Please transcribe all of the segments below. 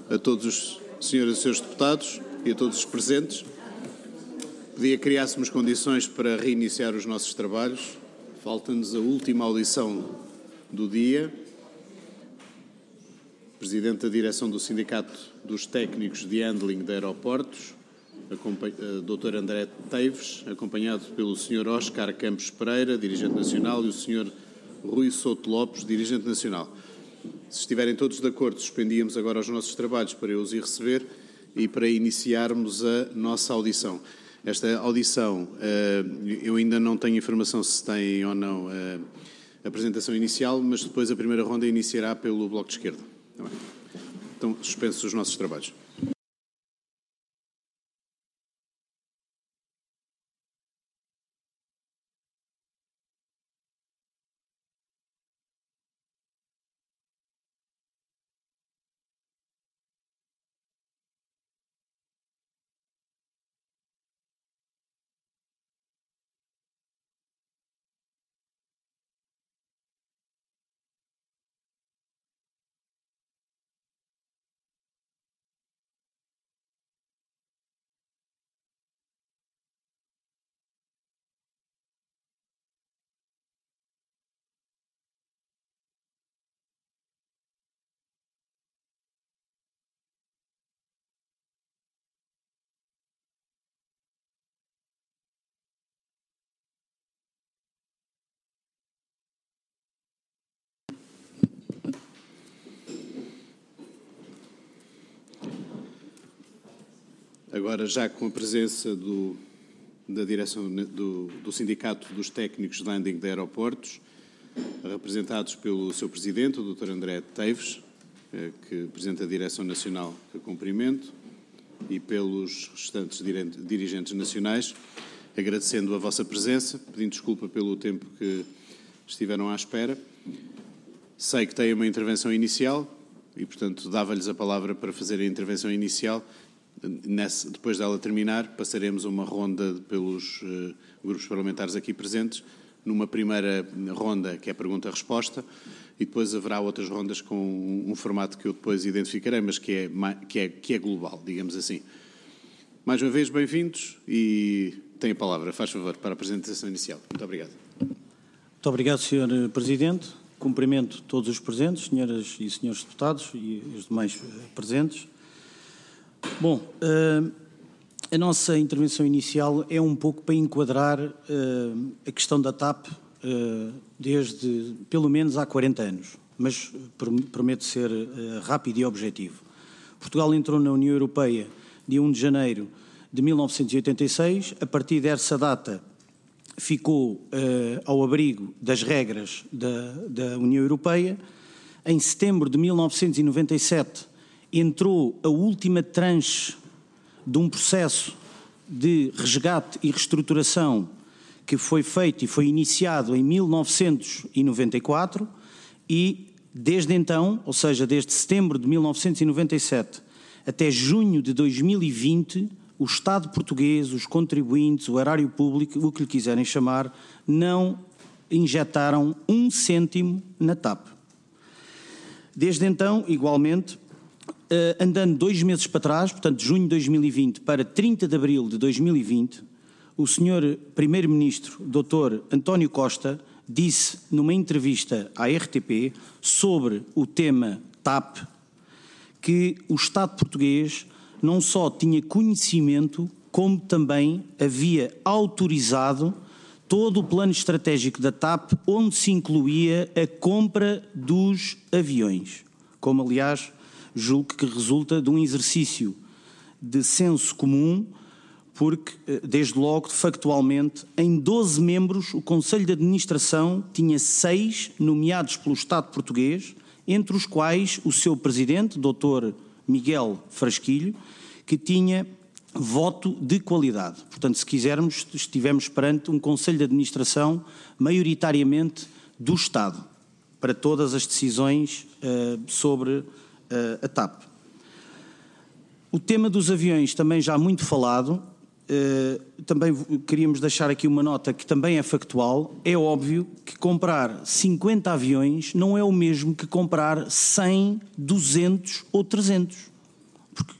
a todos os senhores e senhores deputados e a todos os presentes. Pedia que criássemos condições para reiniciar os nossos trabalhos. Falta-nos a última audição do dia. Presidente da Direção do Sindicato dos Técnicos de Handling de Aeroportos, Dr. André Teives, acompanhado pelo Sr. Oscar Campos Pereira, dirigente nacional, e o Sr. Rui Souto Lopes, dirigente nacional. Se estiverem todos de acordo, suspendíamos agora os nossos trabalhos para eu os ir receber e para iniciarmos a nossa audição. Esta audição, eu ainda não tenho informação se tem ou não a apresentação inicial, mas depois a primeira ronda iniciará pelo Bloco de Esquerda. Então, suspensos os nossos trabalhos. Agora, já com a presença da direção do Sindicato dos Técnicos de Handling de Aeroportos, representados pelo seu Presidente, o Dr. André Teives, que Presidente da Direção Nacional, que cumprimento, e pelos restantes dirigentes nacionais, agradecendo a vossa presença, pedindo desculpa pelo tempo que estiveram à espera. Sei que têm uma intervenção inicial e, portanto, dava-lhes a palavra para fazer a intervenção inicial. Depois dela terminar, passaremos uma ronda pelos grupos parlamentares aqui presentes, numa primeira ronda que é pergunta-resposta, e depois haverá outras rondas com um formato que eu depois identificarei, mas que é global, digamos assim. Mais uma vez, bem-vindos e tem a palavra, faz favor, para a apresentação inicial. Muito obrigado. Muito obrigado, Sr. Presidente. Cumprimento todos os presentes, senhoras e senhores deputados e os demais presentes. Bom, a nossa intervenção inicial é um pouco para enquadrar a questão da TAP desde pelo menos há 40 anos, mas prometo ser rápido e objetivo. Portugal entrou na União Europeia dia 1 de janeiro de 1986, a partir dessa data ficou ao abrigo das regras da União Europeia. Em setembro de 1997 entrou a última tranche de um processo de resgate e reestruturação que foi feito e foi iniciado em 1994 e desde então, ou seja, desde setembro de 1997 até junho de 2020, o Estado português, os contribuintes, o erário público, o que lhe quiserem chamar, não injetaram um cêntimo na TAP. Desde então, igualmente, andando 2 meses para trás, portanto, de junho de 2020 para 30 de abril de 2020, o Sr. Primeiro-Ministro, Dr. António Costa, disse numa entrevista à RTP sobre o tema TAP que o Estado português não só tinha conhecimento, como também havia autorizado todo o plano estratégico da TAP, onde se incluía a compra dos aviões, como aliás julgo que resulta de um exercício de senso comum, porque, desde logo, factualmente, em 12 membros, o Conselho de Administração tinha 6 nomeados pelo Estado português, entre os quais o seu Presidente, Dr. Miguel Frasquilho, que tinha voto de qualidade. Portanto, se quisermos, estivemos perante um Conselho de Administração maioritariamente do Estado, para todas as decisões sobre a TAP. O tema dos aviões também já muito falado, também queríamos deixar aqui uma nota que também é factual. É óbvio que comprar 50 aviões não é o mesmo que comprar 100, 200 ou 300.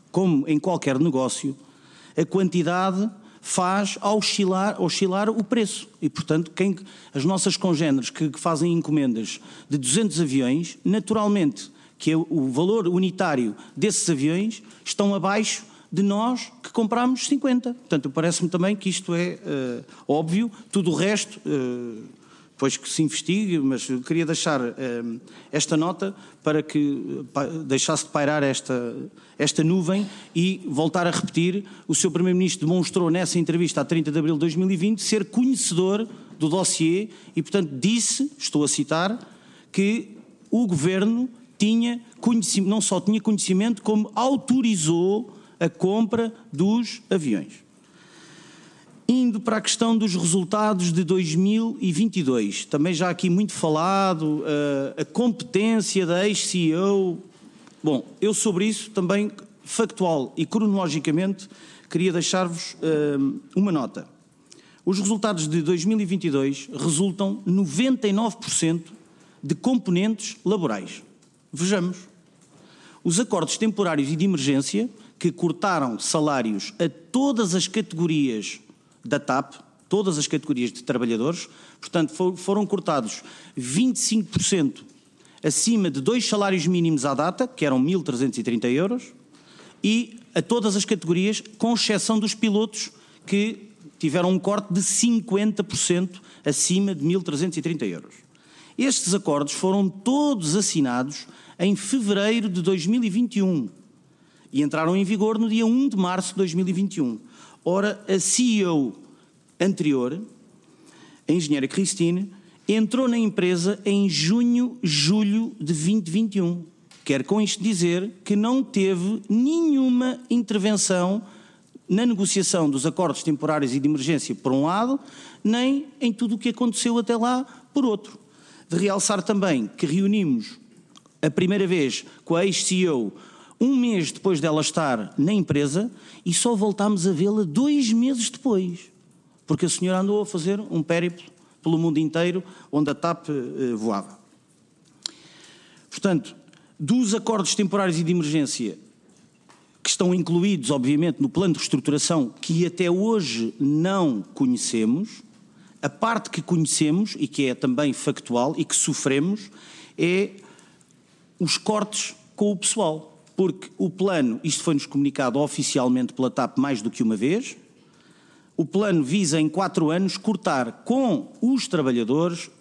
como em qualquer negócio, a quantidade faz oscilar o preço. E, portanto, as nossas congêneres que fazem encomendas de 200 aviões, naturalmente, que é o valor unitário desses aviões, estão abaixo de nós que compramos 50. Portanto, parece-me também que isto é óbvio. Tudo o resto, depois que se investigue, mas eu queria deixar esta nota para que deixasse de pairar esta nuvem e voltar a repetir. O Sr. Primeiro-Ministro demonstrou nessa entrevista a 30 de abril de 2020 ser conhecedor do dossiê e, portanto, disse, estou a citar, que o Governo tinha conhecimento, não só tinha conhecimento, como autorizou a compra dos aviões. Indo para a questão dos resultados de 2022, também já aqui muito falado, a competência da ex-CEO. Bom, eu sobre isso também, factual e cronologicamente, queria deixar-vos uma nota. Os resultados de 2022 resultam 99% de componentes laborais. Vejamos. Os acordos temporários e de emergência, que cortaram salários a todas as categorias da TAP, todas as categorias de trabalhadores, portanto foram cortados 25% acima de 2 salários mínimos à data, que eram 1.330 euros, e a todas as categorias, com exceção dos pilotos, que tiveram um corte de 50% acima de 1.330 euros. Estes acordos foram todos assinados em fevereiro de 2021 e entraram em vigor no dia 1 de março de 2021. Ora, a CEO anterior, a engenheira Christine, entrou na empresa em julho de 2021. Quer com isto dizer que não teve nenhuma intervenção na negociação dos acordos temporários e de emergência, por um lado, nem em tudo o que aconteceu até lá, por outro. De realçar também que reunimos a primeira vez com a ex-CEO um mês depois dela estar na empresa e só voltámos a vê-la 2 meses depois, porque a senhora andou a fazer um périplo pelo mundo inteiro onde a TAP voava. Portanto, dos acordos temporários e de emergência que estão incluídos, obviamente, no plano de reestruturação, que até hoje não conhecemos, a parte que conhecemos e que é também factual e que sofremos é os cortes com o pessoal. Porque o plano, isto foi-nos comunicado oficialmente pela TAP mais do que uma vez, o plano visa em 4 anos cortar com os trabalhadores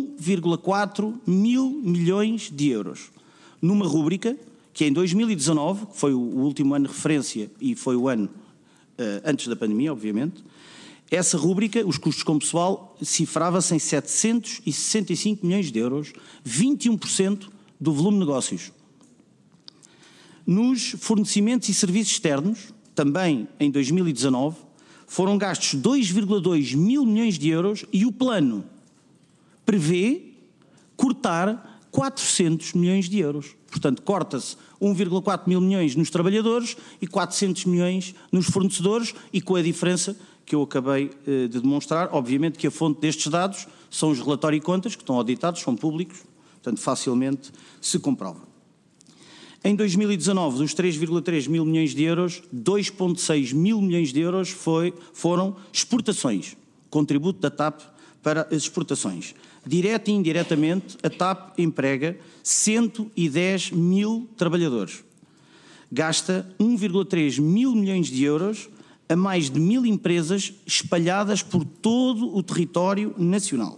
1,4 mil milhões de euros. Numa rúbrica que em 2019, que foi o último ano de referência e foi o ano antes da pandemia, obviamente, essa rúbrica, os custos com pessoal, cifrava-se em 765 milhões de euros, 21% do volume de negócios. Nos fornecimentos e serviços externos, também em 2019, foram gastos 2,2 mil milhões de euros e o plano prevê cortar 400 milhões de euros. Portanto, corta-se 1,4 mil milhões nos trabalhadores e 400 milhões nos fornecedores e com a diferença que eu acabei de demonstrar. Obviamente que a fonte destes dados são os relatórios e contas que estão auditados, são públicos, portanto facilmente se comprova. Em 2019, dos 3,3 mil milhões de euros, 2,6 mil milhões de euros foram exportações, contributo da TAP para as exportações. Direta e indiretamente, a TAP emprega 110 mil trabalhadores. Gasta 1,3 mil milhões de euros a mais de 1000 empresas espalhadas por todo o território nacional.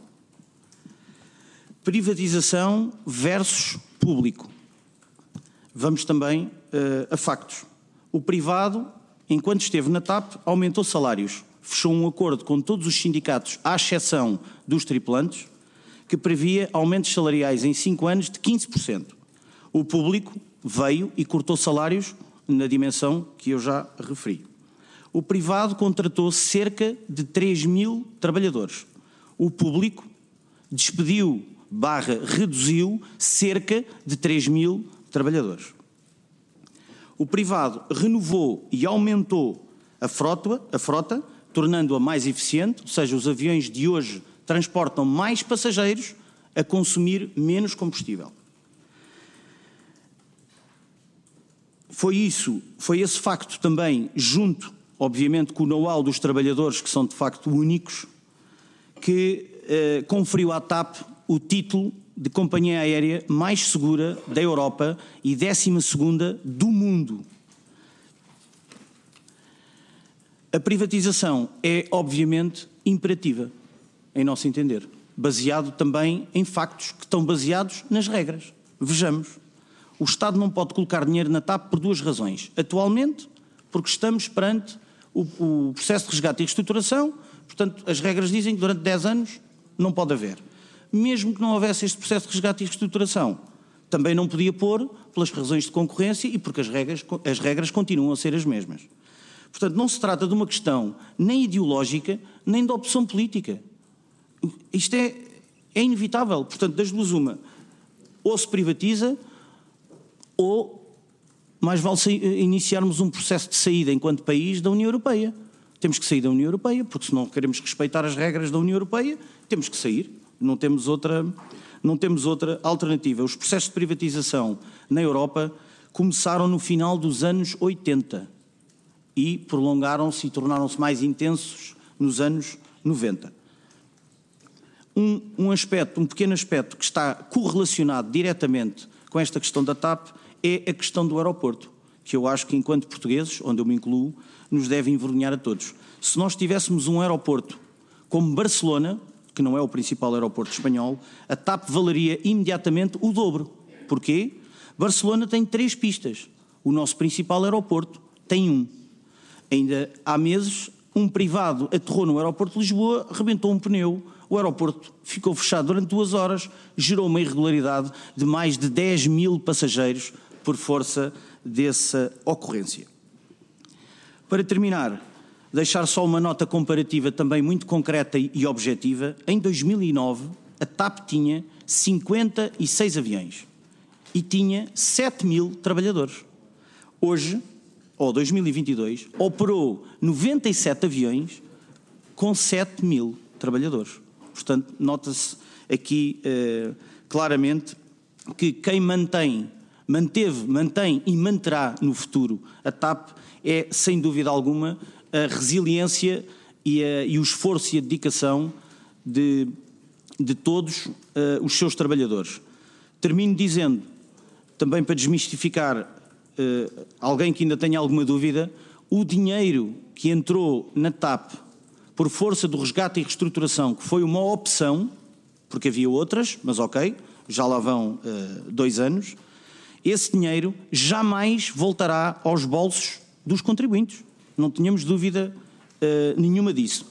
Privatização versus público. Vamos também a factos. O privado, enquanto esteve na TAP, aumentou salários. Fechou um acordo com todos os sindicatos, à exceção dos tripulantes, que previa aumentos salariais em 5 anos de 15%. O público veio e cortou salários na dimensão que eu já referi. O privado contratou cerca de 3 mil trabalhadores. O público despediu/reduziu cerca de 3 mil trabalhadores. O privado renovou e aumentou a frota, tornando-a mais eficiente, ou seja, os aviões de hoje transportam mais passageiros a consumir menos combustível. foi esse facto também, junto, obviamente, com o know-how dos trabalhadores, que são de facto únicos, que conferiu à TAP o título de companhia aérea mais segura da Europa e 12ª do mundo. A privatização é, obviamente, imperativa, em nosso entender, baseado também em factos que estão baseados nas regras. Vejamos, o Estado não pode colocar dinheiro na TAP por duas razões. Atualmente, porque estamos perante o processo de resgate e reestruturação, portanto, as regras dizem que durante 10 anos não pode haver. Mesmo que não houvesse este processo de resgate e reestruturação, também não podia pôr pelas razões de concorrência e porque as regras continuam a ser as mesmas. Portanto, não se trata de uma questão nem ideológica, nem de opção política. Isto é inevitável. Portanto, das duas uma, ou se privatiza, ou mais vale iniciarmos um processo de saída enquanto país da União Europeia. Temos que sair da União Europeia, porque se não queremos respeitar as regras da União Europeia, temos que sair. Não temos outra alternativa. Os processos de privatização na Europa começaram no final dos anos 80 e prolongaram-se e tornaram-se mais intensos nos anos 90. Um pequeno aspecto que está correlacionado diretamente com esta questão da TAP é a questão do aeroporto, que eu acho que, enquanto portugueses, onde eu me incluo, nos deve envergonhar a todos. Se nós tivéssemos um aeroporto como Barcelona, que não é o principal aeroporto espanhol, a TAP valeria imediatamente o dobro. Porquê? Barcelona tem 3 pistas. O nosso principal aeroporto tem 1. Ainda há meses, um privado aterrou no aeroporto de Lisboa, rebentou um pneu, o aeroporto ficou fechado durante 2 horas, gerou uma irregularidade de mais de 10 mil passageiros por força dessa ocorrência. Para terminar, deixar só uma nota comparativa também muito concreta e objetiva. Em 2009, a TAP tinha 56 aviões e tinha 7 mil trabalhadores. Hoje, ou 2022, operou 97 aviões com 7 mil trabalhadores. Portanto, nota-se aqui claramente que quem mantém e manterá no futuro a TAP é, sem dúvida alguma, a resiliência e o esforço e a dedicação de todos os seus trabalhadores. Termino dizendo, também para desmistificar alguém que ainda tenha alguma dúvida, o dinheiro que entrou na TAP por força do resgate e reestruturação, que foi uma opção, porque havia outras, mas ok, já lá vão 2 anos, esse dinheiro jamais voltará aos bolsos dos contribuintes. Não tínhamos dúvida nenhuma disso.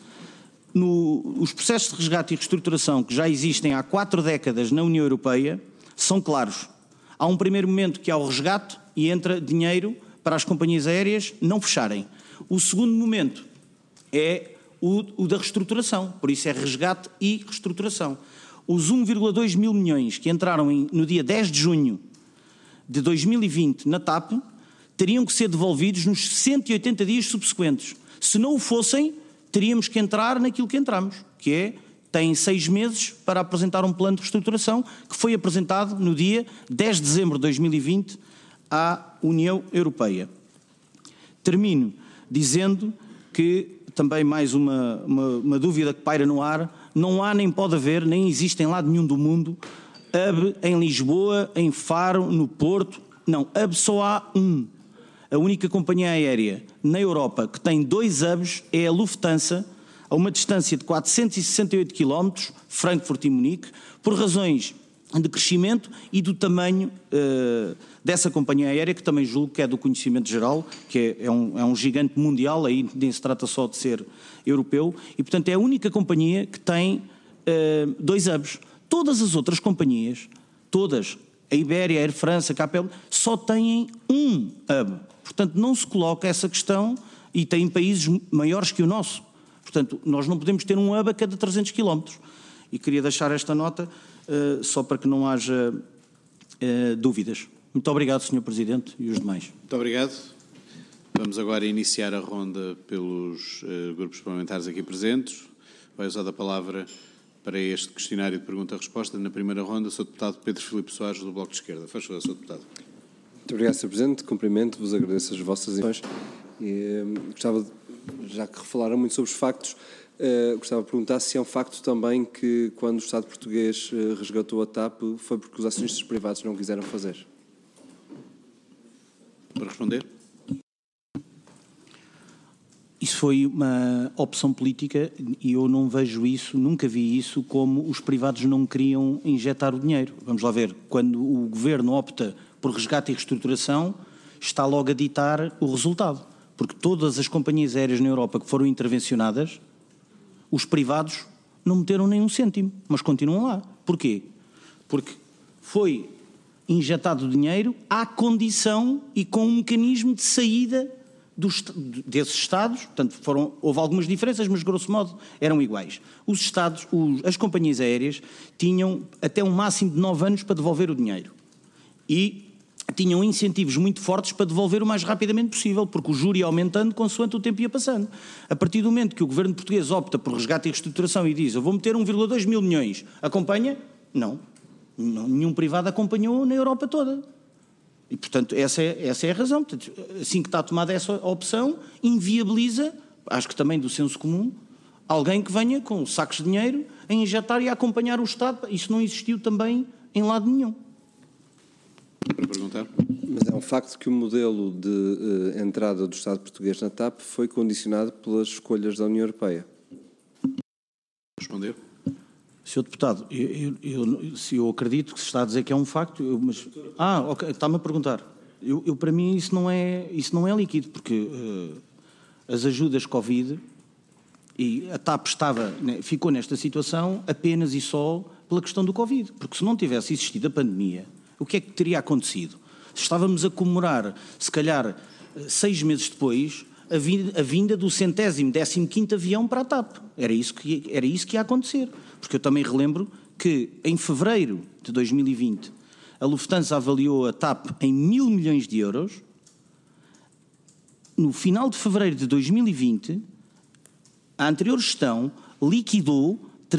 Os processos de resgate e reestruturação que já existem há 4 décadas na União Europeia são claros. Há um primeiro momento que há o resgate e entra dinheiro para as companhias aéreas não fecharem. O segundo momento é o da reestruturação, por isso é resgate e reestruturação. Os 1,2 mil milhões que entraram no dia 10 de junho de 2020 na TAP teriam que ser devolvidos nos 180 dias subsequentes. Se não o fossem, teríamos que entrar naquilo que entramos, que é, têm 6 meses para apresentar um plano de reestruturação que foi apresentado no dia 10 de dezembro de 2020 à União Europeia. Termino dizendo que, também mais uma dúvida que paira no ar, não há nem pode haver, nem existe em lado nenhum do mundo, hub em Lisboa, em Faro, no Porto. Não, hub só há um. A única companhia aérea na Europa que tem 2 hubs é a Lufthansa, a uma distância de 468 km, Frankfurt e Munique, por razões de crescimento e do tamanho dessa companhia aérea, que também julgo que é do conhecimento geral, que é um gigante mundial, aí nem se trata só de ser europeu, e portanto é a única companhia que tem 2 hubs. Todas as outras companhias, todas, a Ibéria, a Air France, a KPL, só têm um hub. Portanto, não se coloca essa questão e tem países maiores que o nosso. Portanto, nós não podemos ter um hub a cada 300 km. E queria deixar esta nota só para que não haja dúvidas. Muito obrigado, Sr. Presidente, e os demais. Muito obrigado. Vamos agora iniciar a ronda pelos grupos parlamentares aqui presentes. Vai usar a palavra para este questionário de pergunta-resposta. Na primeira ronda, Sr. Deputado Pedro Filipe Soares, do Bloco de Esquerda. Faz favor, Sr. Deputado. Muito obrigado, Sr. Presidente. Cumprimento-vos, agradeço as vossas informações. Gostava, já que refalaram muito sobre os factos, gostava de perguntar se é um facto também que, quando o Estado português resgatou a TAP, foi porque os acionistas privados não quiseram fazer. Para responder. Isso foi uma opção política e eu não vejo isso, nunca vi isso, como os privados não queriam injetar o dinheiro. Vamos lá ver, quando o Governo opta por resgate e reestruturação, está logo a ditar o resultado. Porque todas as companhias aéreas na Europa que foram intervencionadas, os privados não meteram nem um cêntimo, mas continuam lá. Porquê? Porque foi injetado dinheiro à condição e com um mecanismo de saída desses Estados. Portanto, houve algumas diferenças, mas grosso modo eram iguais. Os Estados, as companhias aéreas tinham até um máximo de 9 anos para devolver o dinheiro. E tinham incentivos muito fortes para devolver o mais rapidamente possível, porque o juro ia aumentando consoante o tempo ia passando. A partir do momento que o governo português opta por resgate e reestruturação e diz: eu vou meter 1,2 mil milhões, acompanha? Não. Nenhum privado acompanhou na Europa toda. E, portanto, essa é a razão. Portanto, assim que está tomada essa opção, inviabiliza, acho que também do senso comum, alguém que venha com sacos de dinheiro a injetar e a acompanhar o Estado. Isso não existiu também em lado nenhum. Para perguntar. Mas é um facto que o modelo de entrada do Estado português na TAP foi condicionado pelas escolhas da União Europeia. Responder. Sr. Deputado, eu acredito que se está a dizer que é um facto, mas... ok, está-me a perguntar. Para mim isso não é líquido, porque as ajudas Covid, e a TAP ficou nesta situação apenas e só pela questão do Covid, porque se não tivesse existido a pandemia, o que é que teria acontecido? Estávamos a comemorar, se calhar 6 meses depois, a vinda do 115º avião para a TAP. Era isso que ia acontecer. Porque eu também relembro que em fevereiro de 2020 a Lufthansa avaliou a TAP em 1.000 milhões de euros. No final de fevereiro de 2020, a anterior gestão liquidou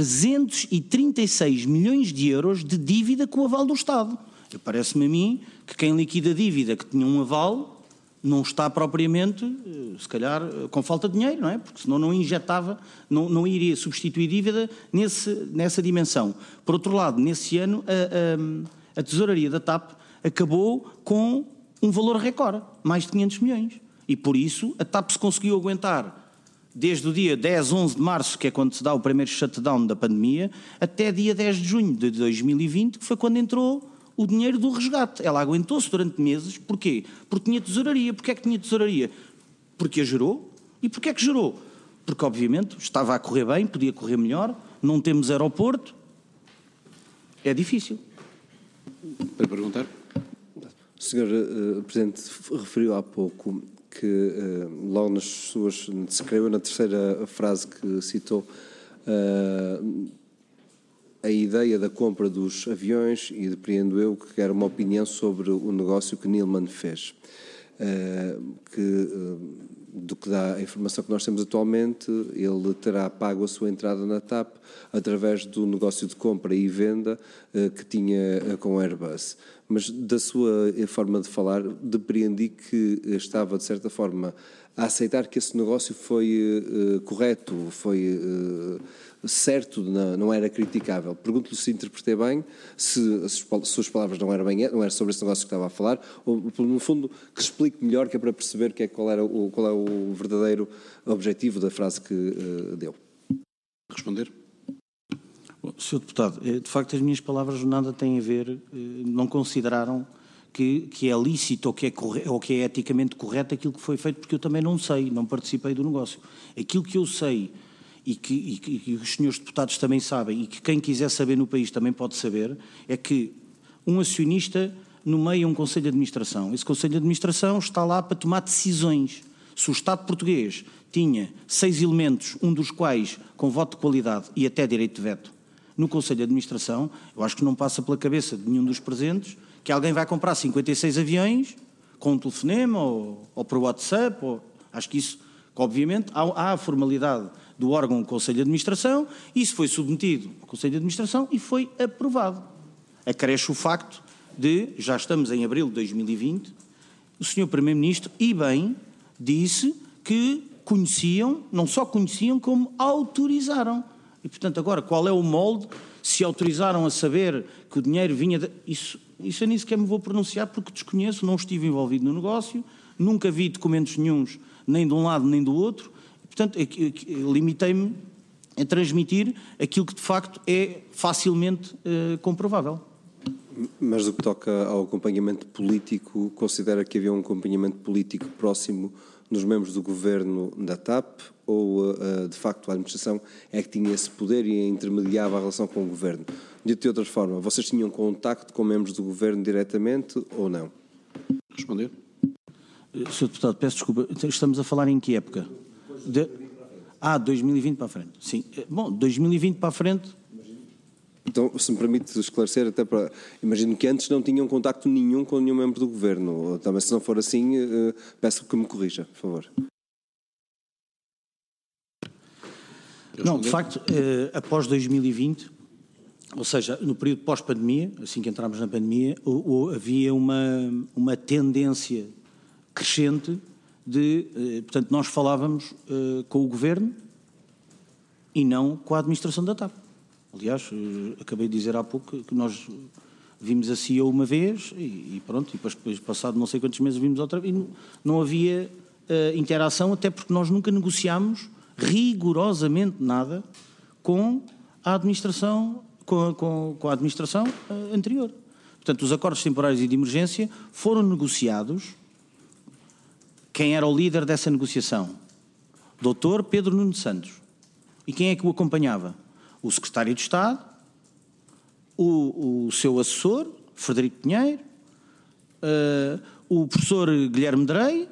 336 milhões de euros de dívida com o aval do Estado. Parece-me a mim que quem liquida a dívida que tinha um aval não está propriamente, se calhar, com falta de dinheiro, não é? Porque senão não injetava, não iria substituir dívida nessa dimensão. Por outro lado, nesse ano, a tesouraria da TAP acabou com um valor recorde, mais de 500 milhões. E por isso a TAP se conseguiu aguentar desde o dia 10, 11 de março, que é quando se dá o primeiro shutdown da pandemia, até dia 10 de junho de 2020, que foi quando entrou o dinheiro do resgate. Ela aguentou-se durante meses. Porquê? Porque tinha tesouraria. Porquê é que tinha tesouraria? Porque a gerou. E porquê é que gerou? Porque, obviamente, estava a correr bem, podia correr melhor, não temos aeroporto. É difícil. Para perguntar. O Sr. Presidente referiu há pouco que, logo nas suas... se creio na terceira frase que citou, a ideia da compra dos aviões, e depreendo eu que era uma opinião sobre o negócio que Neilman fez, do que dá a informação que nós temos atualmente, ele terá pago a sua entrada na TAP através do negócio de compra e venda que tinha com a Airbus. Mas da sua forma de falar, depreendi que estava, de certa forma, a aceitar que esse negócio foi correto, foi certo, não era criticável. Pergunto-lhe se interpretei bem, se as suas palavras não eram sobre esse negócio que estava a falar, ou, no fundo, que explique melhor, que é para perceber qual é o verdadeiro objetivo da frase que deu. Responder. Bom, Sr. Deputado, de facto as minhas palavras nada têm a ver, não consideraram que é lícito ou que é eticamente correto aquilo que foi feito, porque eu também não sei, não participei do negócio. Aquilo que eu sei e que os senhores deputados também sabem e que quem quiser saber no país também pode saber, é que um acionista nomeia um conselho de administração. Esse conselho de administração está lá para tomar decisões. Se o Estado português tinha 6 elementos, um dos quais com voto de qualidade e até direito de veto, no conselho de administração, eu acho que não passa pela cabeça de nenhum dos presentes que alguém vai comprar 56 aviões com um telefonema ou por WhatsApp. Acho que isso, obviamente, há a formalidade do órgão do Conselho de Administração, isso foi submetido ao Conselho de Administração e foi aprovado. Acresce o facto já estamos em abril de 2020, o Sr. Primeiro-Ministro, e bem, disse que conheciam, não só conheciam, como autorizaram. E, portanto, agora, qual é o molde? Se autorizaram a saber que o dinheiro vinha... Isso eu nem sequer me vou pronunciar porque desconheço, não estive envolvido no negócio, nunca vi documentos nenhuns, nem de um lado nem do outro. E, portanto, limitei-me a transmitir aquilo que, de facto, é facilmente comprovável. Mas no que toca ao acompanhamento político, considera que havia um acompanhamento político próximo nos membros do governo da TAP ou, de facto, a administração é que tinha esse poder e intermediava a relação com o governo? Dito de outra forma, vocês tinham contacto com membros do governo diretamente ou não? Responder. Sr. Deputado, peço desculpa, estamos a falar em que época? 2020 para a frente. Sim. Bom, 2020 para a frente... Então, se me permite esclarecer, até para... Imagino que antes não tinham contacto nenhum com nenhum membro do governo. Também, se não for assim, peço que me corrija, por favor. Não, de facto, após 2020, ou seja, no período pós-pandemia, assim que entramos na pandemia, havia uma tendência crescente de... Portanto, nós falávamos com o governo e não com a administração da TAP. Aliás, acabei de dizer há pouco que nós vimos a CEO uma vez e pronto, e depois passado não sei quantos meses vimos outra vez e não havia interação, até porque nós nunca negociámos rigorosamente nada com a administração, com a administração anterior. Portanto, os acordos temporários e de emergência foram negociados. Quem era o líder dessa negociação? Dr. Pedro Nuno Santos. E quem é que o acompanhava? O secretário de Estado, o seu assessor, Frederico Pinheiro, o professor Guilherme Drey,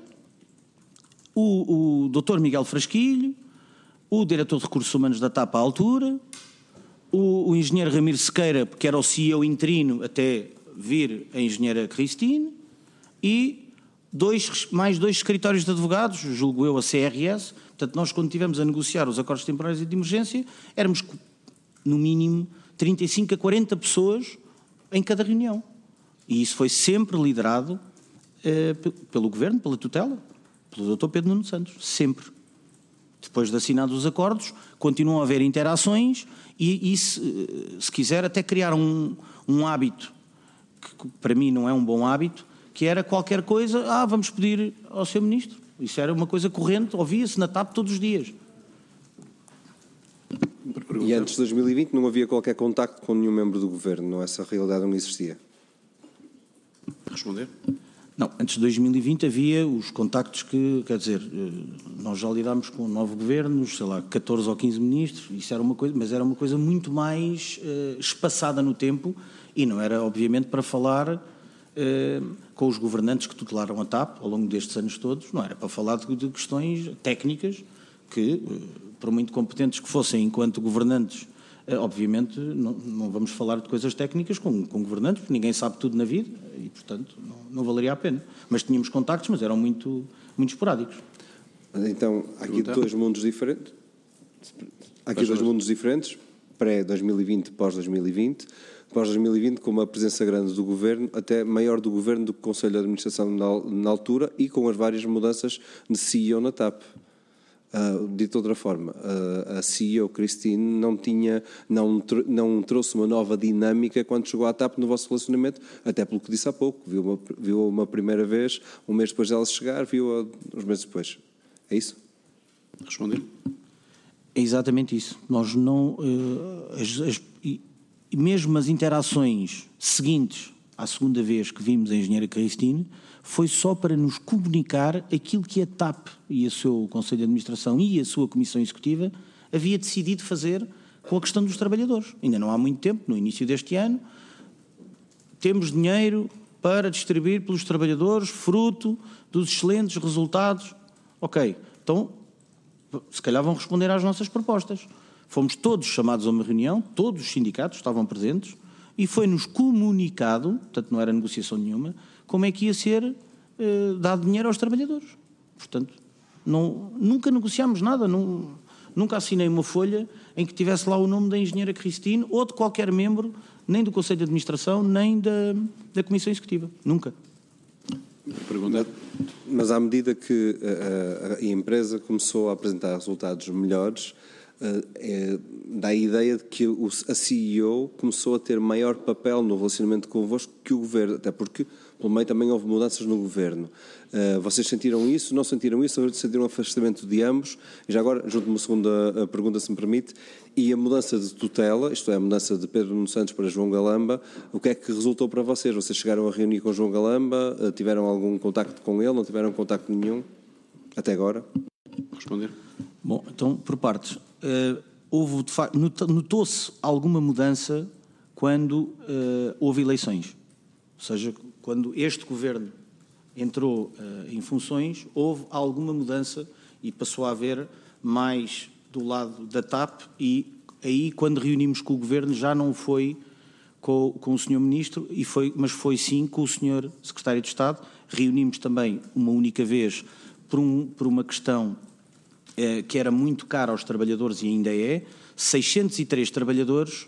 o Dr. Miguel Frasquilho, o diretor de Recursos Humanos da TAP à altura, o engenheiro Ramiro Sequeira, que era o CEO interino até vir a engenheira Cristine, e mais dois escritórios de advogados, julgo eu a CRS. Portanto, nós quando estivemos a negociar os acordos temporários e de emergência, éramos no mínimo 35 a 40 pessoas em cada reunião. E isso foi sempre liderado pelo Governo, pela tutela, pelo Dr. Pedro Nuno Santos, sempre. Depois de assinados os acordos, continuam a haver interações e se quiser, até criar um hábito, que para mim não é um bom hábito, que era qualquer coisa, vamos pedir ao Sr. Ministro. Isso era uma coisa corrente, ouvia-se na TAP todos os dias. E antes de 2020 não havia qualquer contacto com nenhum membro do Governo, não? Essa realidade não existia? Responder? Não, antes de 2020 havia os contactos que, quer dizer, nós já lidámos com 9 governos, sei lá, 14 ou 15 ministros, isso era uma coisa, mas era uma coisa muito mais espaçada no tempo e não era, obviamente, para falar com os governantes que tutelaram a TAP ao longo destes anos todos, não era para falar de questões técnicas que, por muito competentes que fossem enquanto governantes, obviamente não vamos falar de coisas técnicas com governantes, porque ninguém sabe tudo na vida e, portanto, não valeria a pena. Mas tínhamos contactos, mas eram muito esporádicos. Então, há aqui dois mundos diferentes. Mundos diferentes, pré-2020 e pós-2020. Pós-2020, com uma presença grande do Governo, até maior do Governo do que o Conselho de Administração na altura e com as várias mudanças de CEO na TAP. Dito de outra forma, a CEO Cristine não trouxe uma nova dinâmica quando chegou à TAP no vosso relacionamento, até pelo que disse há pouco. Viu-a uma primeira vez, um mês depois dela chegar, viu-a uns meses depois. É isso? Responder? É exatamente isso. Nós não... E mesmo as interações seguintes à segunda vez que vimos a engenheira Cristine foi só para nos comunicar aquilo que a TAP e o seu Conselho de Administração e a sua Comissão Executiva havia decidido fazer com a questão dos trabalhadores. Ainda não há muito tempo, no início deste ano, temos dinheiro para distribuir pelos trabalhadores, fruto dos excelentes resultados. Ok, então, se calhar vão responder às nossas propostas. Fomos todos chamados a uma reunião, todos os sindicatos estavam presentes, e foi-nos comunicado, portanto não era negociação nenhuma, como é que ia ser dado dinheiro aos trabalhadores. Portanto, nunca negociámos nada, nunca assinei uma folha em que tivesse lá o nome da engenheira Cristine ou de qualquer membro nem do Conselho de Administração, nem da Comissão Executiva. Nunca. Pergunta. Mas à medida que a empresa começou a apresentar resultados melhores, dá a ideia de que a CEO começou a ter maior papel no relacionamento convosco que o Governo, até porque pelo meio também houve mudanças no Governo. Vocês sentiram isso? Não sentiram isso? Sentiram um afastamento de ambos? E já agora, junto uma segunda pergunta, se me permite, e a mudança de tutela, isto é, a mudança de Pedro Nuno Santos para João Galamba, o que é que resultou para vocês? Vocês chegaram a reunir com João Galamba? Tiveram algum contacto com ele? Não tiveram contacto nenhum? Até agora? Responder? Bom, então, por partes. Houve, de facto, notou-se alguma mudança quando houve eleições. Ou seja, quando este governo entrou em funções, houve alguma mudança e passou a haver mais do lado da TAP, e aí, quando reunimos com o governo, já não foi com o Sr. Ministro, mas foi sim com o Sr. Secretário de Estado. Reunimos também uma única vez por uma questão que era muito cara aos trabalhadores, e ainda é. 603 trabalhadores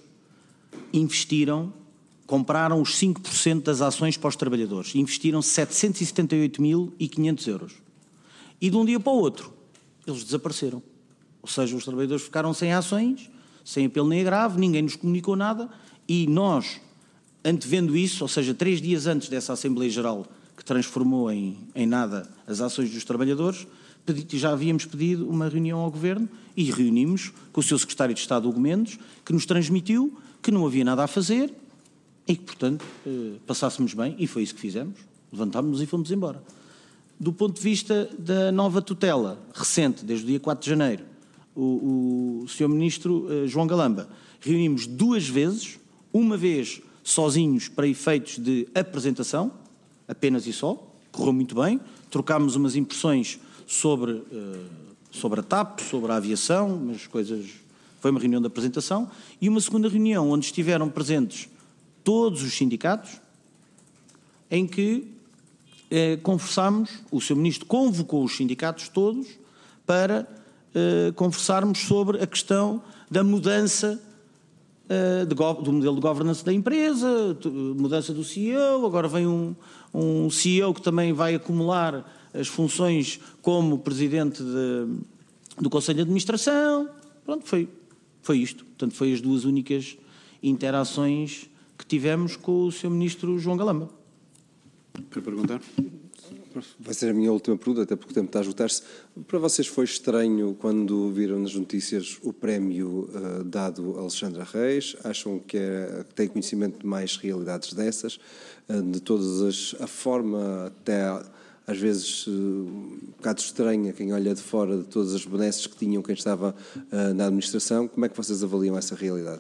compraram os 5% das ações para os trabalhadores. Investiram 778.500 euros. E de um dia para o outro, eles desapareceram. Ou seja, os trabalhadores ficaram sem ações, sem apelo nem agravo, ninguém nos comunicou nada, e nós, antevendo isso, ou seja, 3 dias antes dessa Assembleia Geral que transformou em nada as ações dos trabalhadores, já havíamos pedido uma reunião ao Governo e reunimos com o seu Secretário de Estado, Hugo Mendes, que nos transmitiu que não havia nada a fazer e que, portanto, passássemos bem, e foi isso que fizemos. Levantámos-nos e fomos embora. Do ponto de vista da nova tutela, recente, desde o dia 4 de janeiro, o Sr. Ministro João Galamba, reunimos 2 vezes, uma vez sozinhos para efeitos de apresentação, apenas e só, correu muito bem, trocámos umas impressões sobre a TAP, sobre a aviação, mas foi uma reunião de apresentação, e uma segunda reunião onde estiveram presentes todos os sindicatos, em que conversámos, o Sr. Ministro convocou os sindicatos todos para conversarmos sobre a questão da mudança do modelo de governance da empresa, mudança do CEO, agora vem um CEO que também vai acumular as funções como presidente do Conselho de Administração. Pronto, foi isto. Portanto, foi as 2 únicas interações que tivemos com o Sr. Ministro João Galamba. Quer perguntar? Vai ser a minha última pergunta, até porque o tempo está a esgotar-se. Para vocês foi estranho quando viram nas notícias o prémio dado a Alexandra Reis? Acham que têm conhecimento de mais realidades dessas? De todas a forma, até às vezes um bocado estranha, quem olha de fora, de todas as benesses que tinham quem estava na administração. Como é que vocês avaliam essa realidade?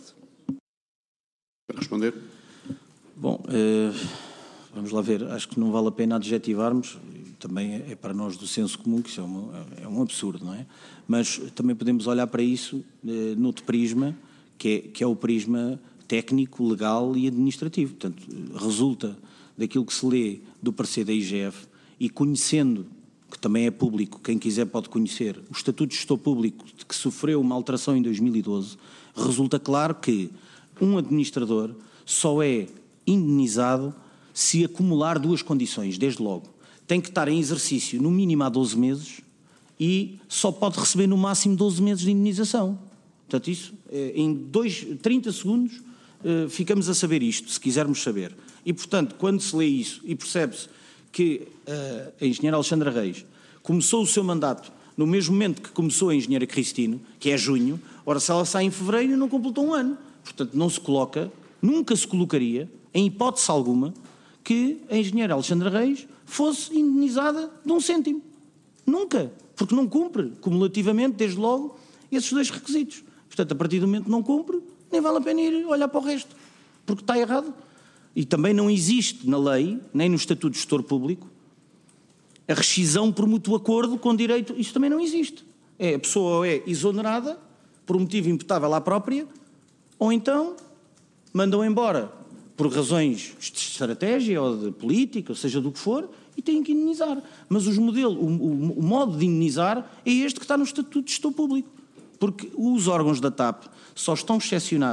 Para responder? Bom, vamos lá ver. Acho que não vale a pena adjetivarmos. Também é para nós do senso comum que isso é um absurdo, não é? Mas também podemos olhar para isso noutro prisma, que é o prisma técnico, legal e administrativo. Portanto, resulta daquilo que se lê do parecer da IGF, e conhecendo, que também é público, quem quiser pode conhecer, o Estatuto de Gestor Público, que sofreu uma alteração em 2012, resulta claro que um administrador só é indenizado se acumular 2 condições, desde logo. Tem que estar em exercício no mínimo há 12 meses e só pode receber no máximo 12 meses de indenização. Portanto, isso, em 30 segundos, ficamos a saber isto, se quisermos saber. E, portanto, quando se lê isso e percebe-se que a engenheira Alexandra Reis começou o seu mandato no mesmo momento que começou a engenheira Cristino, que é junho, ora, se ela sai em fevereiro, não completou 1 ano. Portanto, nunca se colocaria, em hipótese alguma, que a engenheira Alexandra Reis fosse indenizada de 1 cêntimo. Nunca, porque não cumpre, cumulativamente, desde logo, esses 2 requisitos. Portanto, a partir do momento que não cumpre, nem vale a pena ir olhar para o resto, porque está errado. E também não existe na lei, nem no Estatuto de Gestor Público, a rescisão por mútuo acordo com direito. Isso também não existe. A pessoa ou é exonerada por um motivo imputável à própria, ou então mandam embora por razões de estratégia ou de política, ou seja, do que for, e têm que indenizar. Mas o modo de indenizar é este que está no Estatuto de Gestor Público. Porque os órgãos da TAP só estão excepcionados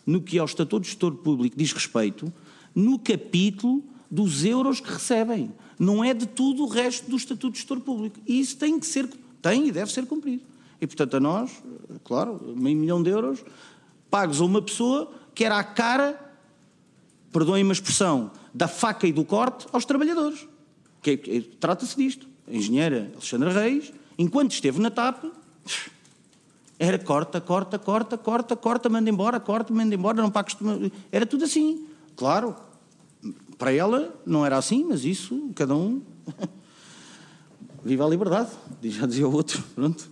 no que ao Estatuto de Gestor Público diz respeito, no capítulo dos euros que recebem. Não é de tudo o resto do Estatuto de Gestor Público. E isso tem e deve ser cumprido. E, portanto, a nós, claro, meio milhão de euros, pagos a uma pessoa que era a cara, perdoem-me a expressão, da faca e do corte aos trabalhadores. Trata-se disto. A engenheira Alexandra Reis, enquanto esteve na TAP, era corta, manda embora, não pagas... Era tudo assim. Claro, para ela não era assim, mas isso, cada um... Viva a liberdade, já dizia o outro. Pronto.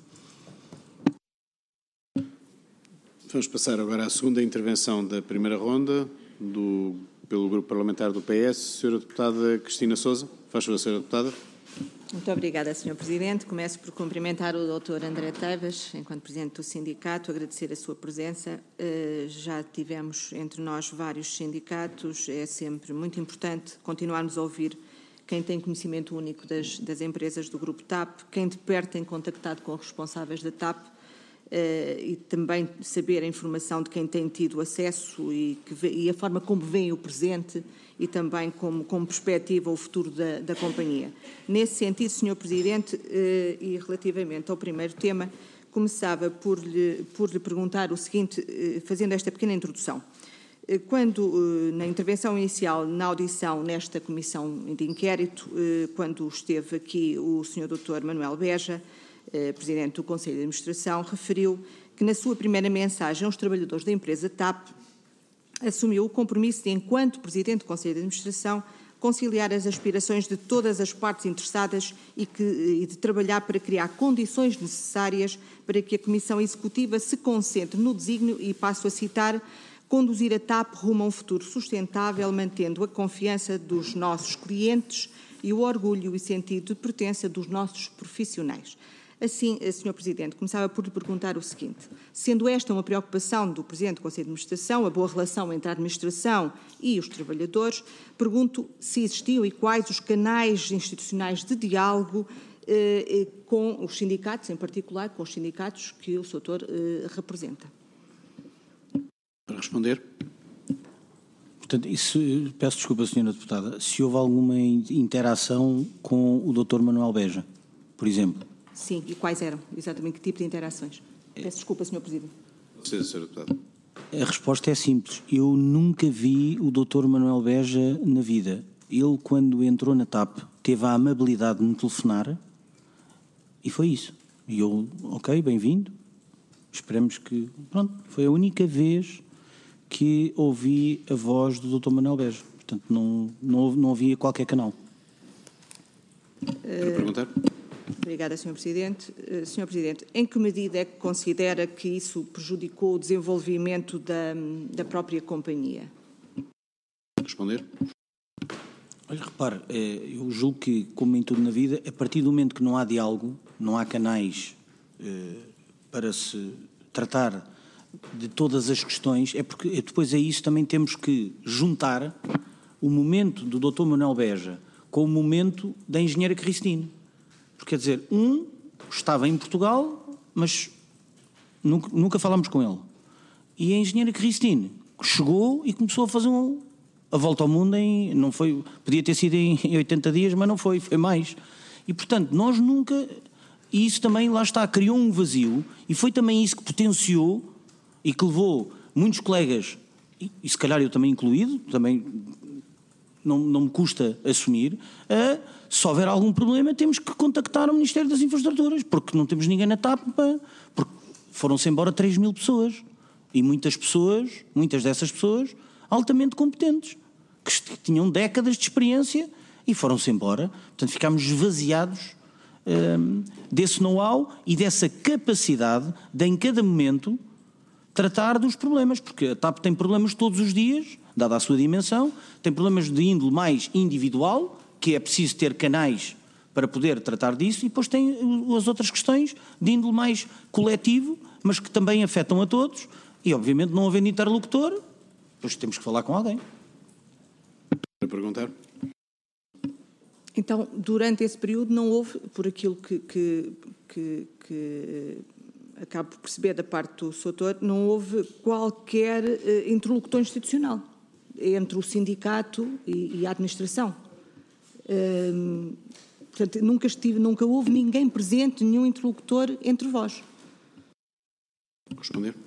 Vamos passar agora à segunda intervenção da primeira ronda, pelo Grupo Parlamentar do PS. Sra. Deputada Cristina Sousa. Faz favor, Sra. Deputada. Muito obrigada, Sr. Presidente. Começo por cumprimentar o Dr. André Teives, enquanto Presidente do Sindicato, agradecer a sua presença. Já tivemos entre nós vários sindicatos, é sempre muito importante continuarmos a ouvir quem tem conhecimento único das empresas do Grupo TAP, quem de perto tem contactado com os responsáveis da TAP, e também saber a informação de quem tem tido acesso e a forma como vem o presente e também como perspectiva o futuro da companhia. Nesse sentido, Sr. Presidente, e relativamente ao primeiro tema, começava por lhe perguntar o seguinte, fazendo esta pequena introdução. Quando, na intervenção inicial, na audição nesta comissão de inquérito, quando esteve aqui o Sr. Dr. Manuel Beja, Presidente do Conselho de Administração, referiu que na sua primeira mensagem aos trabalhadores da empresa TAP assumiu o compromisso de, enquanto Presidente do Conselho de Administração, conciliar as aspirações de todas as partes interessadas e de trabalhar para criar condições necessárias para que a Comissão Executiva se concentre no desígnio, e passo a citar, conduzir a TAP rumo a um futuro sustentável, mantendo a confiança dos nossos clientes e o orgulho e sentido de pertença dos nossos profissionais. Assim, Sr. Presidente, começava por lhe perguntar o seguinte: sendo esta uma preocupação do Presidente do Conselho de Administração, a boa relação entre a Administração e os trabalhadores, pergunto se existiam e quais os canais institucionais de diálogo com os sindicatos, em particular com os sindicatos que o Sr. representa. Para responder. Portanto, peço desculpa, Sra. Deputada, se houve alguma interação com o Dr. Manuel Beja, por exemplo. Sim, e quais eram? Exatamente que tipo de interações? Peço desculpa, Sr. Presidente. Sim, Sra. Deputada. A resposta é simples. Eu nunca vi o Dr. Manuel Beja na vida. Ele, quando entrou na TAP, teve a amabilidade de me telefonar e foi isso. E eu, ok, bem-vindo. Esperamos que... Pronto, foi a única vez que ouvi a voz do Dr. Manuel Beja. Portanto, não havia qualquer canal. Para perguntar? Obrigada, Sr. Presidente. Sr. Presidente, em que medida é que considera que isso prejudicou o desenvolvimento da própria companhia? Responder? Olha, repare, eu julgo que, como em tudo na vida, a partir do momento que não há diálogo, não há canais para se tratar de todas as questões, é porque depois a isso também temos que juntar o momento do Dr. Manuel Beja com o momento da engenheira Cristine. Porque, quer dizer, estava em Portugal, mas nunca falámos com ele. E a engenheira Cristine chegou e começou a fazer a volta ao mundo não foi, podia ter sido em 80 dias, mas não foi mais. E, portanto, nós nunca... E isso também, lá está, criou um vazio, e foi também isso que potenciou e que levou muitos colegas, e se calhar eu também incluído, também não me custa assumir, se houver algum problema temos que contactar o Ministério das Infraestruturas, porque não temos ninguém na TAP, porque foram-se embora 3.000 pessoas, e muitas dessas pessoas altamente competentes, que tinham décadas de experiência e foram-se embora. Portanto, ficámos esvaziados desse know-how e dessa capacidade de, em cada momento, tratar dos problemas, porque a TAP tem problemas todos os dias, dada a sua dimensão, tem problemas de índole mais individual, que é preciso ter canais para poder tratar disso, e depois tem as outras questões de índole mais coletivo, mas que também afetam a todos, e obviamente não havendo interlocutor, depois temos que falar com alguém. Para perguntar? Então, durante esse período não houve, por aquilo que acabo por perceber da parte do Sr. Doutor, não houve qualquer interlocutor institucional entre o sindicato e a administração. Portanto, nunca houve ninguém presente, nenhum interlocutor entre vós. Responder.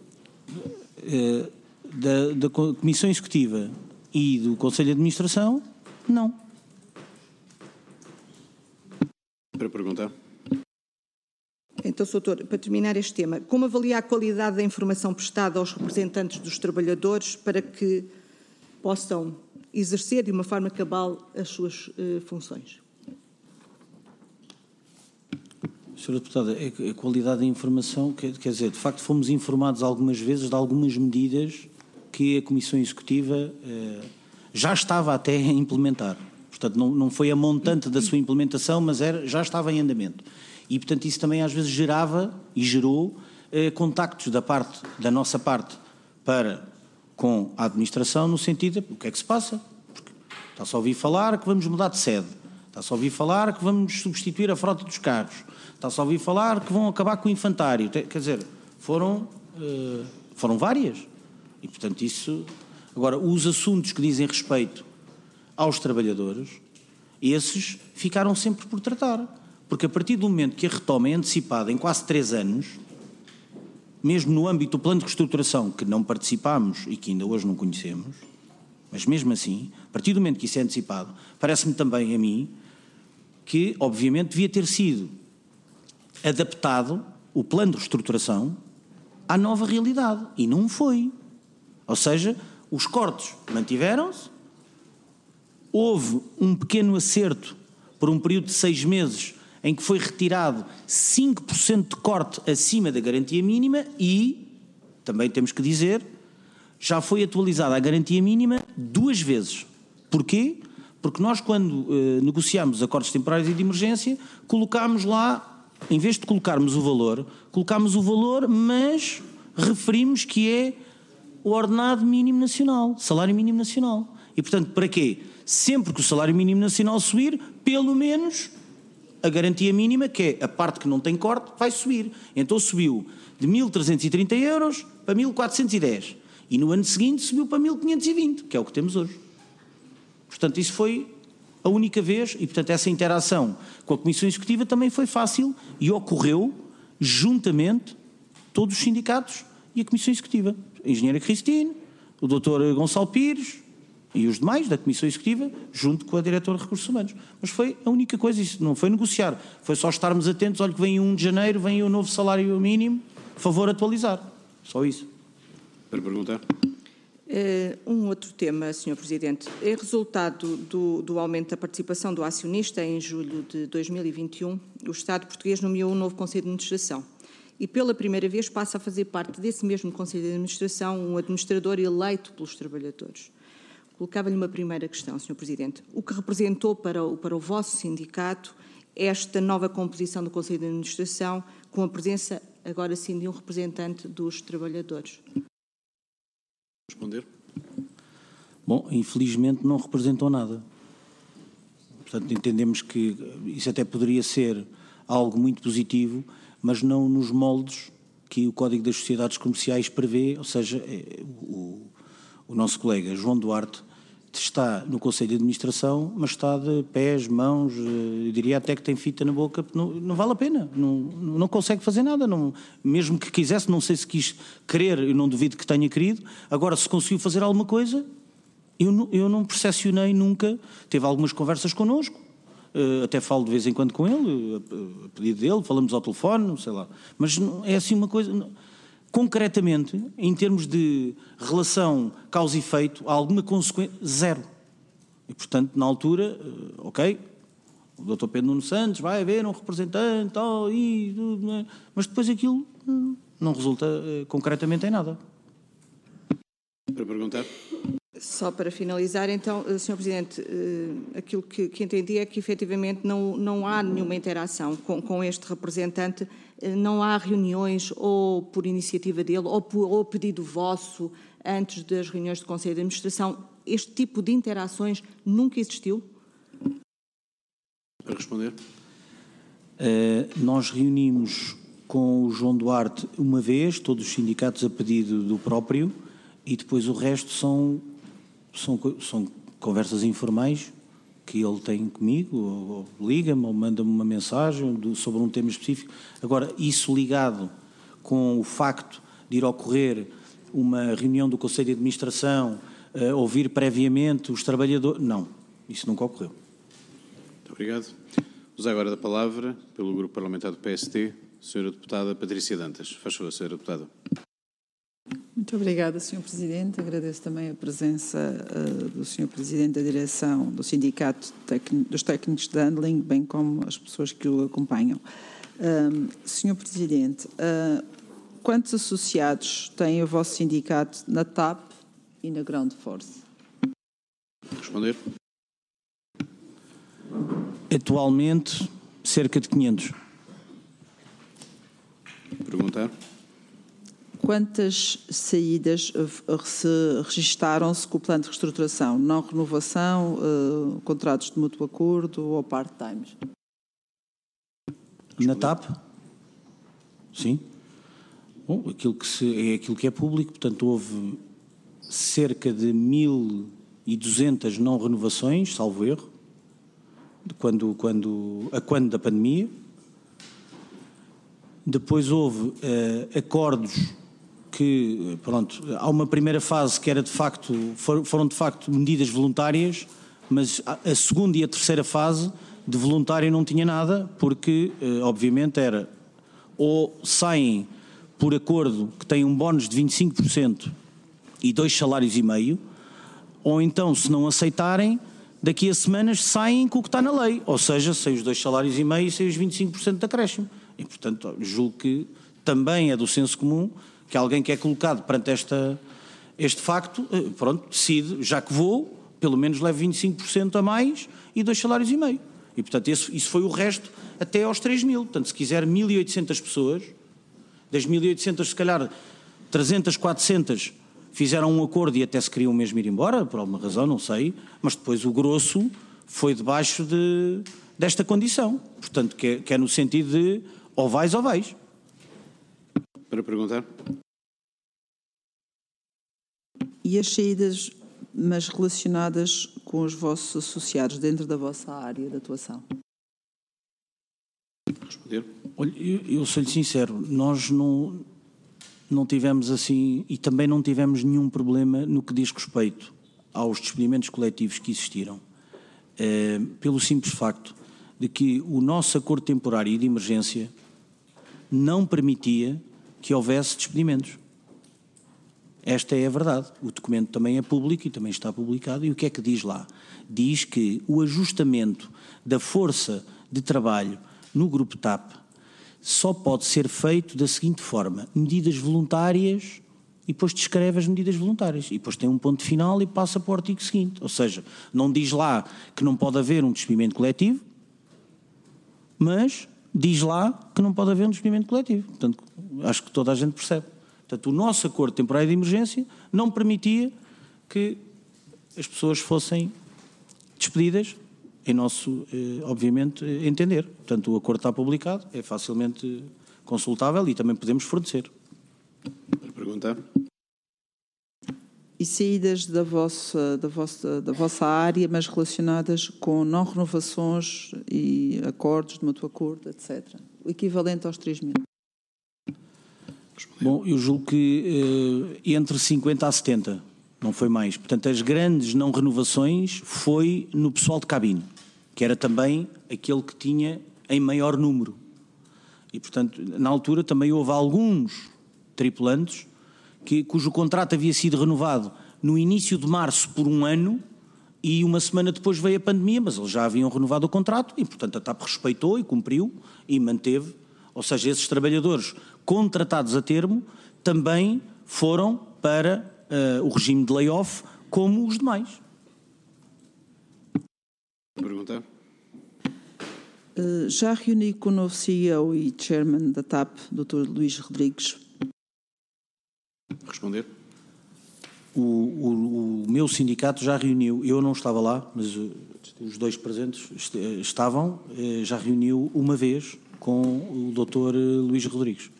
Da Comissão Executiva e do Conselho de Administração, não. Para perguntar. Então, Sr. Doutor, para terminar este tema, como avalia a qualidade da informação prestada aos representantes dos trabalhadores para que possam exercer de uma forma cabal as suas funções? Sra. Deputada, a qualidade da informação, quer dizer, de facto fomos informados algumas vezes de algumas medidas que a Comissão Executiva já estava até a implementar. Portanto, não foi a montante da sua implementação, mas já estava em andamento. E, portanto, isso também às vezes gerava e gerou contactos da nossa parte com a administração, no sentido de o que é que se passa? Porque está-se a ouvir falar que vamos mudar de sede, está-se a ouvir falar que vamos substituir a frota dos carros, está-se a ouvir falar que vão acabar com o infantário. Quer dizer, foram várias. E, portanto, isso... Agora, os assuntos que dizem respeito aos trabalhadores, esses ficaram sempre por tratar. Porque a partir do momento que a retoma é antecipada em quase 3 anos, mesmo no âmbito do plano de reestruturação, que não participámos e que ainda hoje não conhecemos, mas mesmo assim, a partir do momento que isso é antecipado, parece-me também a mim que, obviamente, devia ter sido adaptado o plano de reestruturação à nova realidade. E não foi. Ou seja, os cortes mantiveram-se, houve um pequeno acerto por um período de 6 meses em que foi retirado 5% de corte acima da garantia mínima e, também temos que dizer, já foi atualizada a garantia mínima 2 vezes. Porquê? Porque nós, quando negociámos acordos temporários e de emergência, colocámos lá, em vez de colocarmos o valor, mas referimos que é o ordenado mínimo nacional, salário mínimo nacional. E, portanto, para quê? Sempre que o salário mínimo nacional subir, pelo menos a garantia mínima, que é a parte que não tem corte, vai subir. Então subiu de 1.330 euros para 1.410. E no ano seguinte subiu para 1.520, que é o que temos hoje. Portanto, isso foi a única vez, e portanto essa interação com a Comissão Executiva também foi fácil e ocorreu juntamente todos os sindicatos e a Comissão Executiva. A engenheira Cristine, o Dr. Gonçalo Pires e os demais da Comissão Executiva, junto com a Diretora de Recursos Humanos. Mas foi a única coisa, isso não foi negociar, foi só estarmos atentos, olha que vem 1 de janeiro, vem o novo salário mínimo, favor atualizar. Só isso. Para perguntar. Um outro tema, Sr. Presidente. É resultado do aumento da participação do acionista em julho de 2021, o Estado português nomeou um novo Conselho de Administração e pela primeira vez passa a fazer parte desse mesmo Conselho de Administração um administrador eleito pelos trabalhadores. Colocava-lhe uma primeira questão, Sr. Presidente. O que representou para o vosso sindicato esta nova composição do Conselho de Administração com a presença, agora sim, de um representante dos trabalhadores? Responder. Bom, infelizmente não representou nada. Portanto, entendemos que isso até poderia ser algo muito positivo, mas não nos moldes que o Código das Sociedades Comerciais prevê, ou seja, o nosso colega João Duarte está no Conselho de Administração, mas está de pés, mãos, eu diria até que tem fita na boca, não vale a pena, não consegue fazer nada, mesmo que quisesse, não sei se quis querer, eu não duvido que tenha querido, agora se conseguiu fazer alguma coisa, eu não percepcionei nunca, teve algumas conversas connosco, até falo de vez em quando com ele, a pedido dele, falamos ao telefone, sei lá, mas é assim uma coisa... Concretamente, em termos de relação causa e efeito, há alguma consequência? Zero. E, portanto, na altura, ok, o Dr. Pedro Nuno Santos vai haver um representante, mas depois aquilo não resulta concretamente em nada. Para perguntar. Só para finalizar, então, Sr. Presidente, aquilo que entendi é que efetivamente não há nenhuma interação com este representante, não há reuniões ou por iniciativa dele ou pedido vosso antes das reuniões do Conselho de Administração. Este tipo de interações nunca existiu? Para responder. Nós reunimos com o João Duarte uma vez, todos os sindicatos a pedido do próprio, e depois o resto são conversas informais que ele tem comigo, ou liga-me, ou manda-me uma mensagem sobre um tema específico. Agora, isso ligado com o facto de ir ocorrer uma reunião do Conselho de Administração, ouvir previamente os trabalhadores... Não, isso nunca ocorreu. Muito obrigado. Usa agora da palavra, pelo Grupo Parlamentar do PST, a Sra. Deputada Patrícia Dantas. Faz favor, Sra. Deputada. Muito obrigada, Sr. Presidente. Agradeço também a presença do Sr. Presidente da Direção do Sindicato dos Técnicos de Handling, bem como as pessoas que o acompanham. Sr. Presidente, quantos associados tem o vosso sindicato na TAP e na Ground Force? Responder. Atualmente, cerca de 500. Perguntar. Quantas saídas registaram-se com o plano de reestruturação? Não renovação, contratos de mútuo acordo ou part-times? Na TAP? Sim. Bom, aquilo que é público, portanto, houve cerca de 1.200 não renovações, salvo erro, quando da pandemia. Depois houve acordos que, pronto, há uma primeira fase que era de facto, foram de facto medidas voluntárias, mas a segunda e a terceira fase de voluntário não tinha nada, porque obviamente era ou saem por acordo que têm um bónus de 25% e 2 salários e meio, ou então, se não aceitarem, daqui a semanas saem com o que está na lei, ou seja, sem os 2 salários e meio e sem os 25% de acréscimo. E, portanto, julgo que também é do senso comum que alguém que é colocado perante este facto, pronto, decide, já que vou, pelo menos levo 25% a mais e 2 salários e meio. E, portanto, isso foi o resto até aos 3.000. Portanto, se quiser 1.800 pessoas, das 1.800, se calhar 300, 400 fizeram um acordo e até se queriam mesmo ir embora, por alguma razão, não sei, mas depois o grosso foi debaixo desta condição. Portanto, que é no sentido de ou vais ou vais. Para perguntar. E as saídas, mas relacionadas com os vossos associados dentro da vossa área de atuação? Responder. Olha, eu sou-lhe sincero, nós não tivemos assim, e também não tivemos nenhum problema no que diz respeito aos despedimentos coletivos que existiram, pelo simples facto de que o nosso acordo temporário e de emergência não permitia que houvesse despedimentos. Esta é a verdade. O documento também é público e também está publicado. E o que é que diz lá? Diz que o ajustamento da força de trabalho no Grupo TAP só pode ser feito da seguinte forma: medidas voluntárias, e depois descreve as medidas voluntárias. E depois tem um ponto final e passa para o artigo seguinte. Ou seja, não diz lá que não pode haver um despedimento coletivo, mas diz lá que não pode haver um despedimento coletivo. Portanto, acho que toda a gente percebe. Portanto, o nosso acordo temporário de emergência não permitia que as pessoas fossem despedidas, em nosso, obviamente, entender. Portanto, o acordo está publicado, é facilmente consultável e também podemos fornecer. Para perguntar. E saídas da vossa área, mas relacionadas com não renovações e acordos de mútuo acordo, etc. O equivalente aos 3.000. Bom, eu julgo que entre 50 a 70, não foi mais. Portanto, as grandes não renovações foi no pessoal de cabine, que era também aquele que tinha em maior número. E, portanto, na altura também houve alguns tripulantes cujo contrato havia sido renovado no início de março por 1 ano e uma semana depois veio a pandemia, mas eles já haviam renovado o contrato e, portanto, a TAP respeitou e cumpriu e manteve. Ou seja, esses trabalhadores contratados a termo também foram para o regime de layoff como os demais. Perguntar. Já reuni com o novo CEO e Chairman da TAP, Dr. Luís Rodrigues. Responder. O meu sindicato já reuniu, eu não estava lá, mas os 2 presentes estavam, já reuniu uma vez com o Dr. Luís Rodrigues.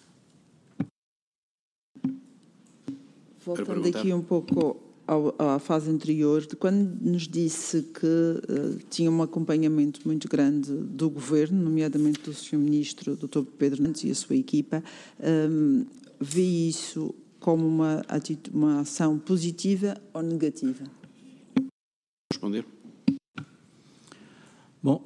Voltando aqui um pouco à fase anterior, quando nos disse que tinha um acompanhamento muito grande do Governo, nomeadamente do Sr. Ministro, Dr. Pedro Nunes e a sua equipa, vê isso como uma ação positiva ou negativa? Responder. Bom,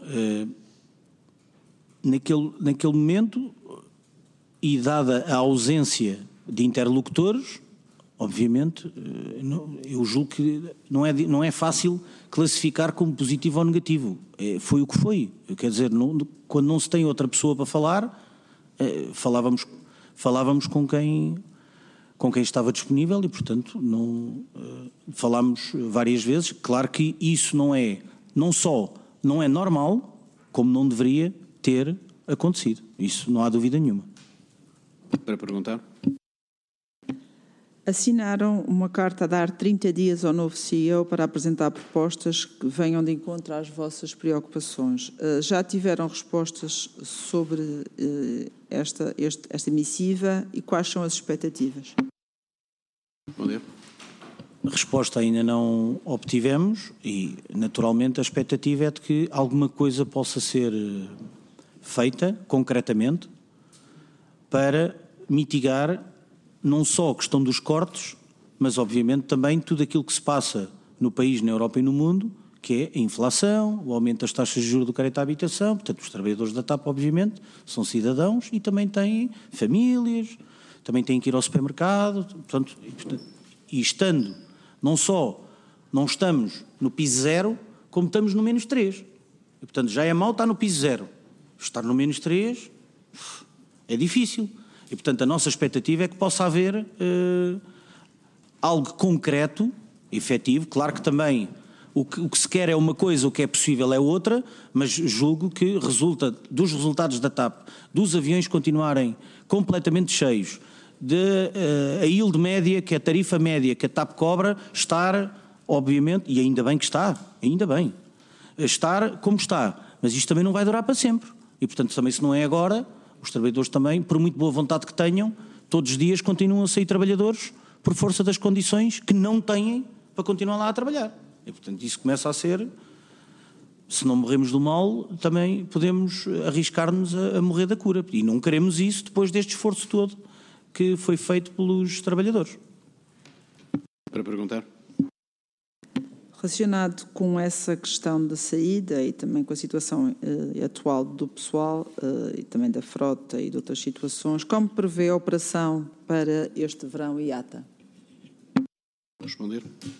naquele momento, e dada a ausência de interlocutores, obviamente, eu julgo que não é fácil classificar como positivo ou negativo. Foi o que foi. Quer dizer, quando não se tem outra pessoa para falar, falávamos com quem estava disponível e, portanto, falámos várias vezes. Claro que isso não só não é normal, como não deveria ter acontecido. Isso não há dúvida nenhuma. Para perguntar. Assinaram uma carta a dar 30 dias ao novo CEO para apresentar propostas que venham de encontro às vossas preocupações. Já tiveram respostas sobre esta missiva e quais são as expectativas? Responder. A resposta ainda não obtivemos e, naturalmente, a expectativa é de que alguma coisa possa ser feita, concretamente, para mitigar não só a questão dos cortes, mas, obviamente, também tudo aquilo que se passa no país, na Europa e no mundo, que é a inflação, o aumento das taxas de juros do crédito à habitação. Portanto, os trabalhadores da TAP, obviamente, são cidadãos e também têm famílias, também têm que ir ao supermercado. Portanto, e estando, não só não estamos no piso zero, como estamos no menos 3. E, portanto, já é mau estar no piso zero. Estar no menos 3 é difícil. E, portanto, a nossa expectativa é que possa haver algo concreto, efetivo. Claro que também o que se quer é uma coisa, o que é possível é outra, mas julgo que resulta dos resultados da TAP, dos aviões continuarem completamente cheios, a yield média, que é a tarifa média que a TAP cobra, estar, obviamente, e ainda bem que está, ainda bem, estar como está. Mas isto também não vai durar para sempre. E, portanto, também se não é agora, os trabalhadores também, por muito boa vontade que tenham, todos os dias continuam a sair trabalhadores por força das condições que não têm para continuar lá a trabalhar. E, portanto, isso começa a ser, se não morremos do mal, também podemos arriscar-nos a morrer da cura. E não queremos isso depois deste esforço todo que foi feito pelos trabalhadores. Para perguntar. Relacionado com essa questão da saída e também com a situação atual do pessoal e também da frota e de outras situações, como prevê a operação para este verão IATA? Responder.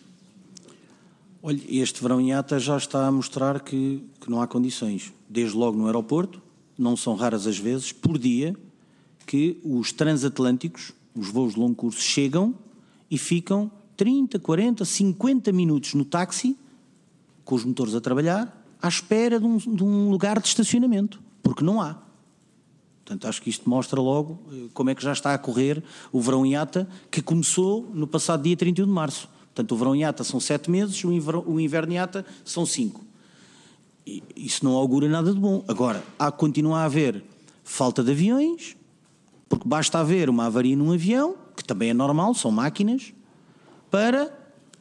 Olha, este verão IATA já está a mostrar que não há condições. Desde logo no aeroporto, não são raras as vezes, por dia, que os transatlânticos, os voos de longo curso, chegam e ficam 30, 40, 50 minutos no táxi, com os motores a trabalhar, à espera de um lugar de estacionamento, porque não há. Portanto, acho que isto mostra logo como é que já está a correr o verão IATA, que começou no passado dia 31 de março. Portanto, o verão IATA são 7 meses, o inverno IATA são 5. E isso não augura nada de bom. Agora, continua a haver falta de aviões, porque basta haver uma avaria num avião, que também é normal, são máquinas, para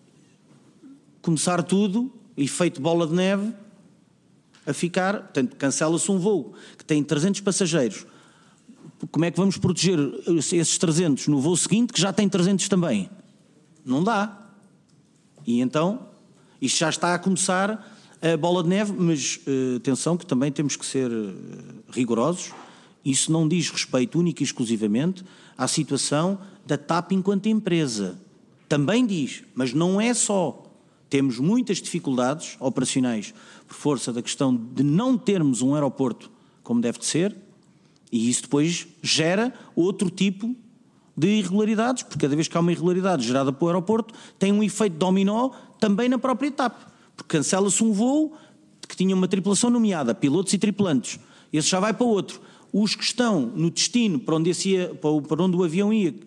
começar tudo, efeito bola de neve, a ficar. Portanto, cancela-se um voo que tem 300 passageiros. Como é que vamos proteger esses 300 no voo seguinte, que já tem 300 também? Não dá. E então, isto já está a começar a bola de neve, mas atenção que também temos que ser rigorosos. Isso não diz respeito única e exclusivamente à situação da TAP enquanto empresa. Também diz, mas não é só. Temos muitas dificuldades operacionais por força da questão de não termos um aeroporto como deve de ser, e isso depois gera outro tipo de irregularidades, porque cada vez que há uma irregularidade gerada pelo aeroporto, tem um efeito dominó também na própria TAP, porque cancela-se um voo que tinha uma tripulação nomeada, pilotos e tripulantes, esse já vai para outro. Os que estão no destino para onde o avião ia,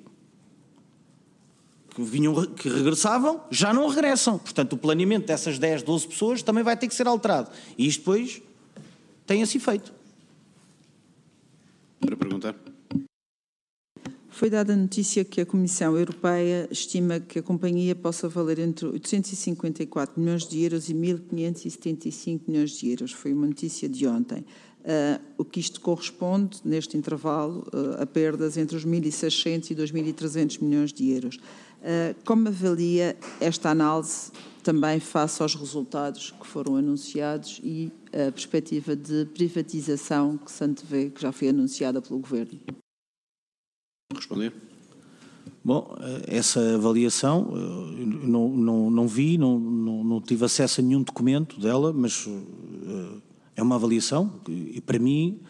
que regressavam, já não regressam. Portanto, o planeamento dessas 10, 12 pessoas também vai ter que ser alterado. E isto depois tem esse efeito. Para perguntar. Foi dada a notícia que a Comissão Europeia estima que a companhia possa valer entre 854 milhões de euros e 1.575 milhões de euros. Foi uma notícia de ontem. O que isto corresponde, neste intervalo, a perdas entre os 1.600 e 2.300 milhões de euros. Como avalia esta análise também face aos resultados que foram anunciados e a perspectiva de privatização que se antevê, que já foi anunciada pelo Governo? Responder. Bom, essa avaliação não vi, não tive acesso a nenhum documento dela, mas é uma avaliação e para mim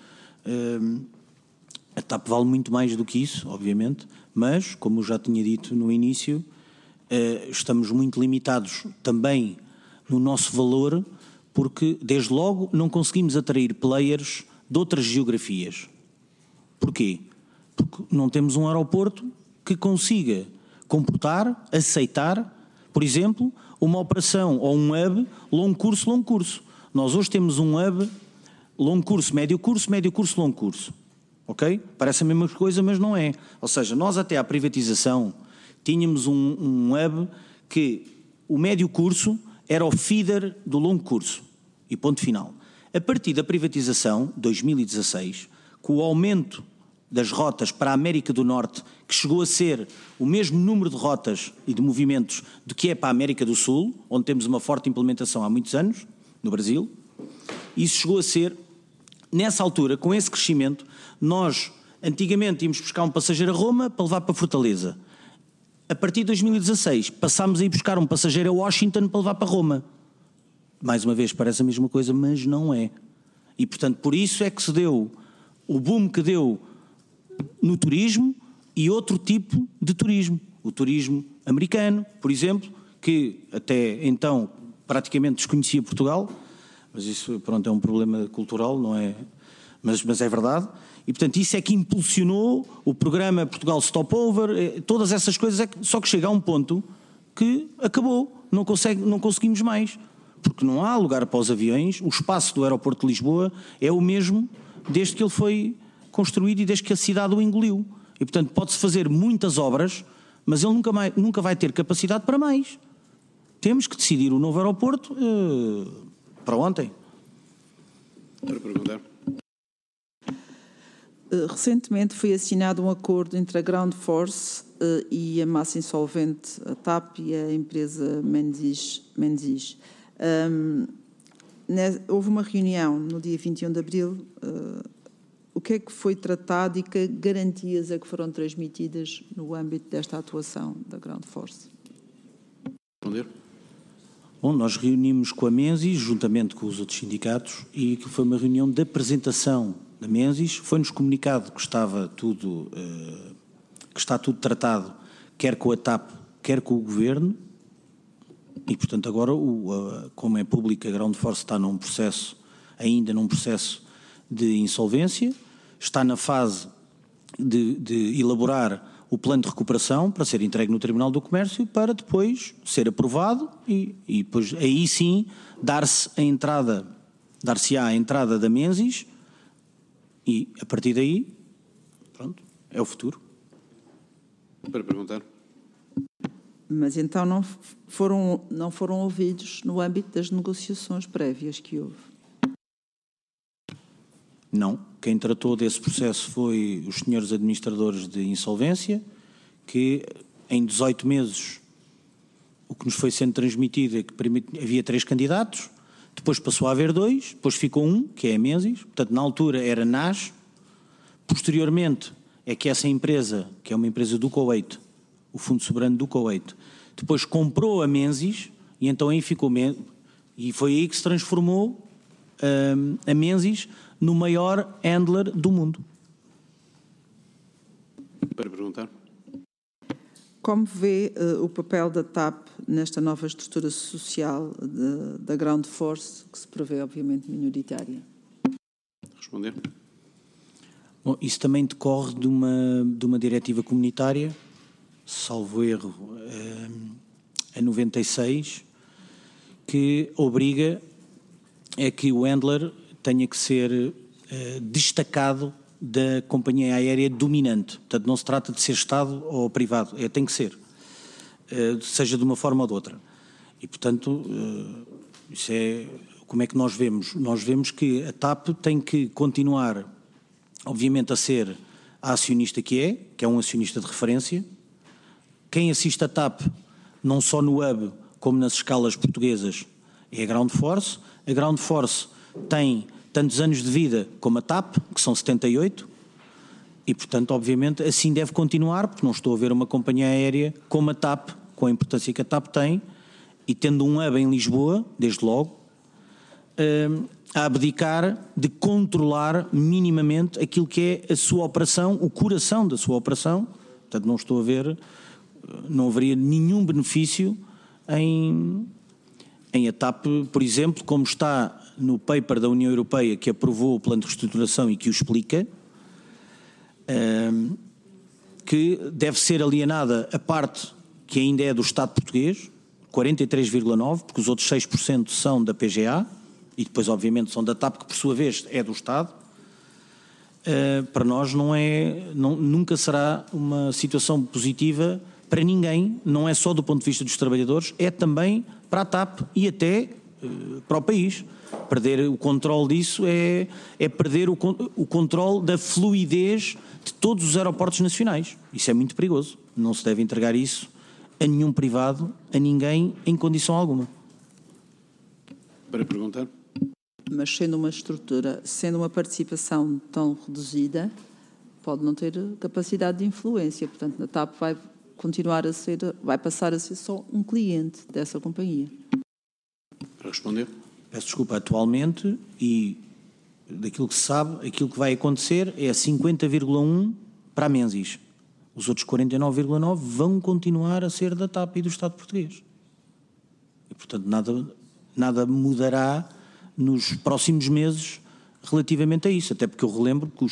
a TAP vale muito mais do que isso, obviamente, mas, como eu já tinha dito no início, estamos muito limitados também no nosso valor, porque desde logo não conseguimos atrair players de outras geografias. Porquê? Porque não temos um aeroporto que consiga comportar, aceitar, por exemplo, uma operação ou um hub longo curso. Nós hoje temos um hub longo curso, médio curso, longo curso. Ok? Parece a mesma coisa, mas não é. Ou seja, nós até à privatização tínhamos um hub que o médio curso era o feeder do longo curso. E ponto final. A partir da privatização, 2016, com o aumento das rotas para a América do Norte, que chegou a ser o mesmo número de rotas e de movimentos do que é para a América do Sul, onde temos uma forte implementação há muitos anos, no Brasil, isso chegou a ser, nessa altura, com esse crescimento, nós antigamente íamos buscar um passageiro a Roma para levar para Fortaleza. A partir de 2016 passámos a ir buscar um passageiro a Washington para levar para Roma. Mais uma vez parece a mesma coisa, mas não é. E portanto por isso é que se deu o boom que deu no turismo e outro tipo de turismo. O turismo americano, por exemplo, que até então praticamente desconhecia Portugal, mas isso pronto é um problema cultural, não é? Mas é verdade. E, portanto, isso é que impulsionou o programa Portugal Stopover, todas essas coisas, só que chega a um ponto que acabou, não conseguimos mais, porque não há lugar para os aviões, o espaço do aeroporto de Lisboa é o mesmo desde que ele foi construído e desde que a cidade o engoliu. E, portanto, pode-se fazer muitas obras, mas ele nunca vai ter capacidade para mais. Temos que decidir o novo aeroporto para ontem. Para perguntar. Recentemente foi assinado um acordo entre a Ground Force e a massa insolvente, a TAP e a empresa Menzies. Houve uma reunião no dia 21 de abril. O que é que foi tratado e que garantias é que foram transmitidas no âmbito desta atuação da Ground Force? Responder. Bom, nós reunimos com a Menzies, juntamente com os outros sindicatos, e que foi uma reunião de apresentação da Menzies. Foi-nos comunicado que está tudo tratado, quer com a TAP, quer com o Governo, e, portanto, agora, como é público, a Ground Force está ainda num processo de insolvência, está na fase de elaborar o plano de recuperação para ser entregue no Tribunal do Comércio para depois ser aprovado e depois aí sim dar-se-á a entrada da Menzies e a partir daí, pronto, é o futuro. Para perguntar. Mas então não foram ouvidos no âmbito das negociações prévias que houve? Não. Quem tratou desse processo foi os senhores administradores de insolvência, que em 18 meses o que nos foi sendo transmitido é que havia 3 candidatos, depois passou a haver 2, depois ficou um, que é a Menzies, portanto na altura era NAS, posteriormente é que essa empresa, que é uma empresa do Kuwait, o Fundo Soberano do Kuwait, depois comprou a Menzies e então aí ficou, e foi aí que se transformou a Menzies no maior handler do mundo. Para perguntar. Como vê o papel da TAP nesta nova estrutura social da Ground Force, que se prevê, obviamente, minoritária? Responder. Bom, isso também decorre de uma diretiva comunitária, salvo erro, a 96, que obriga a que o handler tenha que ser destacado da companhia aérea dominante. Portanto, não se trata de ser Estado ou privado, tem que ser, seja de uma forma ou de outra. E, portanto, isso é como é que nós vemos? Nós vemos que a TAP tem que continuar, obviamente, a ser a acionista que é um acionista de referência. Quem assiste a TAP, não só no hub, como nas escalas portuguesas, é a Ground Force. A Ground Force tem tantos anos de vida como a TAP, que são 78, e, portanto, obviamente, assim deve continuar, porque não estou a ver uma companhia aérea como a TAP, com a importância que a TAP tem, e tendo um hub em Lisboa, desde logo, a abdicar de controlar minimamente aquilo que é a sua operação, o coração da sua operação. Portanto, não estou a ver, não haveria nenhum benefício em a TAP, por exemplo, como está no paper da União Europeia que aprovou o plano de reestruturação e que o explica, que deve ser alienada a parte que ainda é do Estado português, 43,9%, porque os outros 6% são da PGA, e depois, obviamente, são da TAP, que por sua vez é do Estado. Para nós nunca será uma situação positiva para ninguém, não é só do ponto de vista dos trabalhadores, é também para a TAP e até para o país. Perder o controle disso é perder o controle da fluidez de todos os aeroportos nacionais. Isso é muito perigoso. Não se deve entregar isso a nenhum privado, a ninguém, em condição alguma. Para perguntar? Mas sendo uma estrutura, sendo uma participação tão reduzida, pode não ter capacidade de influência. Portanto, a TAP vai passar a ser só um cliente dessa companhia. Para responder? Peço desculpa, atualmente, e daquilo que se sabe, aquilo que vai acontecer é 50,1% para a Menzies. Os outros 49,9% vão continuar a ser da TAP e do Estado português. E, portanto, nada mudará nos próximos meses relativamente a isso, até porque eu relembro que os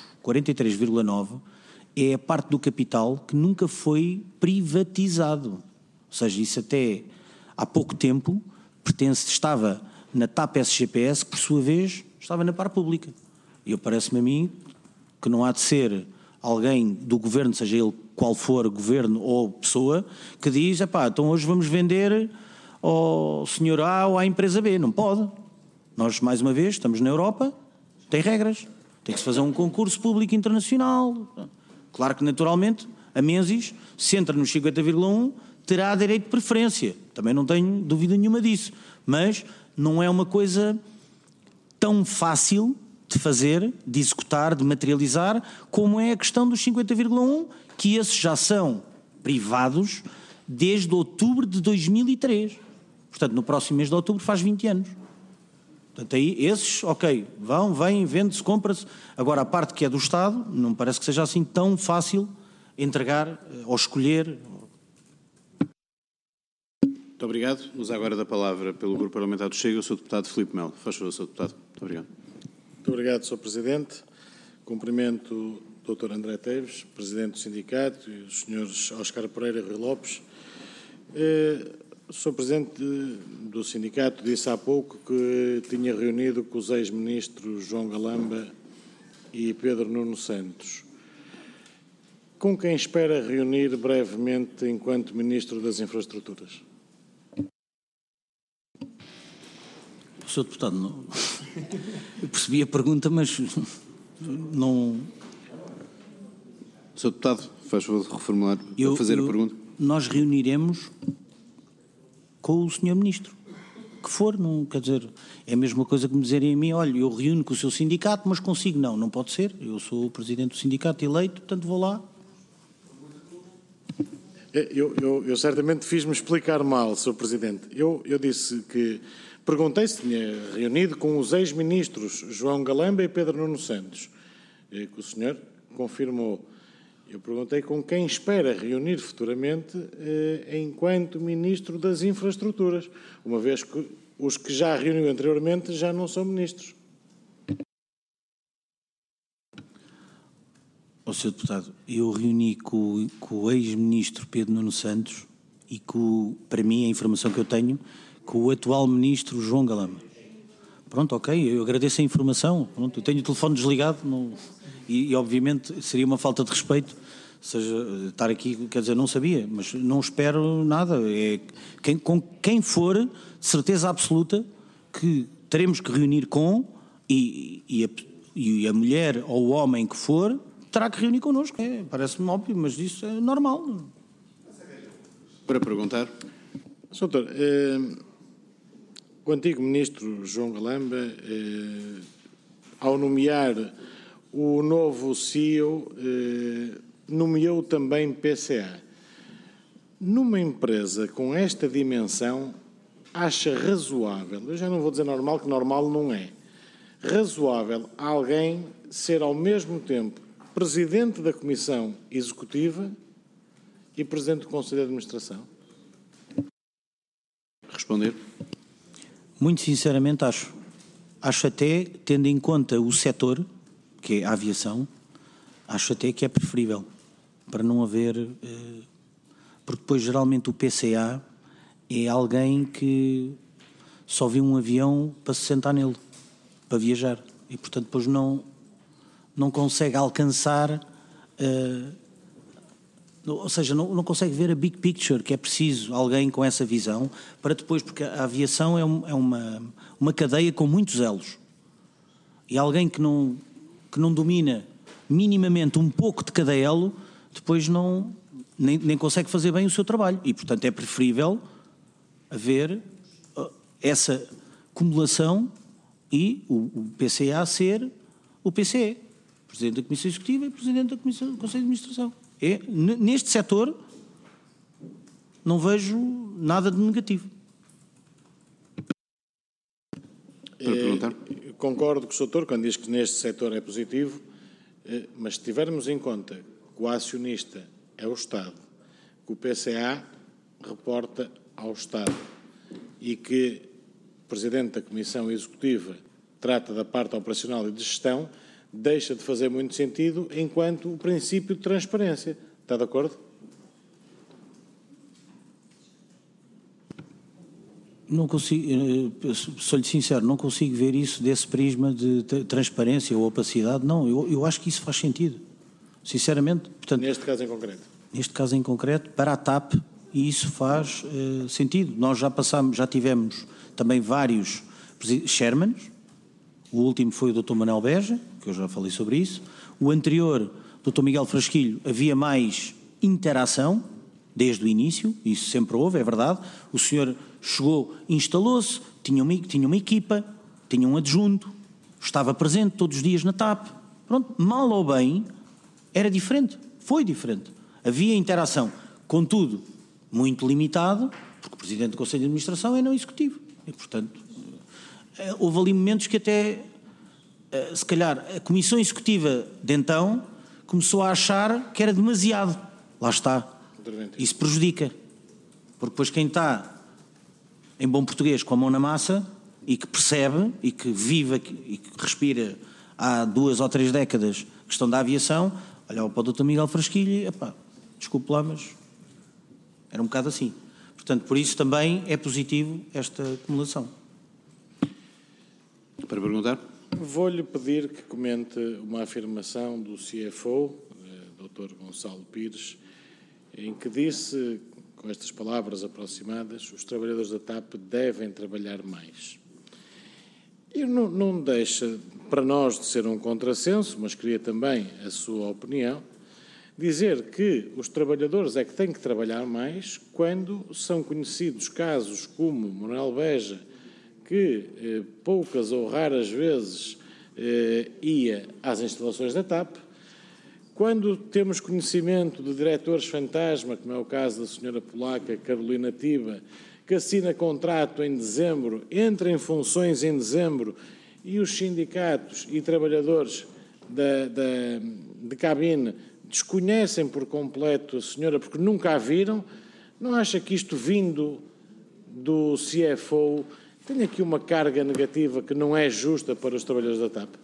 43,9% é a parte do capital que nunca foi privatizado. Ou seja, isso até há pouco tempo estava na TAP SGPS, que por sua vez estava na par pública. E parece-me a mim que não há de ser alguém do governo, seja ele qual for governo ou pessoa, que diz, então hoje vamos vender ao senhor A ou à empresa B. Não pode. Nós, mais uma vez, estamos na Europa, tem regras. Tem que se fazer um concurso público internacional. Claro que, naturalmente, a Menzies, se entra nos 50,1%, terá direito de preferência. Também não tenho dúvida nenhuma disso. Mas não é uma coisa tão fácil de fazer, de executar, de materializar, como é a questão dos 50,1%, que esses já são privados desde outubro de 2003. Portanto, no próximo mês de outubro faz 20 anos. Portanto, aí esses, vêm, vende-se, compra-se. Agora, a parte que é do Estado, não me parece que seja assim tão fácil entregar ou escolher. Muito obrigado. Uso agora da palavra pelo Grupo Parlamentar do Chega o Sr. Deputado Filipe Melo. Faz favor, Sr. Deputado. Muito obrigado. Muito obrigado, Sr. Presidente. Cumprimento o Dr. André Teves, Presidente do Sindicato, e os Srs. Óscar Pereira e Rui Lopes. O Sr. Presidente do Sindicato disse há pouco que tinha reunido com os ex-ministros João Galamba e Pedro Nuno Santos. Com quem espera reunir brevemente enquanto Ministro das Infraestruturas? Sr. Deputado, não, eu percebi a pergunta, mas não... Sr. Deputado, faz favor de reformular, fazer a pergunta. Nós reuniremos com o Sr. Ministro, que for, não, quer dizer, é a mesma coisa que me dizerem a mim, olha, eu reúno com o seu sindicato, mas consigo. Não pode ser, eu sou o Presidente do sindicato eleito, portanto vou lá. Eu certamente fiz-me explicar mal, Sr. Presidente. Eu disse que... Perguntei se tinha reunido com os ex-ministros João Galamba e Pedro Nuno Santos, que o senhor confirmou. Eu perguntei com quem espera reunir futuramente enquanto Ministro das Infraestruturas, uma vez que os que já reuniu anteriormente já não são ministros. Sr. Deputado, eu reuni com o ex-ministro Pedro Nuno Santos e para mim, a informação que eu tenho, com o atual ministro João Galamba. Pronto, ok, eu agradeço a informação. Pronto, eu tenho o telefone desligado e obviamente seria uma falta de respeito, seja, estar aqui, quer dizer, não sabia, mas não espero nada. Com quem for, de certeza absoluta que teremos que reunir com e a mulher ou o homem que for terá que reunir connosco. Parece-me óbvio, mas isso é normal. Para perguntar. Sr. Doutor, o antigo ministro João Galamba, ao nomear o novo CEO, nomeou também PCA. Numa empresa com esta dimensão, acha razoável, eu já não vou dizer normal, que normal não é, razoável alguém ser ao mesmo tempo presidente da Comissão Executiva e presidente do Conselho de Administração? Responder. Muito sinceramente acho. Acho até, tendo em conta o setor, que é a aviação, acho até que é preferível, para não haver... porque depois geralmente o PCA é alguém que só viu um avião para se sentar nele, para viajar, e portanto depois não consegue alcançar, ou seja, não consegue ver a big picture, que é preciso alguém com essa visão, para depois, porque a aviação é uma cadeia com muitos elos, e alguém que não domina minimamente um pouco de cada elo, depois nem consegue fazer bem o seu trabalho, e portanto é preferível haver essa acumulação e o PCA ser o PCE, Presidente da Comissão Executiva e Presidente da Comissão do Conselho de Administração. Neste setor não vejo nada de negativo. Para perguntar. Concordo com o Sr. Doutor quando diz que neste setor é positivo, mas se tivermos em conta que o acionista é o Estado, que o PCA reporta ao Estado e que o Presidente da Comissão Executiva trata da parte operacional e de gestão, deixa de fazer muito sentido enquanto o princípio de transparência. Está de acordo? Não consigo, sou-lhe sincero, não consigo ver isso desse prisma de transparência ou opacidade. Não, eu acho que isso faz sentido, sinceramente. Portanto, neste caso em concreto? Neste caso em concreto, para a TAP, e isso faz sentido. Nós já tivemos também vários chairmans. O último foi o Dr. Manuel Beja, que eu já falei sobre isso. O anterior, Dr. Miguel Frasquilho, havia mais interação desde o início, isso sempre houve, é verdade. O senhor chegou, instalou-se, tinha uma equipa, tinha um adjunto, estava presente todos os dias na TAP. Pronto, mal ou bem, era diferente, foi diferente. Havia interação, contudo, muito limitado, porque o Presidente do Conselho de Administração é não executivo. E, portanto, houve ali momentos que até, se calhar, a Comissão Executiva de então começou a achar que era demasiado. Lá está. Isso prejudica. Porque depois quem está, em bom português, com a mão na massa, e que percebe, e que vive, e que respira há 2 ou 3 décadas a questão da aviação, olhava para o Dr. Miguel Frasquilho e, desculpe lá, mas era um bocado assim. Portanto, por isso também é positivo esta acumulação. Para perguntar? Vou-lhe pedir que comente uma afirmação do CFO, Dr. Gonçalo Pires, em que disse, com estas palavras aproximadas, os trabalhadores da TAP devem trabalhar mais. E não deixa, para nós, de ser um contrassenso, mas queria também a sua opinião, dizer que os trabalhadores é que têm que trabalhar mais quando são conhecidos casos como Manuel Beja, que poucas ou raras vezes ia às instalações da TAP, quando temos conhecimento de diretores fantasma, como é o caso da senhora polaca Carolina Tiba, que assina contrato em dezembro, entra em funções em dezembro, e os sindicatos e trabalhadores de cabine desconhecem por completo a senhora porque nunca a viram, não acha que isto vindo do CFO tem aqui uma carga negativa que não é justa para os trabalhadores da TAP?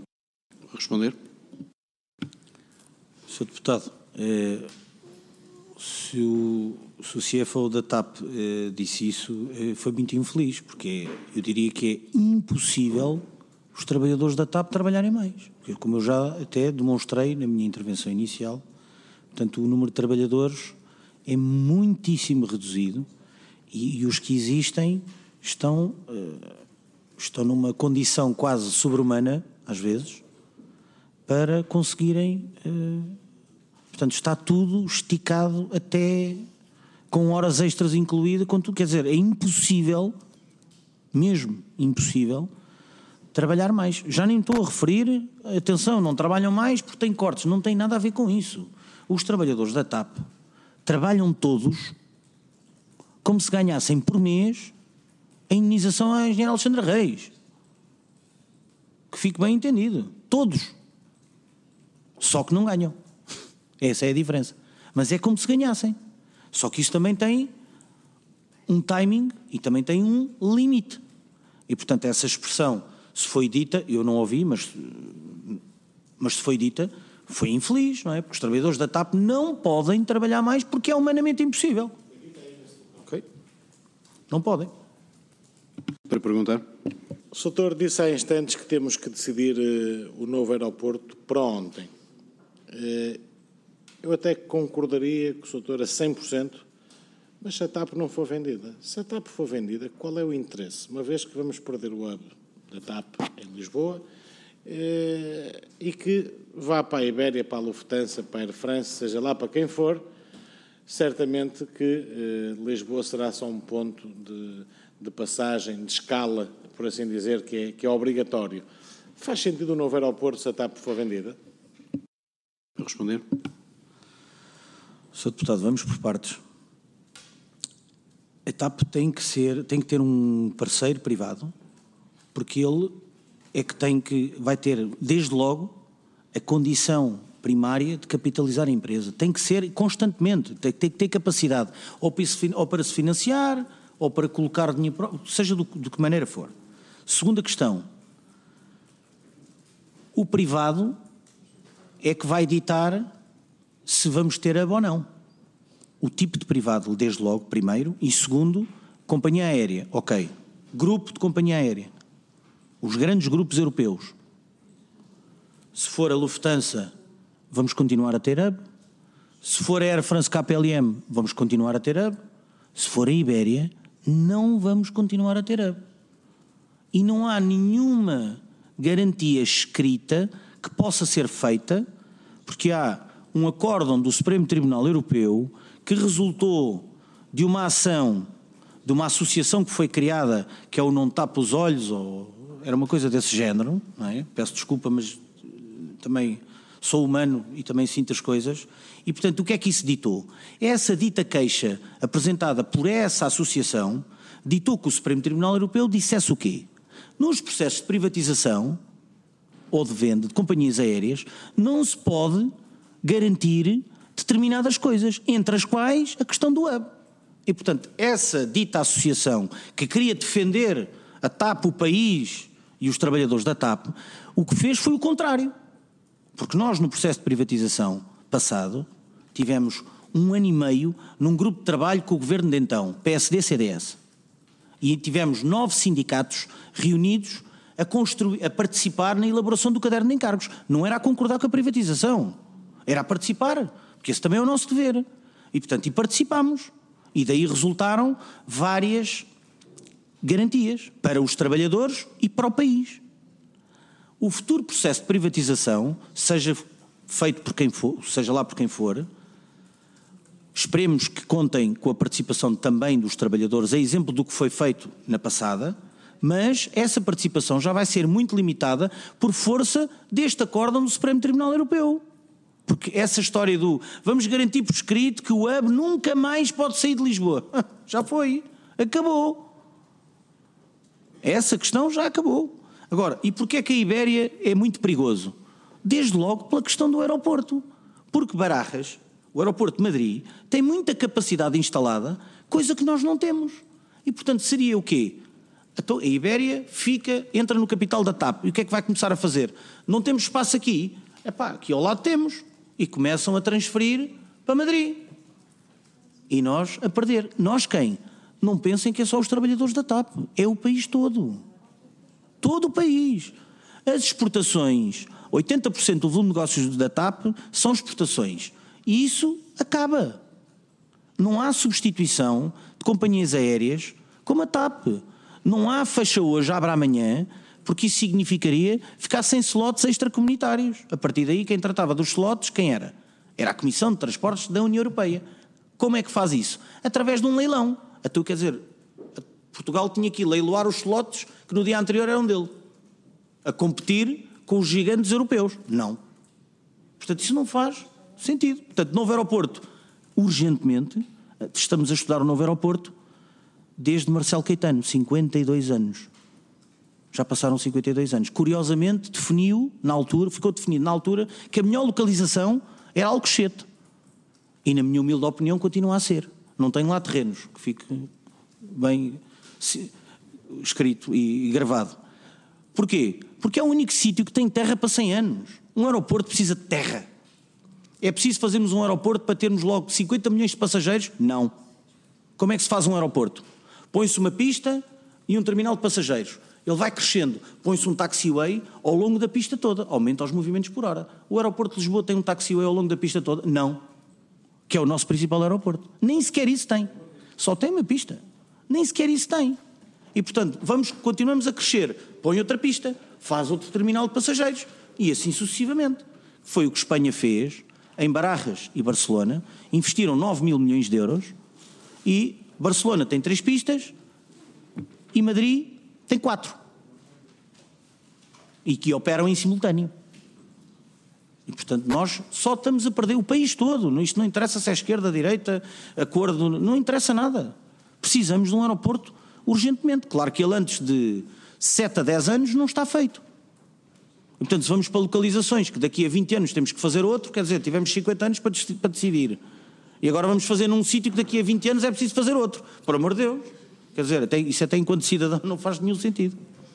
Responder. Sr. Deputado, se o CFO da TAP disse isso, foi muito infeliz, porque eu diria que é impossível os trabalhadores da TAP trabalharem mais. Porque, como eu já até demonstrei na minha intervenção inicial, portanto, o número de trabalhadores é muitíssimo reduzido e os que existem estão numa condição quase sobre-humana, às vezes, para conseguirem... Portanto, está tudo esticado até com horas extras incluídas, com tudo. Quer dizer, é impossível, mesmo impossível, trabalhar mais. Já nem estou a referir, atenção, não trabalham mais porque têm cortes, não tem nada a ver com isso. Os trabalhadores da TAP trabalham todos como se ganhassem por mês a indenização à engenheira Alexandra Reis. Que fique bem entendido. Todos. Só que não ganham. Essa é a diferença. Mas é como se ganhassem. Só que isso também tem um timing e também tem um limite. E, portanto, essa expressão, se foi dita, eu não ouvi, mas se foi dita, foi infeliz, não é? Porque os trabalhadores da TAP não podem trabalhar mais porque é humanamente impossível. Ok? Não podem. Para perguntar? O Sr. disse há instantes que temos que decidir o novo aeroporto para ontem. Eu até concordaria com o Sr. a 100%, mas se a TAP não for vendida, se a TAP for vendida, qual é o interesse? Uma vez que vamos perder o hub da TAP em Lisboa e que vá para a Ibéria, para a Lufthansa, para a Air France, seja lá para quem for, certamente que Lisboa será só um ponto de passagem, de escala, por assim dizer, que é obrigatório. Faz sentido o novo aeroporto se a TAP for vendida? Para responder? Sr. Deputado, vamos por partes. A TAP tem que ter um parceiro privado, porque ele é que vai ter, desde logo, a condição primária de capitalizar a empresa. Tem que ser constantemente, tem que ter capacidade, ou para se financiar, ou para colocar dinheiro, seja de que maneira for. Segunda questão, o privado é que vai ditar se vamos ter hub ou não. O tipo de privado, desde logo, primeiro, e segundo, companhia aérea. Ok, grupo de companhia aérea. Os grandes grupos europeus. Se for a Lufthansa, vamos continuar a ter hub. Se for a Air France KPLM, vamos continuar a ter hub. Se for a Ibéria, não vamos continuar a ter hub. E não há nenhuma garantia escrita que possa ser feita, porque há um acórdão do Supremo Tribunal Europeu que resultou de uma ação, de uma associação que foi criada, que é o Não Tapa os Olhos, ou era uma coisa desse género, não é? Peço desculpa, mas também sou humano e também sinto as coisas. E, portanto, o que é que isso ditou? Essa dita queixa apresentada por essa associação ditou que o Supremo Tribunal Europeu dissesse o quê? Nos processos de privatização ou de venda de companhias aéreas não se pode garantir determinadas coisas, entre as quais a questão do hub. E, portanto, essa dita associação que queria defender a TAP, o país e os trabalhadores da TAP, o que fez foi o contrário. Porque nós, no processo de privatização passado, tivemos 1 ano e meio num grupo de trabalho com o governo de então, PSD-CDS. E tivemos 9 sindicatos reunidos a participar na elaboração do caderno de encargos. Não era a concordar com a privatização, era a participar, porque esse também é o nosso dever. E, portanto, participámos. E daí resultaram várias garantias para os trabalhadores e para o país. O futuro processo de privatização, seja feito por quem for, seja lá por quem for, esperemos que contem com a participação também dos trabalhadores, a exemplo do que foi feito na passada, mas essa participação já vai ser muito limitada por força deste acórdão do Supremo Tribunal Europeu. Porque essa história do vamos garantir por escrito que o hub nunca mais pode sair de Lisboa. Já foi, acabou. Essa questão já acabou. Agora, e porquê é que a Ibéria é muito perigoso? Desde logo pela questão do aeroporto. Porque Barajas, o aeroporto de Madrid, tem muita capacidade instalada, coisa que nós não temos. E, portanto, seria o quê? Então, a Ibéria entra no capital da TAP. E o que é que vai começar a fazer? Não temos espaço aqui. Epá, aqui ao lado temos. E começam a transferir para Madrid. E nós a perder. Nós quem? Não pensem que é só os trabalhadores da TAP. É o país todo. Todo o país. As exportações, 80% do volume de negócios da TAP são exportações. E isso acaba. Não há substituição de companhias aéreas como a TAP. Não há fecha hoje, abre amanhã, porque isso significaria ficar sem slots extracomunitários. A partir daí, quem tratava dos slots, quem era? Era a Comissão de Transportes da União Europeia. Como é que faz isso? Através de um leilão. Então, quer dizer, Portugal tinha que leiloar os slots que no dia anterior eram dele, a competir com os gigantes europeus. Não. Portanto, isso não faz sentido. Portanto, novo aeroporto, urgentemente, estamos a estudar o novo aeroporto desde Marcelo Caetano, 52 anos. Já passaram 52 anos. Curiosamente, ficou definido na altura que a melhor localização era Alcochete. E, na minha humilde opinião, continua a ser. Não tenho lá terrenos, que fique bem escrito e gravado. Porquê? Porque é o único sítio que tem terra para 100 anos. Um aeroporto precisa de terra. É preciso fazermos um aeroporto para termos logo 50 milhões de passageiros? Não. Como é que se faz um aeroporto? Põe-se uma pista e um terminal de passageiros. Ele vai crescendo. Põe-se um taxiway ao longo da pista toda. Aumenta os movimentos por hora. O aeroporto de Lisboa tem um taxiway ao longo da pista toda? Não. Que é o nosso principal aeroporto. Nem sequer isso tem. Só tem uma pista. Nem sequer isso tem. E, portanto, continuamos a crescer. Põe outra pista, faz outro terminal de passageiros. E assim sucessivamente. Foi o que Espanha fez em Barajas e Barcelona. Investiram 9 mil milhões de euros. E Barcelona tem 3 pistas e Madrid tem 4. E que operam em simultâneo. E, portanto, nós só estamos a perder o país todo. Isto não interessa se é esquerda, direita, acordo, não interessa nada. Precisamos de um aeroporto urgentemente. Claro que ele antes de 7 a 10 anos não está feito. E, portanto, se vamos para localizações que daqui a 20 anos temos que fazer outro, quer dizer, tivemos 50 anos para decidir. E agora vamos fazer num sítio que daqui a 20 anos é preciso fazer outro. Por amor de Deus. Quer dizer, isso até enquanto cidadão não faz nenhum sentido.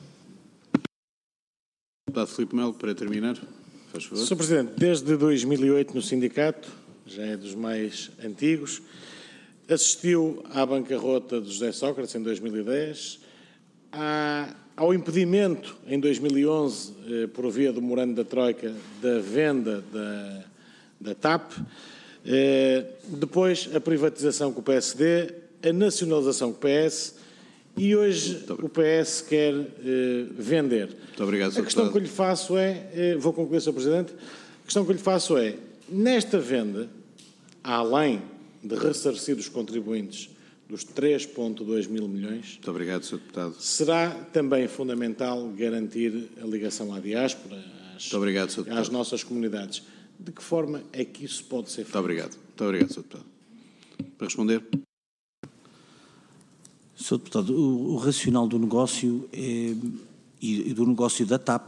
Deputado Filipe Melo, para terminar. Sr. Presidente, desde 2008 no sindicato, já é dos mais antigos, assistiu à bancarrota de José Sócrates em 2010, ao impedimento em 2011, por via do memorando da Troika, da venda da TAP, depois a privatização com o PSD, a nacionalização com o PS e hoje o PS quer vender. Muito obrigado, Sr. A questão que eu lhe faço vou concluir, Sr. Presidente, a questão que eu lhe faço é, nesta venda, além de ressarcir os contribuintes dos 3,2 mil milhões, muito obrigado, Sr. Deputado. Será também fundamental garantir a ligação à diáspora, às nossas comunidades. De que forma é que isso pode ser feito? Muito obrigado, Sr. Deputado. Para responder. Sr. Deputado, o racional do negócio e do negócio da TAP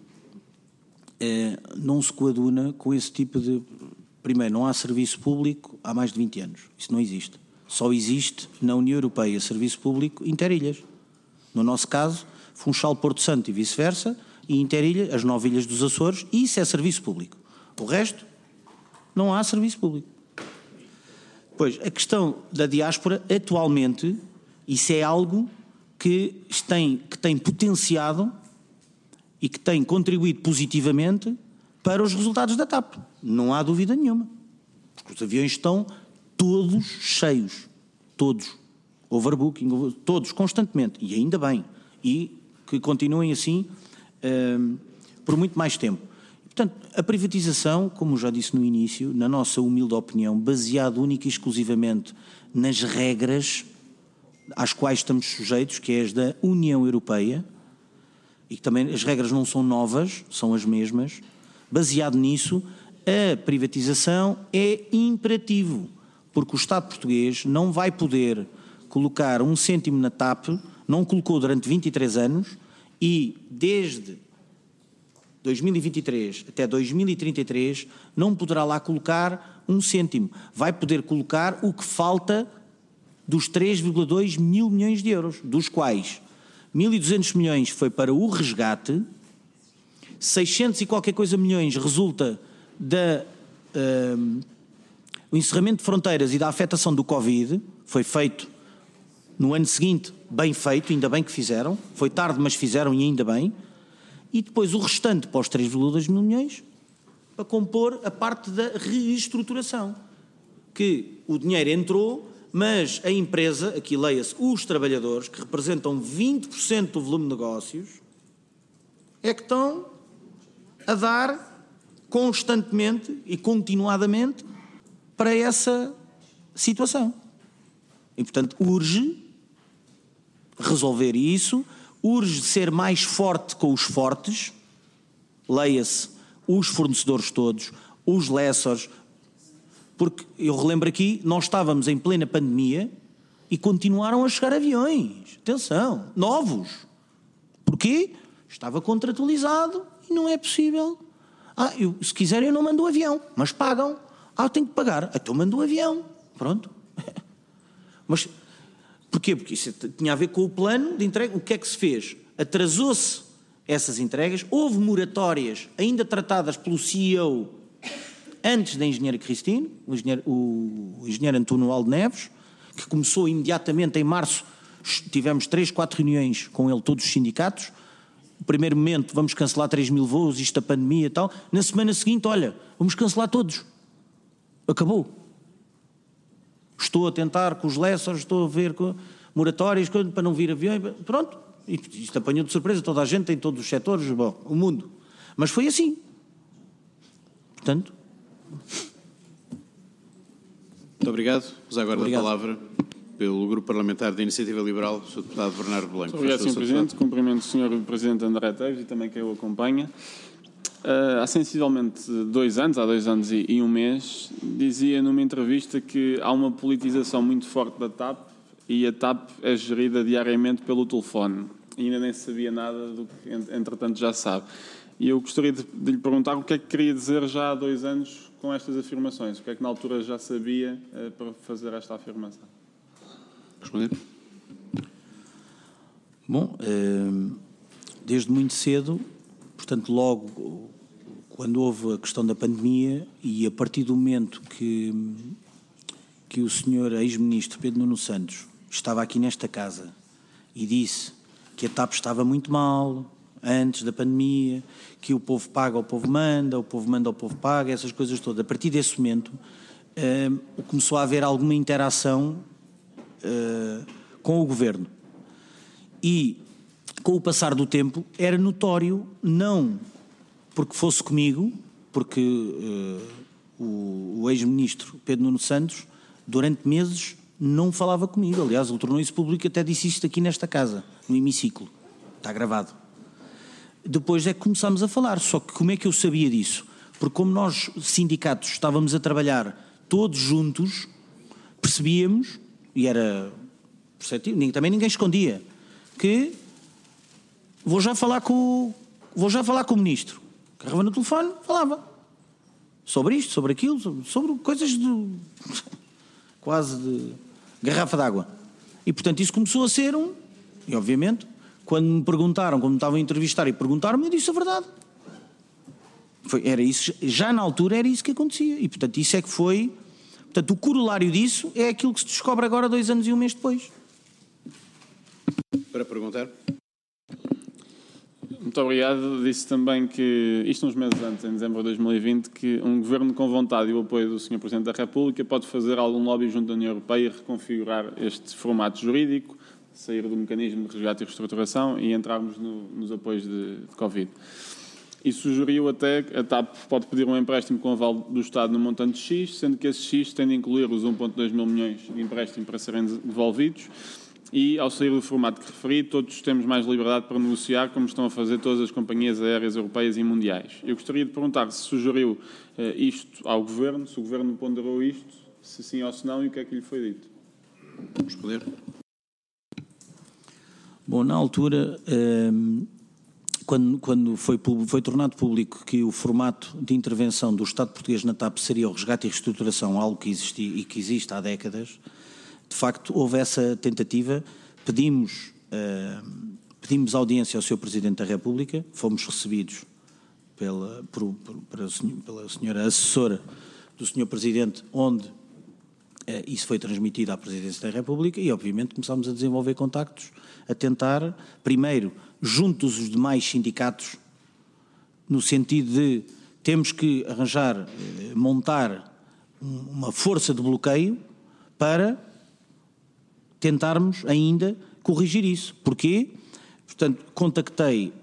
não se coaduna com esse tipo de... Primeiro, não há serviço público há mais de 20 anos. Isso não existe. Só existe na União Europeia serviço público interilhas. No nosso caso, Funchal, Porto Santo e vice-versa, e interilha as 9 ilhas dos Açores, e isso é serviço público. O resto, não há serviço público. Pois, a questão da diáspora, atualmente, isso é algo que tem potenciado e que tem contribuído positivamente para os resultados da TAP. Não há dúvida nenhuma. Porque os aviões estão todos cheios. Todos. Overbooking, todos, constantemente. E ainda bem. E que continuem assim por muito mais tempo. Portanto, a privatização, como já disse no início, na nossa humilde opinião, baseado única e exclusivamente nas regras às quais estamos sujeitos, que é as da União Europeia, e que também as regras não são novas, são as mesmas. Baseado nisso, a privatização é imperativo, porque o Estado português não vai poder colocar 1 cêntimo na TAP, não colocou durante 23 anos, e desde 2023 até 2033 não poderá lá colocar 1 cêntimo. Vai poder colocar o que falta dos 3,2 mil milhões de euros, dos quais 1.200 milhões foi para o resgate, 600 e qualquer coisa milhões resulta da o encerramento de fronteiras e da afetação do Covid foi feito no ano seguinte, bem feito, ainda bem que fizeram, foi tarde, mas fizeram e ainda bem, e depois o restante para os 3,2 mil milhões para compor a parte da reestruturação, que o dinheiro entrou, mas a empresa, aqui leia-se, os trabalhadores, que representam 20% do volume de negócios, é que estão a dar constantemente e continuadamente para essa situação. E, portanto, urge resolver isso, urge ser mais forte com os fortes, leia-se, os fornecedores todos, os lessors, porque eu relembro aqui, nós estávamos em plena pandemia e continuaram a chegar aviões, atenção, novos. Porquê? Estava contratualizado e não é possível. Se quiserem eu não mando o avião, mas pagam. Eu tenho que pagar, então mando o avião. Pronto. Mas porquê? Porque isso tinha a ver com o plano de entrega. O que é que se fez? Atrasou-se essas entregas, houve moratórias ainda tratadas pelo CEO antes da engenheira Cristine, o engenheiro António Aldo Neves, que começou imediatamente em março, tivemos 3, 4 reuniões com ele, todos os sindicatos. No primeiro momento, vamos cancelar 3 mil voos, isto a pandemia e tal. Na semana seguinte, olha, vamos cancelar todos. Acabou. Estou a tentar com os lessors, estou a ver com moratórias, para não vir avião, pronto. Isto apanhou de surpresa toda a gente, em todos os setores, bom, o mundo. Mas foi assim. Portanto... Muito obrigado. Vos aguardo a palavra pelo Grupo Parlamentar da Iniciativa Liberal, o Sr. Deputado Bernardo Blanco. Muito obrigado, Sr. Presidente. Cumprimento o Sr. Presidente André Teves e também quem o acompanha. Há sensivelmente 2 anos, há 2 anos e 1 mês, dizia numa entrevista que há uma politização muito forte da TAP e a TAP é gerida diariamente pelo telefone. E ainda nem sabia nada do que, entretanto, já sabe. E eu gostaria de lhe perguntar o que é que queria dizer já há 2 anos com estas afirmações. O que é que na altura já sabia para fazer esta afirmação? Responder? Bom, desde muito cedo, portanto, logo quando houve a questão da pandemia e a partir do momento que o senhor ex-ministro Pedro Nuno Santos estava aqui nesta casa e disse que a TAP estava muito mal antes da pandemia, que o povo paga, o povo manda, o povo paga, essas coisas todas. A partir desse momento começou a haver alguma interação com o governo. E com o passar do tempo era notório, não porque fosse comigo, porque o ex-ministro Pedro Nuno Santos durante meses não falava comigo. Aliás, ele tornou isso público, até disse isto aqui nesta casa, no hemiciclo. Está gravado. Depois é que começámos a falar. Só que como é que eu sabia disso? Porque como nós, sindicatos, estávamos a trabalhar todos juntos, percebíamos, e era perceptível, também ninguém escondia, que vou já falar com o ministro. Carregava no telefone, falava. Sobre isto, sobre aquilo, sobre coisas quase de garrafa d'água. E, portanto, isso começou a ser e, obviamente, quando me perguntaram, quando me estavam a entrevistar e perguntaram-me, eu disse a verdade. Era isso, já na altura era isso que acontecia. E, portanto, isso é que foi... Portanto, o corolário disso é aquilo que se descobre agora 2 anos e 1 mês depois. Para perguntar. Muito obrigado. Disse também que, isto uns meses antes, em dezembro de 2020, que um governo com vontade e o apoio do Sr. Presidente da República pode fazer algum lobby junto à União Europeia e reconfigurar este formato jurídico, sair do mecanismo de resgate e reestruturação e entrarmos nos apoios de Covid. E sugeriu até que a TAP pode pedir um empréstimo com aval do Estado no montante X, sendo que esse X tem de incluir os 1,2 mil milhões de empréstimo para serem devolvidos e, ao sair do formato que referi, todos temos mais liberdade para negociar, como estão a fazer todas as companhias aéreas europeias e mundiais. Eu gostaria de perguntar se sugeriu isto ao Governo, se o Governo ponderou isto, se sim ou se não, e o que é que lhe foi dito. Responder. Bom, na altura, quando foi tornado público que o formato de intervenção do Estado português na TAP seria o resgate e reestruturação, algo que existia e que existe há décadas, de facto houve essa tentativa, pedimos audiência ao Sr. Presidente da República, fomos recebidos pela senhora assessora do Sr. Presidente, onde isso foi transmitido à Presidência da República e, obviamente, começámos a desenvolver contactos, a tentar, primeiro, junto dos demais sindicatos, no sentido de temos que arranjar, montar uma força de bloqueio para tentarmos ainda corrigir isso. Porquê? Portanto, contactei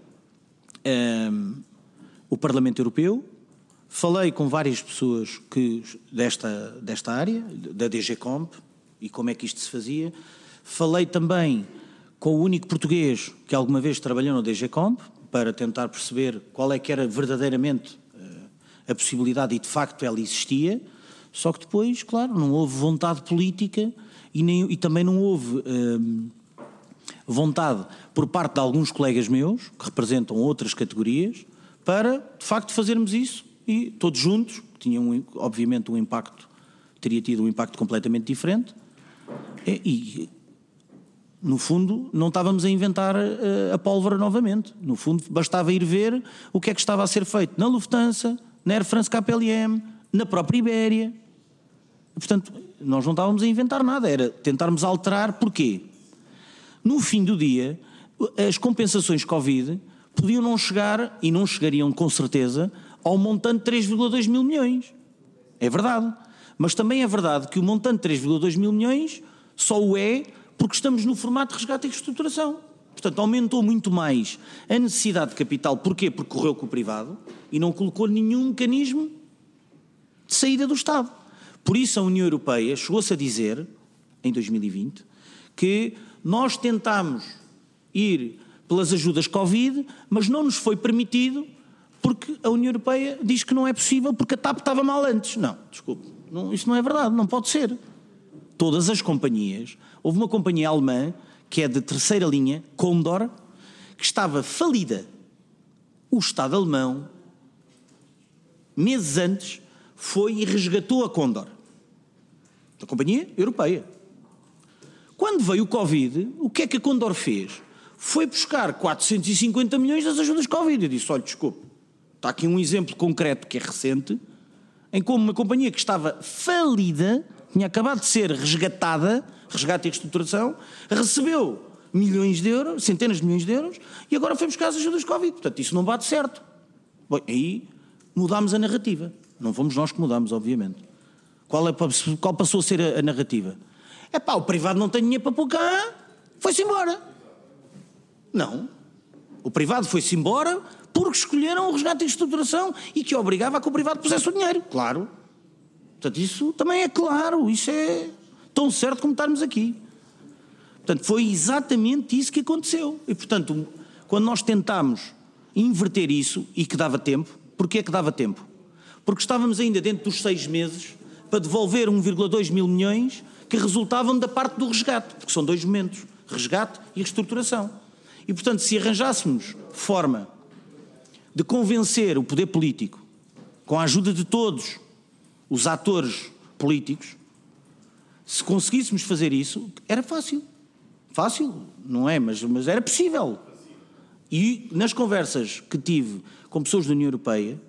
o Parlamento Europeu, falei com várias pessoas desta área, da DGComp, e como é que isto se fazia. Falei também com o único português que alguma vez trabalhou no DGComp, para tentar perceber qual é que era verdadeiramente a possibilidade, e de facto ela existia, só que depois, claro, não houve vontade política e também não houve vontade por parte de alguns colegas meus, que representam outras categorias, para de facto fazermos isso, e todos juntos, tinham obviamente teria tido um impacto completamente diferente, e no fundo não estávamos a inventar a pólvora novamente. No fundo bastava ir ver o que é que estava a ser feito na Lufthansa, na Air France KLM, na própria Ibéria. Portanto, nós não estávamos a inventar nada, era tentarmos alterar. Porquê? No fim do dia, as compensações Covid podiam não chegar, e não chegariam com certeza, ao montante de 3,2 mil milhões. É verdade. Mas também é verdade que o montante de 3,2 mil milhões só o é porque estamos no formato de resgate e reestruturação. Portanto, aumentou muito mais a necessidade de capital. Porquê? Porque correu com o privado e não colocou nenhum mecanismo de saída do Estado. Por isso a União Europeia chegou-se a dizer, em 2020, que nós tentámos ir pelas ajudas Covid, mas não nos foi permitido porque a União Europeia diz que não é possível porque a TAP estava mal antes. Não, desculpe, isso não é verdade, não pode ser. Todas as companhias, houve uma companhia alemã, que é de terceira linha, Condor, que estava falida. O Estado alemão, meses antes, foi e resgatou a Condor, a companhia europeia. Quando veio o Covid, o que é que a Condor fez? Foi buscar 450 milhões das ajudas Covid. Eu disse, olha, desculpe, está aqui um exemplo concreto que é recente, em como uma companhia que estava falida, tinha acabado de ser resgatada, resgate e reestruturação, recebeu milhões de euros, centenas de milhões de euros, e agora foi buscar as ajudas Covid. Portanto, isso não bate certo. Bom, aí mudámos a narrativa. Não fomos nós que mudámos, obviamente. Qual passou a ser a narrativa? O privado não tem dinheiro para pôr cá, foi-se embora. Não. O privado foi-se embora porque escolheram o resgate e reestruturação e que obrigava a que o privado pusesse o dinheiro. Claro. Portanto, isso também é claro, isso é tão certo como estarmos aqui. Portanto, foi exatamente isso que aconteceu. E, portanto, quando nós tentámos inverter isso, e que dava tempo, porquê é que dava tempo? Porque estávamos ainda dentro dos 6 meses para devolver 1,2 mil milhões que resultavam da parte do resgate, porque são 2 momentos, resgate e reestruturação. E, portanto, se arranjássemos forma de convencer o poder político, com a ajuda de todos os atores políticos, se conseguíssemos fazer isso, era fácil. Fácil, não é, mas era possível. E nas conversas que tive com pessoas da União Europeia,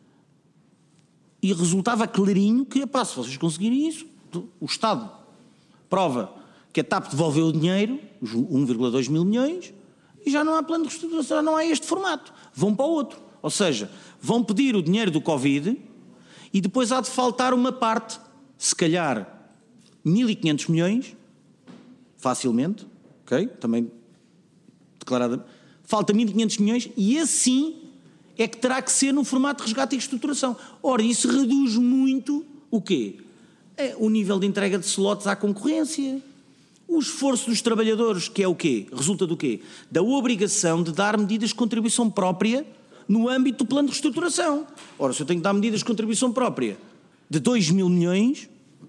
e resultava clarinho que, se vocês conseguirem isso, o Estado prova que a TAP devolveu o dinheiro, os 1,2 mil milhões, e já não há plano de reestruturação, não há este formato. Vão para o outro. Ou seja, vão pedir o dinheiro do Covid e depois há de faltar uma parte, se calhar 1.500 milhões, facilmente, ok? Também declarada. Falta 1.500 milhões e assim é que terá que ser no formato de resgate e reestruturação. Ora, isso reduz muito o quê? O nível de entrega de slots à concorrência. O esforço dos trabalhadores, que é o quê? Resulta do quê? Da obrigação de dar medidas de contribuição própria no âmbito do plano de reestruturação. Ora, se eu tenho que dar medidas de contribuição própria de 2 mil milhões,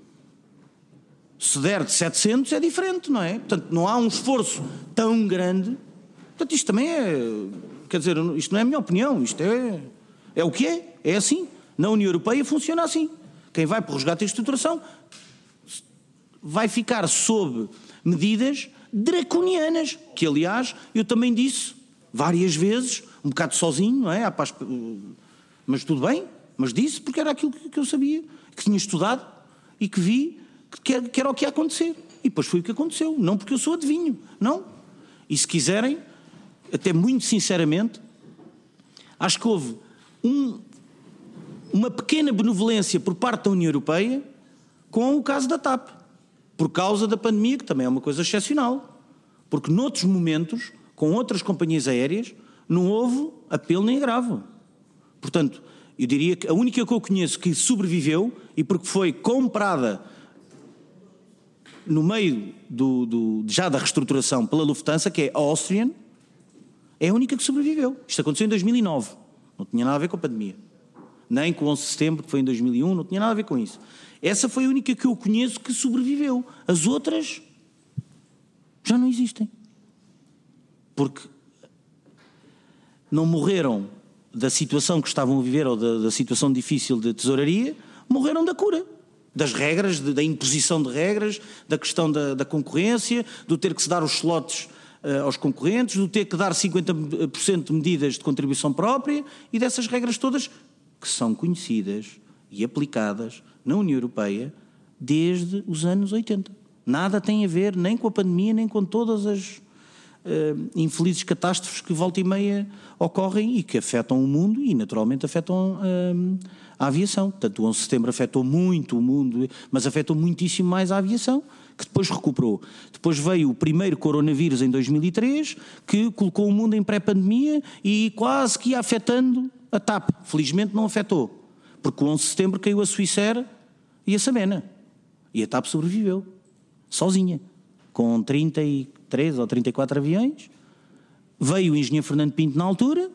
se der de 700 é diferente, não é? Portanto, não há um esforço tão grande. Portanto, isto também é... Quer dizer, isto não é a minha opinião, isto é o que é assim. Na União Europeia funciona assim. Quem vai para o resgate e reestruturação vai ficar sob medidas draconianas, que aliás eu também disse várias vezes, um bocado sozinho, não é? Mas tudo bem, mas disse porque era aquilo que eu sabia, que tinha estudado e que vi que era o que ia acontecer. E depois foi o que aconteceu. Não porque eu sou adivinho, não. E se quiserem, até muito sinceramente, acho que houve uma pequena benevolência por parte da União Europeia com o caso da TAP, por causa da pandemia, que também é uma coisa excepcional. Porque noutros momentos, com outras companhias aéreas, não houve apelo nem agravo. Portanto, eu diria que a única que eu conheço que sobreviveu, e porque foi comprada no meio já da reestruturação pela Lufthansa, que é a Austrian, é a única que sobreviveu. Isto aconteceu em 2009. Não tinha nada a ver com a pandemia. Nem com o 11 de setembro, que foi em 2001, não tinha nada a ver com isso. Essa foi a única que eu conheço que sobreviveu. As outras já não existem. Porque não morreram da situação que estavam a viver ou da situação difícil de tesouraria, morreram da cura. Das regras, da imposição de regras, da questão da concorrência, do ter que se dar os slots aos concorrentes, do ter que dar 50% de medidas de contribuição própria e dessas regras todas que são conhecidas e aplicadas na União Europeia desde os anos 80. Nada tem a ver nem com a pandemia, nem com todas as infelizes catástrofes que volta e meia ocorrem e que afetam o mundo e naturalmente afetam a aviação. Portanto, o 11 de setembro afetou muito o mundo, mas afetou muitíssimo mais a aviação, que depois recuperou. Depois veio o primeiro coronavírus em 2003, que colocou o mundo em pré-pandemia e quase que ia afetando a TAP. Felizmente não afetou, porque o 11 de setembro caiu a Swissair e a Sabena. E a TAP sobreviveu, sozinha, com 33 ou 34 aviões. Veio o engenheiro Fernando Pinto na altura,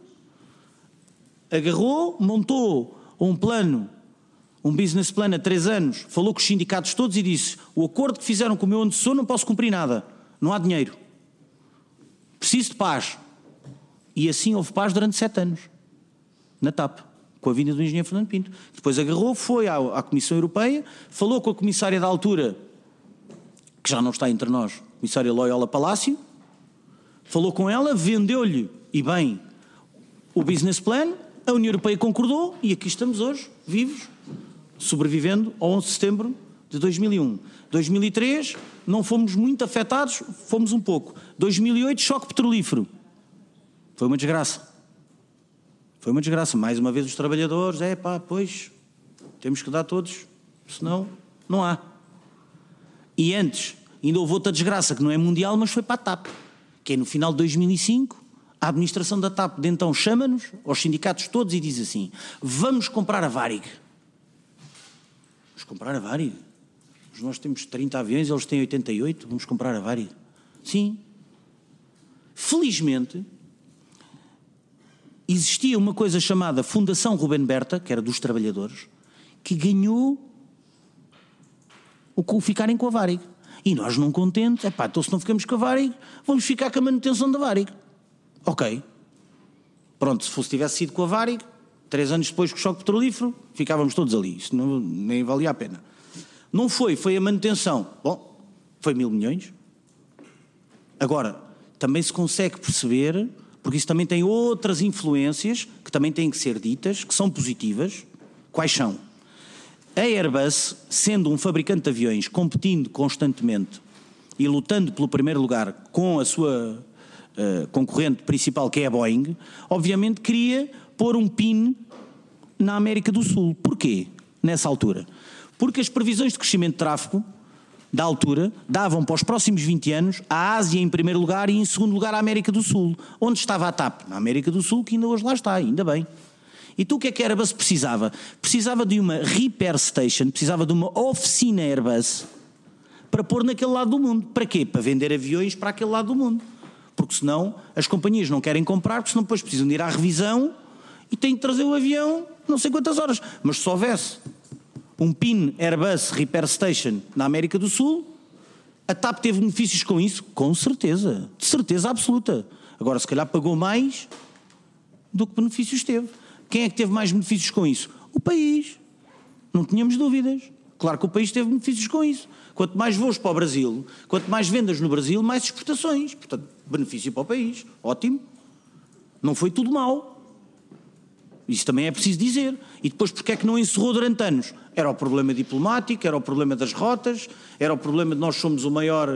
agarrou, montou um plano, um business plan a 3 anos, falou com os sindicatos todos e disse: o acordo que fizeram com o meu antecessor não posso cumprir nada, não há dinheiro, preciso de paz. E assim houve paz durante 7 anos, na TAP, com a vinda do engenheiro Fernando Pinto. Depois agarrou, foi à Comissão Europeia, falou com a comissária da altura, que já não está entre nós, a comissária Loyola Palácio, falou com ela, vendeu-lhe, e bem, o business plan, a União Europeia concordou e aqui estamos hoje, vivos, sobrevivendo ao 11 de setembro de 2001. 2003 não fomos muito afetados, fomos um pouco. 2008 choque petrolífero. Foi uma desgraça. Foi uma desgraça. Mais uma vez os trabalhadores, pois, temos que dar todos, senão não há. E antes, ainda houve outra desgraça que não é mundial, mas foi para a TAP, que é no final de 2005, a administração da TAP de então chama-nos, aos sindicatos todos, e diz assim: vamos comprar a Varig. Vamos comprar a Varig? Nós temos 30 aviões, eles têm 88, vamos comprar a Varig. Sim. Felizmente, existia uma coisa chamada Fundação Rubem Berta, que era dos trabalhadores, que ganhou o ficarem com a Varig. E nós não contentes, então se não ficamos com a Varig, vamos ficar com a manutenção da Varig. Ok. Pronto, se tivesse sido com a Varig, 3 anos depois com o choque petrolífero, ficávamos todos ali. Isso nem valia a pena. Não foi a manutenção. Bom, foi 1.000 milhões. Agora, também se consegue perceber, porque isso também tem outras influências que também têm que ser ditas, que são positivas. Quais são? A Airbus, sendo um fabricante de aviões, competindo constantemente e lutando pelo primeiro lugar com a sua concorrente principal, que é a Boeing, obviamente queria pôr um PIN na América do Sul. Porquê? Nessa altura? Porque as previsões de crescimento de tráfego da altura davam para os próximos 20 anos a Ásia em primeiro lugar e em segundo lugar a América do Sul. Onde estava a TAP? Na América do Sul, que ainda hoje lá está, ainda bem. Então o que é que a Airbus precisava? Precisava de uma repair station, precisava de uma oficina Airbus para pôr naquele lado do mundo. Para quê? Para vender aviões para aquele lado do mundo. Porque senão as companhias não querem comprar, porque senão depois precisam de ir à revisão e têm de trazer o avião não sei quantas horas. Mas se houvesse um PIN Airbus Repair Station na América do Sul, a TAP teve benefícios com isso? Com certeza, de certeza absoluta. Agora, se calhar pagou mais do que benefícios teve. Quem é que teve mais benefícios com isso? O país. Não tínhamos dúvidas. Claro que o país teve benefícios com isso. Quanto mais voos para o Brasil, quanto mais vendas no Brasil, mais exportações. Portanto, benefício para o país. Ótimo. Não foi tudo mau. Isso também é preciso dizer. E depois, porque é que não encerrou durante anos? Era o problema diplomático, era o problema das rotas, era o problema de nós somos a maior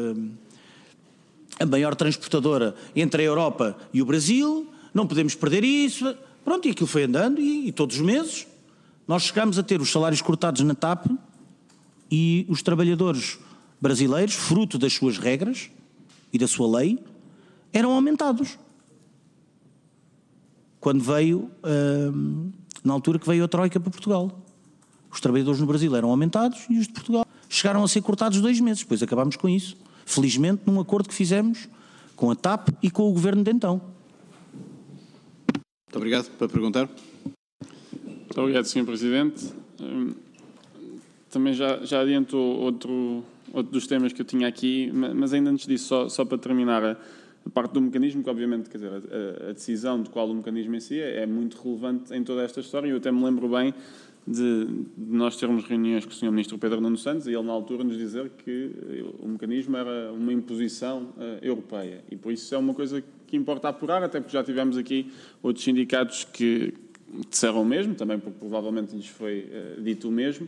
transportadora entre a Europa e o Brasil, não podemos perder isso. Pronto, e aquilo foi andando e todos os meses nós chegámos a ter os salários cortados na TAP e os trabalhadores brasileiros, fruto das suas regras e da sua lei, eram aumentados. Quando veio, na altura que veio a Troika para Portugal. Os trabalhadores no Brasil eram aumentados e os de Portugal chegaram a ser cortados 2 meses. Depois acabámos com isso. Felizmente, num acordo que fizemos com a TAP e com o governo de então. Muito obrigado. Para perguntar. Muito obrigado, Sr. Presidente. Também já adiantou outro dos temas que eu tinha aqui, mas ainda antes disso, só para terminar a parte do mecanismo, que obviamente, quer dizer, a decisão de qual o mecanismo em si é muito relevante em toda esta história. Eu até me lembro bem de nós termos reuniões com o Sr. Ministro Pedro Nuno Santos e ele, na altura, nos dizer que o mecanismo era uma imposição europeia. E por isso é uma coisa que importa apurar, até porque já tivemos aqui outros sindicatos que disseram o mesmo, também porque provavelmente lhes foi dito o mesmo.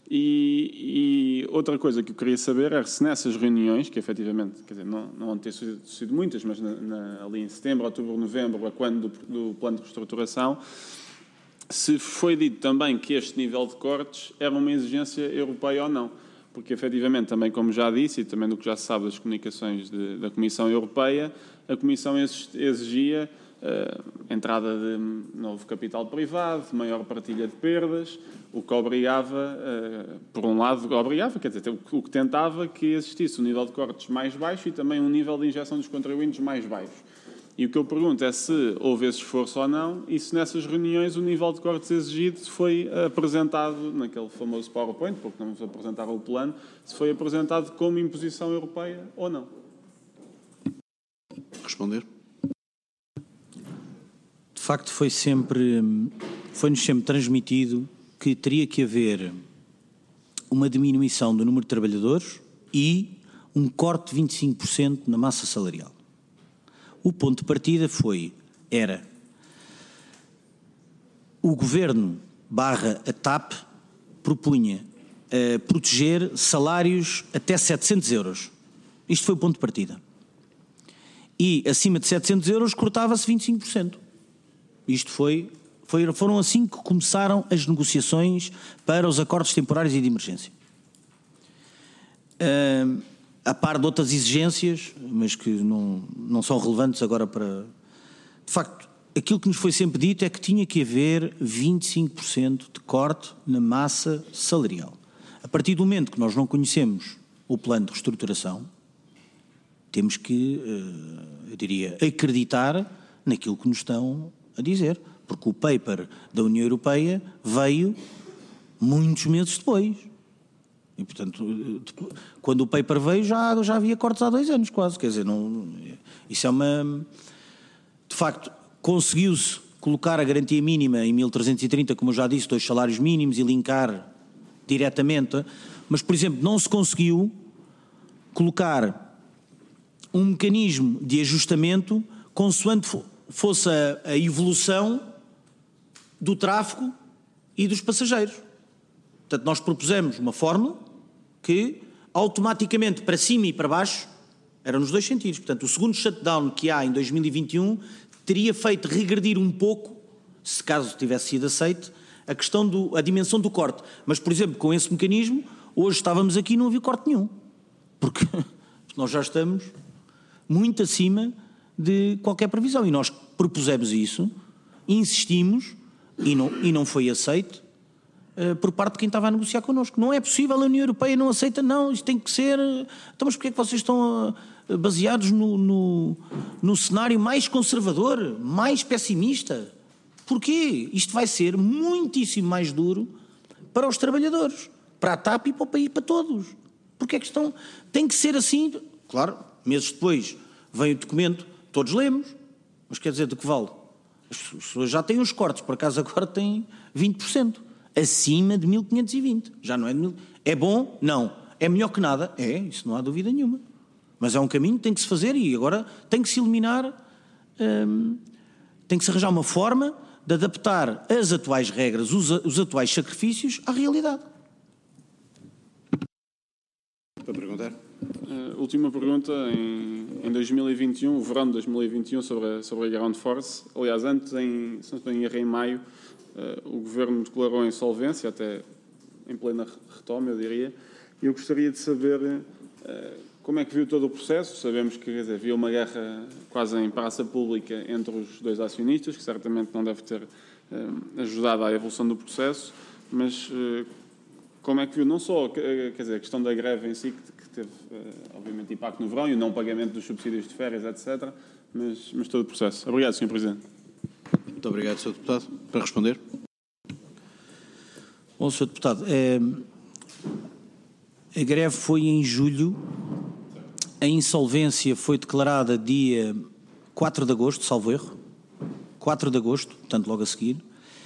E outra coisa que eu queria saber era se nessas reuniões, que efetivamente, quer dizer, não vão ter sido muitas, mas ali em setembro, outubro, novembro, a quando do plano de reestruturação, se foi dito também que este nível de cortes era uma exigência europeia ou não. Porque, efetivamente, também como já disse, e também do que já se sabe das comunicações da Comissão Europeia, a Comissão exigia entrada de novo capital privado, maior partilha de perdas, o que obrigava, por um lado, quer dizer, o que tentava que existisse um nível de cortes mais baixo e também um nível de injeção dos contribuintes mais baixo. E o que eu pergunto é se houve esse esforço ou não e se nessas reuniões o nível de cortes exigido foi apresentado naquele famoso PowerPoint, porque não nos apresentaram o plano, se foi apresentado como imposição europeia ou não. Responder. De facto, foi-nos sempre transmitido que teria que haver uma diminuição do número de trabalhadores e um corte de 25% na massa salarial. O ponto de partida era o Governo / a TAP propunha proteger salários até 700 euros. Isto foi o ponto de partida. E acima de 700 euros cortava-se 25%. Isto foram assim que começaram as negociações para os acordos temporários e de emergência. A par de outras exigências, mas que não são relevantes agora para... De facto, aquilo que nos foi sempre dito é que tinha que haver 25% de corte na massa salarial. A partir do momento que nós não conhecemos o plano de reestruturação, temos que, eu diria, acreditar naquilo que nos estão a dizer, porque o paper da União Europeia veio muitos meses depois. E, portanto, quando o paper veio já havia cortes há 2 anos quase, quer dizer, isso é uma... De facto, conseguiu-se colocar a garantia mínima em 1.330, como eu já disse, 2 salários mínimos e linkar diretamente, mas, por exemplo, não se conseguiu colocar um mecanismo de ajustamento consoante fosse a evolução do tráfego e dos passageiros. Portanto, nós propusemos uma fórmula que automaticamente para cima e para baixo era nos 2 sentidos. Portanto, o segundo shutdown que há em 2021 teria feito regredir um pouco, se caso tivesse sido aceito, a questão a dimensão do corte. Mas, por exemplo, com esse mecanismo, hoje estávamos aqui e não havia corte nenhum. Porque nós já estamos muito acima de qualquer previsão. E nós propusemos isso, insistimos, e não foi aceito por parte de quem estava a negociar connosco. Não é possível, a União Europeia não aceita, não, isto tem que ser... Então, mas porquê é que vocês estão baseados no cenário mais conservador, mais pessimista? Porquê? Isto vai ser muitíssimo mais duro para os trabalhadores, para a TAP e para o país, para todos. Porquê é que tem que ser assim? Claro, meses depois vem o documento, todos lemos, mas quer dizer, de que vale? As pessoas já têm os cortes, por acaso agora têm 20%, acima de 1.520, já não é de 1.000. É bom? Não. É melhor que nada? É, isso não há dúvida nenhuma. Mas é um caminho que tem que se fazer e agora tem que se eliminar, tem que se arranjar uma forma de adaptar as atuais regras, os atuais sacrifícios à realidade. Para perguntar? Última pergunta, em 2021, o verão de 2021, sobre a Ground Force. Aliás, antes, se não estou em erro, em maio, o Governo declarou a insolvência, até em plena retoma, eu diria. E eu gostaria de saber como é que viu todo o processo. Sabemos que havia uma guerra quase em praça pública entre os dois acionistas, que certamente não deve ter ajudado à evolução do processo, mas como é que viu não só a questão da greve em si, que teve, obviamente, impacto no verão e o não pagamento dos subsídios de férias, etc., mas todo o processo. Obrigado, Sr. Presidente. Muito obrigado, Sr. Deputado. Para responder. Bom, Sr. Deputado, a greve foi em julho, a insolvência foi declarada dia 4 de agosto, salvo erro, 4 de agosto, portanto logo a seguir,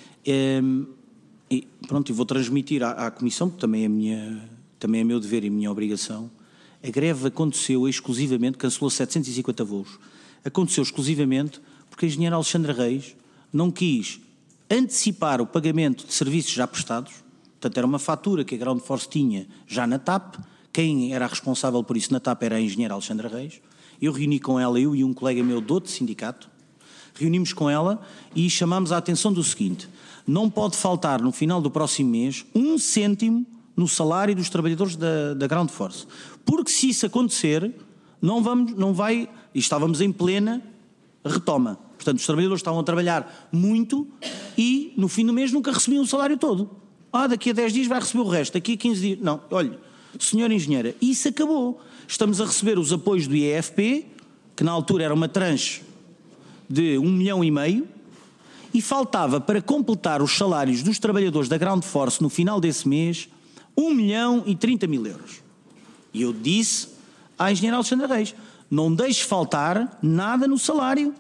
e pronto, eu vou transmitir à Comissão, porque também é meu dever e minha obrigação. A greve aconteceu exclusivamente, cancelou 750 voos, aconteceu exclusivamente porque a engenheira Alexandra Reis não quis antecipar o pagamento de serviços já prestados. Portanto, era uma fatura que a Ground Force tinha já na TAP. Quem era responsável por isso na TAP era a engenheira Alexandra Reis. Eu reuni com ela, eu e um colega meu de outro sindicato, reunimos com ela e chamámos a atenção do seguinte: não pode faltar no final do próximo mês 1 cêntimo no salário dos trabalhadores da Ground Force. Porque se isso acontecer, não vai, e estávamos em plena retoma. Portanto, os trabalhadores estavam a trabalhar muito e no fim do mês nunca recebiam o salário todo. Daqui a 10 dias vai receber o resto, daqui a 15 dias... Não, olha, senhora engenheira, isso acabou. Estamos a receber os apoios do IEFP, que na altura era uma tranche de 1,5 milhão, e faltava para completar os salários dos trabalhadores da Ground Force no final desse mês 1.030.000 euros. E eu disse à engenheira Alexandra Reis: não deixe faltar nada no salário.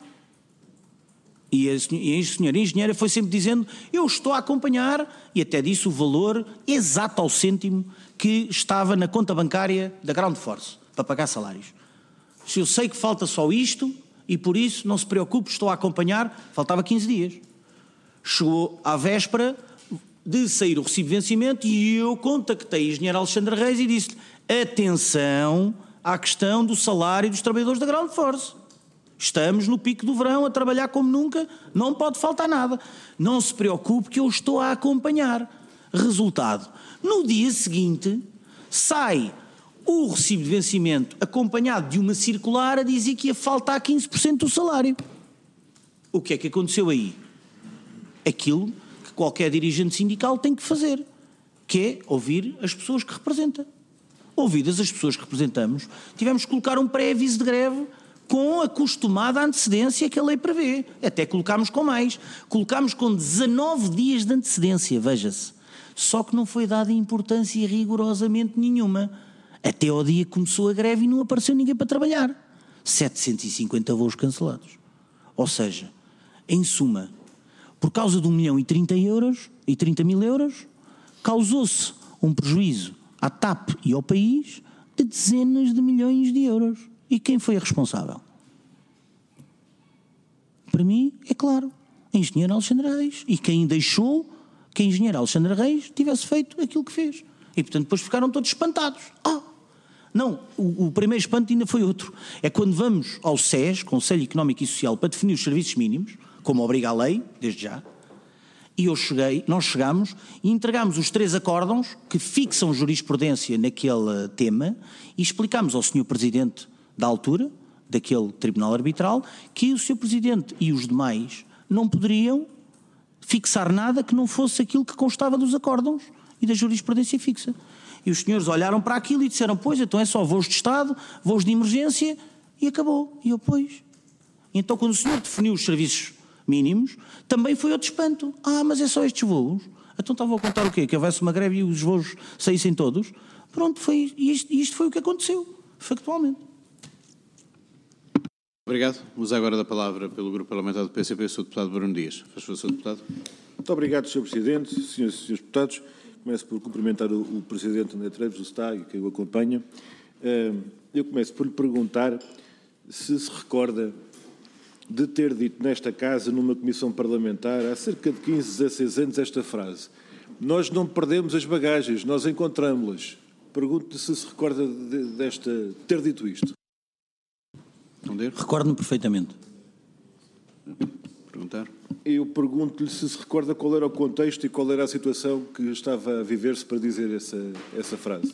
E a senhora engenheira foi sempre dizendo: eu estou a acompanhar, e até disse o valor exato ao cêntimo que estava na conta bancária da Ground Force para pagar salários. Se eu sei que falta só isto, e por isso não se preocupe, estou a acompanhar. Faltava 15 dias. Chegou à véspera de sair o recibo de vencimento e eu contactei a engenheira Alexandra Reis e disse-lhe: atenção à questão do salário dos trabalhadores da Ground Force. Estamos no pico do verão a trabalhar como nunca, não pode faltar nada. Não se preocupe que eu estou a acompanhar. Resultado: no dia seguinte sai o recibo de vencimento acompanhado de uma circular a dizer que ia faltar 15% do salário. O que é que aconteceu aí? Aquilo que qualquer dirigente sindical tem que fazer, que é ouvir as pessoas que representa. Ouvidas as pessoas que representamos, tivemos que colocar um pré-aviso de greve com a costumada antecedência que a lei prevê. Até colocámos com mais. Colocámos com 19 dias de antecedência, veja-se. Só que não foi dada importância rigorosamente nenhuma. Até ao dia que começou a greve e não apareceu ninguém para trabalhar. 750 voos cancelados. Ou seja, em suma, por causa de 1.030.000 euros, causou-se um prejuízo à TAP e ao país de dezenas de milhões de euros. E quem foi a responsável? Para mim, é claro, a engenheira Alexandra Reis. E quem deixou que a engenheira Alexandra Reis tivesse feito aquilo que fez. E, portanto, depois ficaram todos espantados. Não, o primeiro espanto ainda foi outro. É quando vamos ao SES, Conselho Económico e Social, para definir os serviços mínimos, como obriga a lei, desde já, e nós chegámos e entregámos os 3 acórdãos que fixam jurisprudência naquele tema e explicámos ao Sr. Presidente da altura, daquele Tribunal Arbitral, que o Sr. Presidente e os demais não poderiam fixar nada que não fosse aquilo que constava dos acórdãos e da jurisprudência fixa. E os senhores olharam para aquilo e disseram: pois, então é só voos de Estado, voos de emergência, e acabou. E eu, pois. E então, quando o senhor definiu os serviços mínimos, também foi outro espanto. Mas é só estes voos? Então estavam a contar o quê? Que houvesse uma greve e os voos saíssem todos? Pronto, foi, isto foi o que aconteceu, factualmente. Obrigado. Uso agora da palavra pelo Grupo Parlamentar do PCP, o Sr. Deputado Bruno Dias. Faz favor, Sr. Deputado. Muito obrigado, Sr. Presidente, Srs. e Srs. Deputados. Começo por cumprimentar o Presidente André Teves, do STAG, que o acompanha. Eu começo por lhe perguntar se recorda de ter dito nesta casa, numa comissão parlamentar, há cerca de 15, 16 anos, esta frase: nós não perdemos as bagagens, nós encontramos-las. Pergunto-lhe se recorda ter dito isto. Recordo-me perfeitamente. Perguntar? Eu pergunto-lhe se recorda qual era o contexto e qual era a situação que estava a viver-se para dizer essa frase.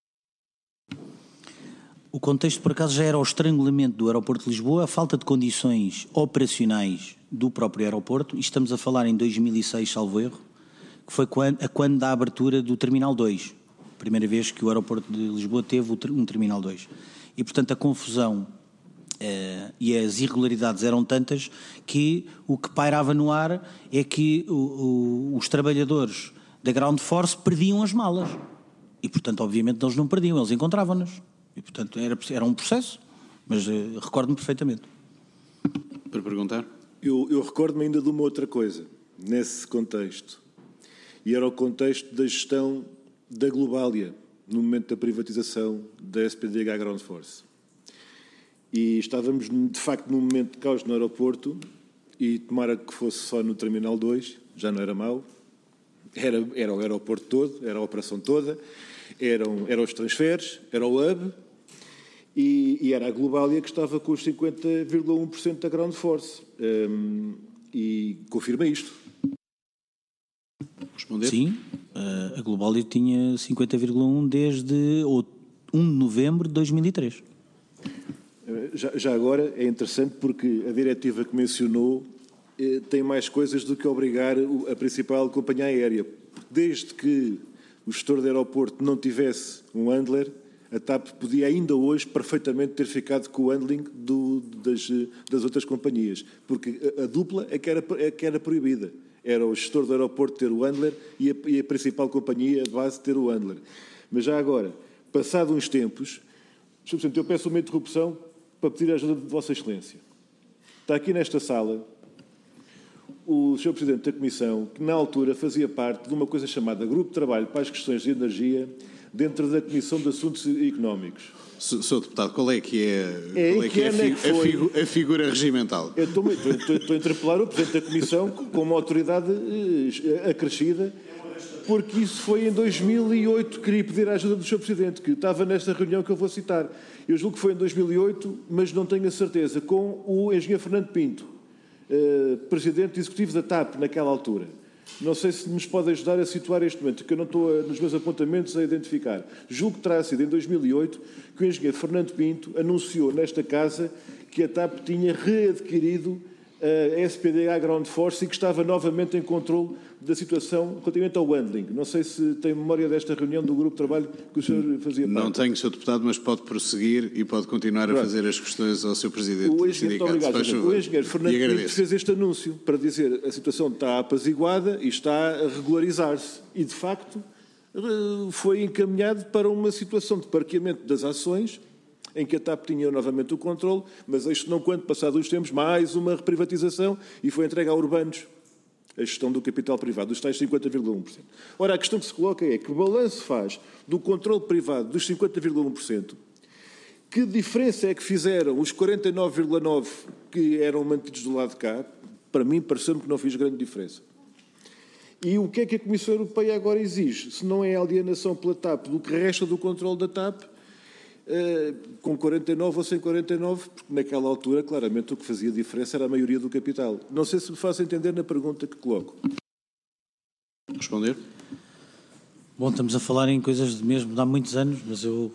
O contexto, por acaso, já era o estrangulamento do aeroporto de Lisboa, a falta de condições operacionais do próprio aeroporto, e estamos a falar em 2006, salvo erro, que foi quando da abertura do Terminal 2, primeira vez que o aeroporto de Lisboa teve um Terminal 2. E, portanto, a confusão e as irregularidades eram tantas que o que pairava no ar é que os trabalhadores da Ground Force perdiam as malas. E, portanto, obviamente, eles não perdiam, eles encontravam-nas. E, portanto, era um processo, mas recordo-me perfeitamente. Para perguntar? Eu recordo-me ainda de uma outra coisa, nesse contexto. E era o contexto da gestão da Globalia, no momento da privatização da SPDH Ground Force. E estávamos, de facto, num momento de caos no aeroporto, e tomara que fosse só no Terminal 2, já não era mau. Era o aeroporto todo, era a operação toda, eram os transferes, era o hub, e era a Globalia que estava com os 50,1% da Ground Force. E confirma isto. Responder? Sim, a Globalia tinha 50,1% desde 1 de novembro de 2003. Já agora é interessante porque a diretiva que mencionou tem mais coisas do que obrigar a principal companhia aérea. Desde que o gestor do aeroporto não tivesse um handler, a TAP podia ainda hoje perfeitamente ter ficado com o handling das outras companhias, porque a dupla é que era proibida. Era o gestor do aeroporto ter o handler e a principal companhia de base ter o handler. Mas já agora, passado uns tempos, Sr. Presidente, eu peço uma interrupção para pedir a ajuda de Vossa Excelência. Está aqui nesta sala o Sr. Presidente da Comissão, que na altura fazia parte de uma coisa chamada Grupo de Trabalho para as Questões de Energia, dentro da Comissão de Assuntos Económicos. Sr. Deputado, qual é que é, a figura regimental? Eu estou a interpelar o Presidente da Comissão com uma autoridade acrescida, porque isso foi em 2008, queria pedir a ajuda do Sr. Presidente, que estava nesta reunião que eu vou citar. Eu julgo que foi em 2008, mas não tenho a certeza, com o engenheiro Fernando Pinto, Presidente Executivo da TAP naquela altura. Não sei se nos pode ajudar a situar este momento, porque eu não estou nos meus apontamentos a identificar. Julgo que terá sido em 2008 que o engenheiro Fernando Pinto anunciou nesta casa que a TAP tinha readquirido a SPDH Ground Force e que estava novamente em controle da situação relativamente ao handling. Não sei se tem memória desta reunião do grupo de trabalho que o senhor fazia parte. Não tenho, Sr. Deputado, mas pode prosseguir e pode continuar a fazer as questões ao Sr. Presidente do sindicato. O engenheiro Fernando Pinto fez este anúncio para dizer que a situação está apaziguada e está a regularizar-se. E, de facto, foi encaminhado para uma situação de parqueamento das ações em que a TAP tinha novamente o controle, mas isto não quando, passados os tempos, mais uma reprivatização e foi entregue a Urbanos a gestão do capital privado, dos tais 50,1%. Ora, a questão que se coloca é que o balanço faz do controle privado dos 50,1%, que diferença é que fizeram os 49,9% que eram mantidos do lado de cá? Para mim, pareceu-me que não fiz grande diferença. E o que é que a Comissão Europeia agora exige? Se não é a alienação pela TAP do que resta do controle da TAP, com 49 ou sem 49, porque naquela altura, claramente, o que fazia diferença era a maioria do capital. Não sei se me faço entender na pergunta que coloco. Responder? Bom, estamos a falar em coisas mesmo de há muitos anos, mas eu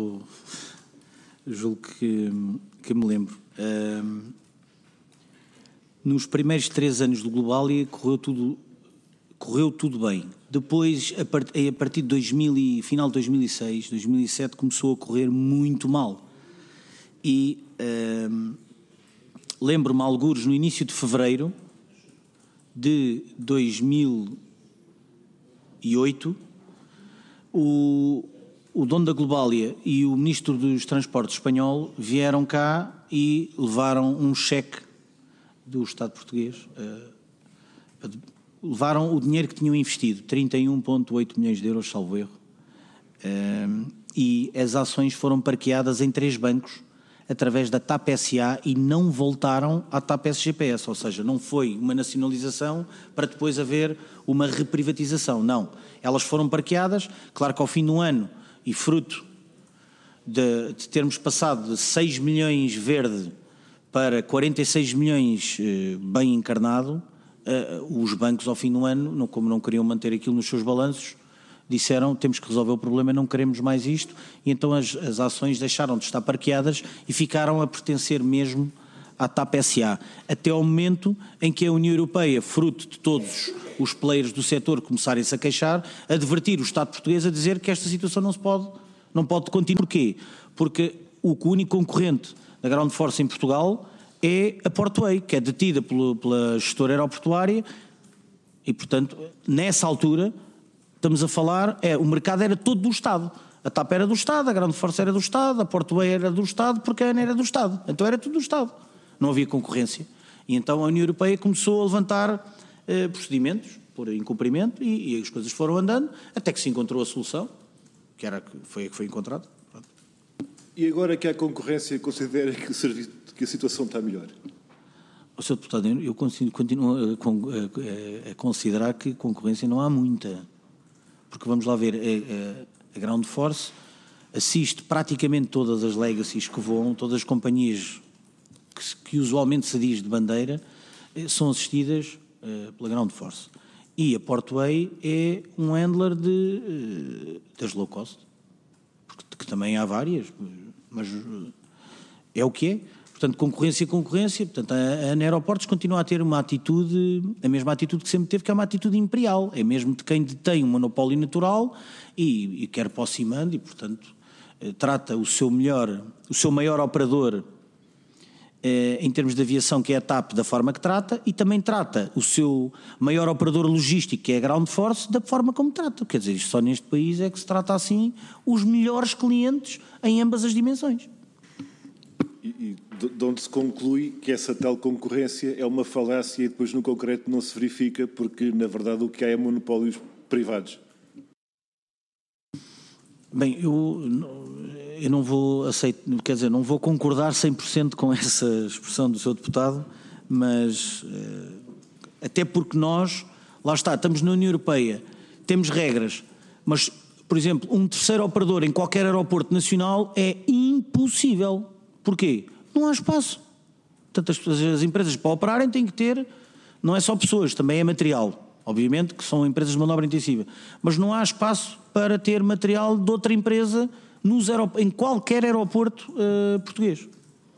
julgo que me lembro. Nos primeiros 3 anos do Globalia correu tudo bem. Depois, a partir de final de 2006, 2007, começou a correr muito mal. E lembro-me, algures, no início de fevereiro de 2008, o dono da Globalia e o ministro dos Transportes espanhol vieram cá e levaram um cheque do Estado português, levaram o dinheiro que tinham investido, 31,8 milhões de euros, salvo erro, e as ações foram parqueadas em 3 bancos através da TAP SA e não voltaram à TAP SGPS, ou seja, não foi uma nacionalização para depois haver uma reprivatização, não. Elas foram parqueadas, claro que ao fim do ano, e fruto de termos passado de 6 milhões verde para 46 milhões bem encarnado, os bancos ao fim do ano, como não queriam manter aquilo nos seus balanços, disseram temos que resolver o problema, não queremos mais isto, e então as ações deixaram de estar parqueadas e ficaram a pertencer mesmo à TAP SA, até ao momento em que a União Europeia, fruto de todos os players do setor começarem-se a queixar, advertir o Estado português a dizer que esta situação não pode continuar. Porquê? Porque o único concorrente da Ground Force em Portugal é a Portway, que é detida pela gestora aeroportuária e, portanto, nessa altura estamos a falar, o mercado era todo do Estado. A TAP era do Estado, a Ground Force era do Estado, a Portway era do Estado, porque a ANA era do Estado. Então era tudo do Estado. Não havia concorrência. E então a União Europeia começou a levantar procedimentos por incumprimento e as coisas foram andando até que se encontrou a solução, que foi a que foi encontrada. E agora que há concorrência, considera que a situação está melhor? Sr. Deputado, eu continuo a considerar que concorrência não há muita. Porque vamos lá ver, a Ground Force assiste praticamente todas as legacies que voam, todas as companhias que usualmente se diz de bandeira, são assistidas pela Ground Force. E a Portway é um handler das low cost, porque também há várias, mas é o que é. Portanto, concorrência. Portanto, a ANA Aeroportos continua a ter uma atitude, a mesma atitude que sempre teve, que é uma atitude imperial. É mesmo de quem detém um monopólio natural e quer para o cima e, portanto, trata o seu maior operador em termos de aviação, que é a TAP, da forma que trata, e também trata o seu maior operador logístico, que é a Ground Force, da forma como trata. Quer dizer, isto só neste país é que se trata assim os melhores clientes em ambas as dimensões. E de onde se conclui que essa tal concorrência é uma falácia e depois no concreto não se verifica, porque na verdade o que há é monopólios privados. Bem, eu não vou aceitar, quer dizer, não vou concordar 100% com essa expressão do Sr. Deputado, mas até porque nós, lá está, estamos na União Europeia, temos regras, mas, por exemplo, um terceiro operador em qualquer aeroporto nacional é impossível. Porquê? Não há espaço. Portanto, as empresas para operarem têm que ter, não é só pessoas, também é material. Obviamente que são empresas de mão de obra intensiva, mas não há espaço para ter material de outra empresa em qualquer aeroporto português.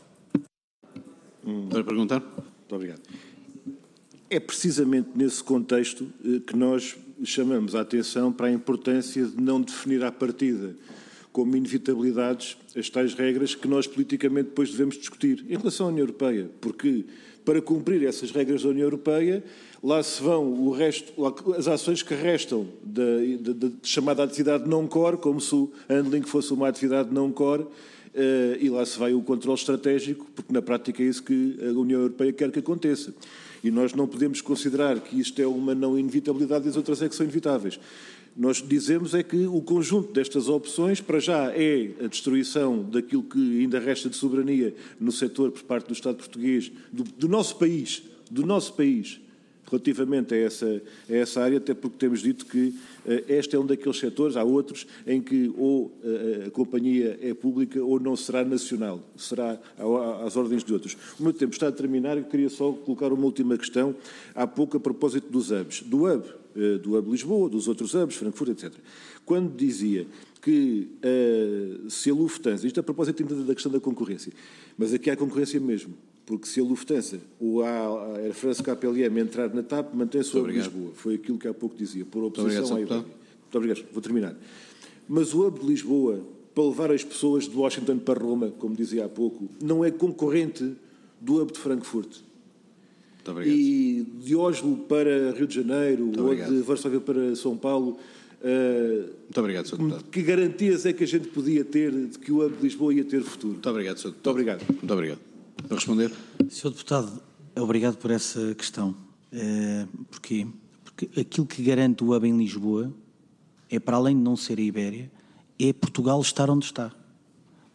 Para perguntar? Muito obrigado. É precisamente nesse contexto que nós chamamos a atenção para a importância de não definir à partida como inevitabilidades as tais regras que nós politicamente depois devemos discutir em relação à União Europeia, porque para cumprir essas regras da União Europeia, lá se vão as ações que restam da chamada atividade não core, como se o handling fosse uma atividade não core, e lá se vai o controle estratégico, porque na prática é isso que a União Europeia quer que aconteça. E nós não podemos considerar que isto é uma não inevitabilidade e as outras é que são inevitáveis. Nós dizemos é que o conjunto destas opções, para já, é a destruição daquilo que ainda resta de soberania no setor por parte do Estado português, do nosso país, relativamente a essa área, até porque temos dito que este é um daqueles setores, há outros, em que ou a companhia é pública ou não será nacional, será às ordens de outros. O meu tempo está a terminar e queria só colocar uma última questão, há pouco a propósito dos hubs, do hub Lisboa, dos outros hubs, Frankfurt, etc. Quando dizia que se a Lufthansa, isto a propósito da questão da concorrência, mas aqui há concorrência mesmo, porque se a Lufthansa ou a Air France KLM entrar na TAP, mantém-se o hub de Lisboa. Foi aquilo que há pouco dizia, por oposição à Iberia. Muito obrigado, vou terminar. Mas o hub de Lisboa, para levar as pessoas de Washington para Roma, como dizia há pouco, não é concorrente do hub de Frankfurt. Muito obrigado. E de Oslo para Rio de Janeiro, ou de Varsóvia para São Paulo. Muito obrigado, Sr. Deputado. Que garantias é que a gente podia ter de que o hub de Lisboa ia ter futuro? Muito obrigado, Sr. Deputado. Muito obrigado. Muito obrigado. Para responder? Sr. Deputado, obrigado por essa questão. Porquê? Porque aquilo que garante o hub em Lisboa é, para além de não ser a Ibéria, é Portugal estar onde está.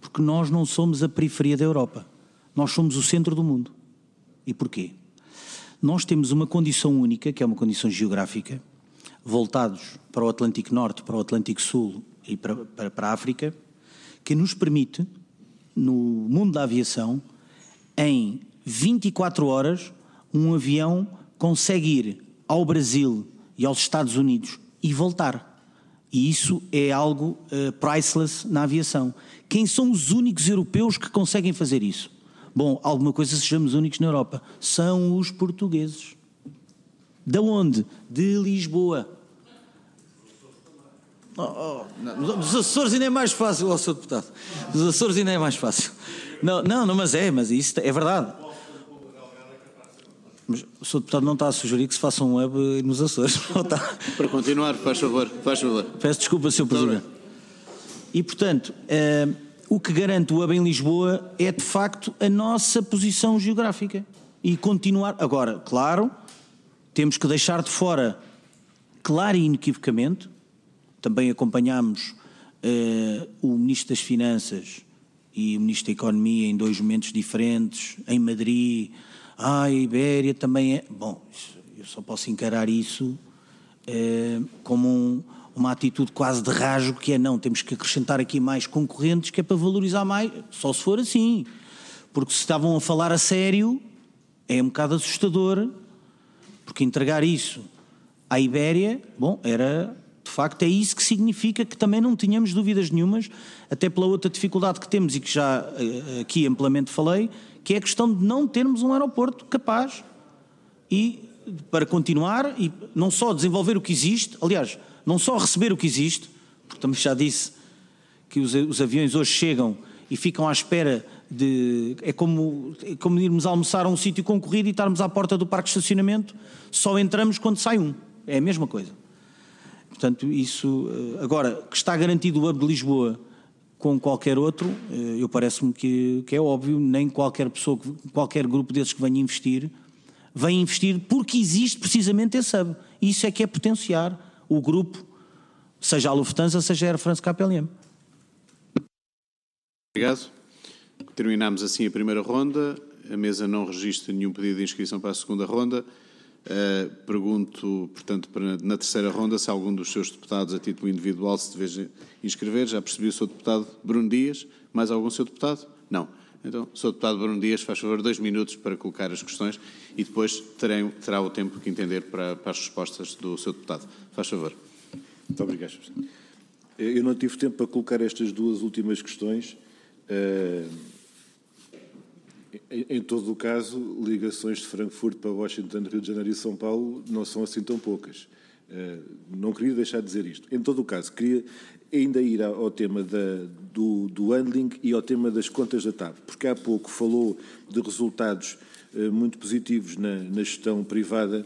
Porque nós não somos a periferia da Europa. Nós somos o centro do mundo. E porquê? Nós temos uma condição única, que é uma condição geográfica, voltados para o Atlântico Norte, para o Atlântico Sul e para a África, que nos permite, no mundo da aviação, em 24 horas, um avião consegue ir ao Brasil e aos Estados Unidos e voltar. E isso é algo priceless na aviação. Quem são os únicos europeus que conseguem fazer isso? Bom, alguma coisa sejamos únicos na Europa. São os portugueses. De onde? De Lisboa. Dos Açores ainda é mais fácil, Sr. Deputado. Dos Açores ainda é mais fácil. Mas isso é verdade. Mas o Sr. Deputado não está a sugerir que se faça um hub nos Açores. Para continuar, faz favor. Peço desculpa, Sr. Presidente. E, portanto, o que garante o hub em Lisboa é, de facto, a nossa posição geográfica. E continuar... Agora, claro, temos que deixar de fora, claro e inequivocamente, também acompanhámos o Ministro das Finanças e o Ministro da Economia em 2 momentos diferentes, em Madrid. A Ibéria também é... Bom, eu só posso encarar isso como uma atitude quase de rasgo, que é não, temos que acrescentar aqui mais concorrentes, que é para valorizar mais, só se for assim. Porque se estavam a falar a sério, é um bocado assustador, porque entregar isso à Ibéria, bom, era... De facto, é isso que significa que também não tínhamos dúvidas nenhumas, até pela outra dificuldade que temos e que já aqui amplamente falei, que é a questão de não termos um aeroporto capaz e para continuar e não só desenvolver o que existe, aliás, não só receber o que existe, porque também já disse que os aviões hoje chegam e ficam à espera de... É como irmos almoçar a um sítio concorrido e estarmos à porta do parque de estacionamento, só entramos quando sai um. É a mesma coisa. Portanto, isso... Agora, que está garantido o hub de Lisboa com qualquer outro, eu parece-me que é óbvio, nem qualquer pessoa, qualquer grupo desses que venha investir, vem investir porque existe precisamente esse hub. E isso é que é potenciar o grupo, seja a Lufthansa, seja a Air France KLM. Obrigado. Terminamos assim a primeira ronda. A mesa não registra nenhum pedido de inscrição para a segunda ronda. Pergunto, portanto, na terceira ronda, se algum dos seus deputados, a título individual, se deseja inscrever. Já percebi o Sr. Deputado Bruno Dias. Mais algum Sr. Deputado? Não. Então, Sr. Deputado Bruno Dias, faz favor 2 minutos para colocar as questões e depois terá o tempo que entender para as respostas do Sr. Deputado. Faz favor. Muito obrigado, Sr. Presidente. Eu não tive tempo para colocar estas 2 últimas questões. Em todo o caso, ligações de Frankfurt para Washington, Rio de Janeiro e São Paulo não são assim tão poucas. Não queria deixar de dizer isto. Em todo o caso, queria ainda ir ao tema do handling e ao tema das contas da TAP, porque há pouco falou de resultados muito positivos na gestão privada.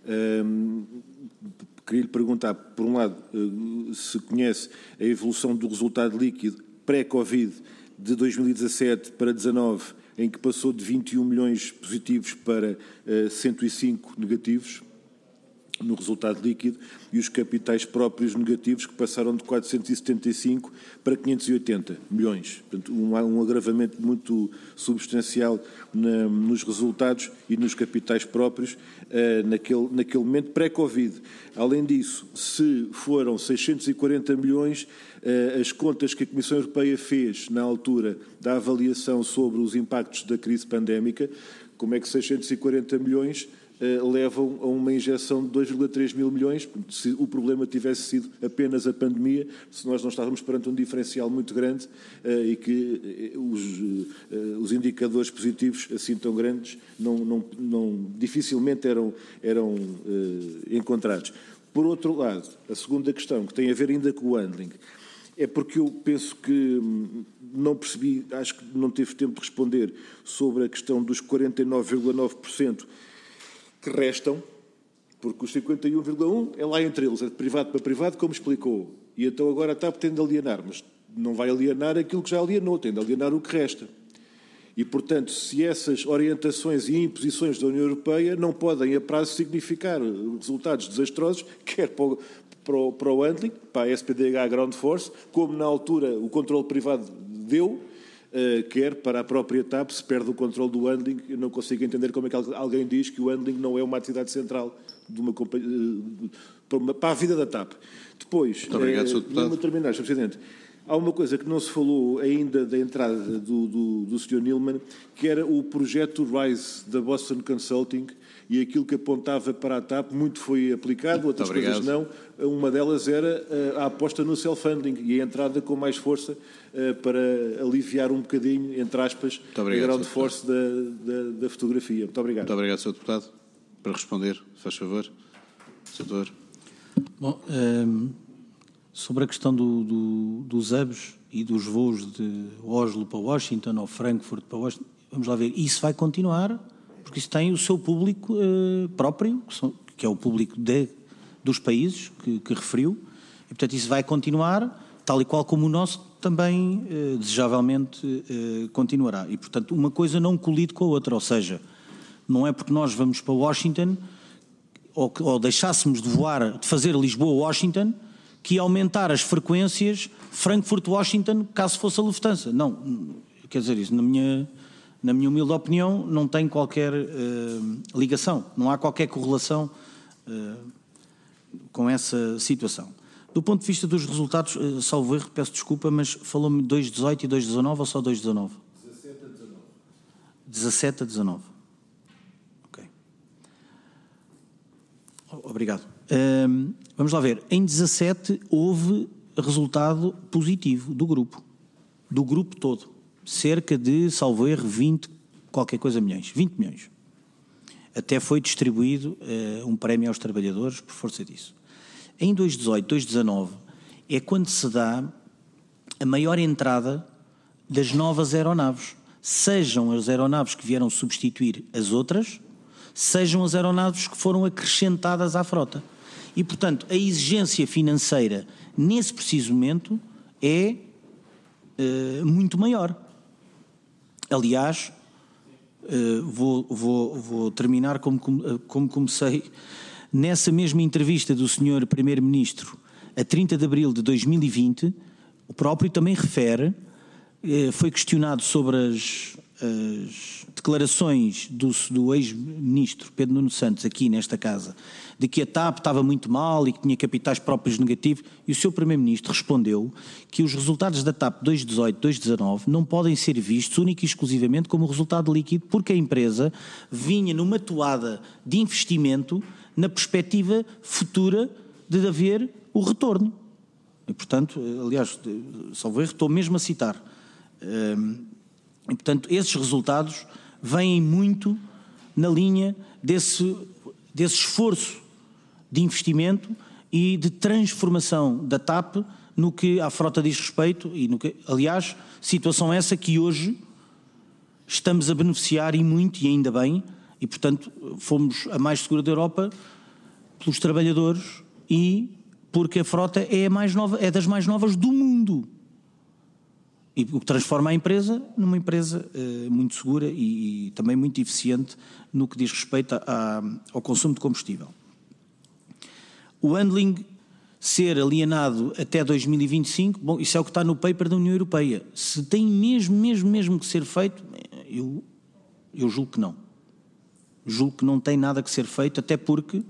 Queria lhe perguntar, por um lado, se conhece a evolução do resultado líquido pré-Covid de 2017 para 2019, em que passou de 21 milhões positivos para 105 negativos no resultado líquido, e os capitais próprios negativos, que passaram de 475 para 580 milhões. Portanto, um agravamento muito substancial nos resultados e nos capitais próprios naquele momento pré-Covid. Além disso, se foram 640 milhões as contas que a Comissão Europeia fez na altura da avaliação sobre os impactos da crise pandémica, como é que 640 milhões levam a uma injeção de 2,3 mil milhões, se o problema tivesse sido apenas a pandemia, se nós não estávamos perante um diferencial muito grande e que os indicadores positivos assim tão grandes dificilmente eram encontrados. Por outro lado, a segunda questão, que tem a ver ainda com o handling, é porque eu penso que não percebi, acho que não teve tempo de responder sobre a questão dos 49,9% que restam, porque os 51,1% é lá entre eles, é de privado para privado, como explicou. E então agora está pretende alienar, mas não vai alienar aquilo que já alienou, tem de alienar o que resta. E, portanto, se essas orientações e imposições da União Europeia não podem a prazo significar resultados desastrosos, quer para o handling, para a SPDH Ground Force, como na altura o controle privado deu, quer para a própria TAP, se perde o controle do handling. Eu não consigo entender como é que alguém diz que o handling não é uma atividade central de uma para a vida da TAP. Depois, para terminar, Sr. Presidente, há uma coisa que não se falou ainda da entrada do Sr. Nilman, que era o projeto RISE da Boston Consulting, e aquilo que apontava para a TAP, muito foi aplicado, outras coisas não. Uma delas era a aposta no self-funding e a entrada com mais força para aliviar um bocadinho, entre aspas, a ground force da fotografia. Muito obrigado. Muito obrigado, Sr. Deputado. Para responder, faz favor. Setor. Bom, sobre a questão dos hubs e dos voos de Oslo para Washington ou Frankfurt para Washington, vamos lá ver, isso vai continuar, porque isso tem o seu público próprio, que é o público dos países que referiu, e portanto isso vai continuar, tal e qual como o nosso também desejavelmente continuará. E portanto uma coisa não colide com a outra, ou seja, não é porque nós vamos para Washington ou deixássemos de voar, de fazer Lisboa-Washington, que ia aumentar as frequências Frankfurt-Washington caso fosse a Lufthansa. Não, quer dizer, isso na minha humilde opinião não tem qualquer ligação, não há qualquer correlação com essa situação. Do ponto de vista dos resultados, salvo erro, peço desculpa, mas falou-me 2,18 e 2,19 ou só 2,19? 17 a 19. 17 a 19. Ok. Obrigado. Vamos lá ver. Em 17 houve resultado positivo do grupo todo. Cerca de, salvo erro, 20 qualquer coisa milhões. 20 milhões. Até foi distribuído um prémio aos trabalhadores por força disso. Em 2018, 2019, é quando se dá a maior entrada das novas aeronaves. Sejam as aeronaves que vieram substituir as outras, sejam as aeronaves que foram acrescentadas à frota. E, portanto, a exigência financeira, nesse preciso momento, é muito maior. Aliás, vou terminar como comecei. Nessa mesma entrevista do Sr. Primeiro-Ministro, a 30 de abril de 2020, o próprio também refere, foi questionado sobre as declarações do ex-ministro Pedro Nuno Santos aqui nesta casa, de que a TAP estava muito mal e que tinha capitais próprios negativos, e o seu Primeiro-Ministro respondeu que os resultados da TAP 2018-2019 não podem ser vistos única e exclusivamente como resultado líquido, porque a empresa vinha numa toada de investimento na perspectiva futura de haver o retorno. E, portanto, aliás, salvo erro, estou mesmo a citar. E, portanto, esses resultados vêm muito na linha desse esforço de investimento e de transformação da TAP no que à frota diz respeito e no que, aliás, situação essa que hoje estamos a beneficiar e muito, e ainda bem, e portanto fomos a mais segura da Europa pelos trabalhadores e porque a frota é a mais nova, é das mais novas do mundo. E o que transforma a empresa numa empresa muito segura e também muito eficiente no que diz respeito ao consumo de combustível. O handling ser alienado até 2025, bom, isso é o que está no paper da União Europeia. Se tem mesmo que ser feito, eu julgo que não. Julgo que não tem nada que ser feito, até porque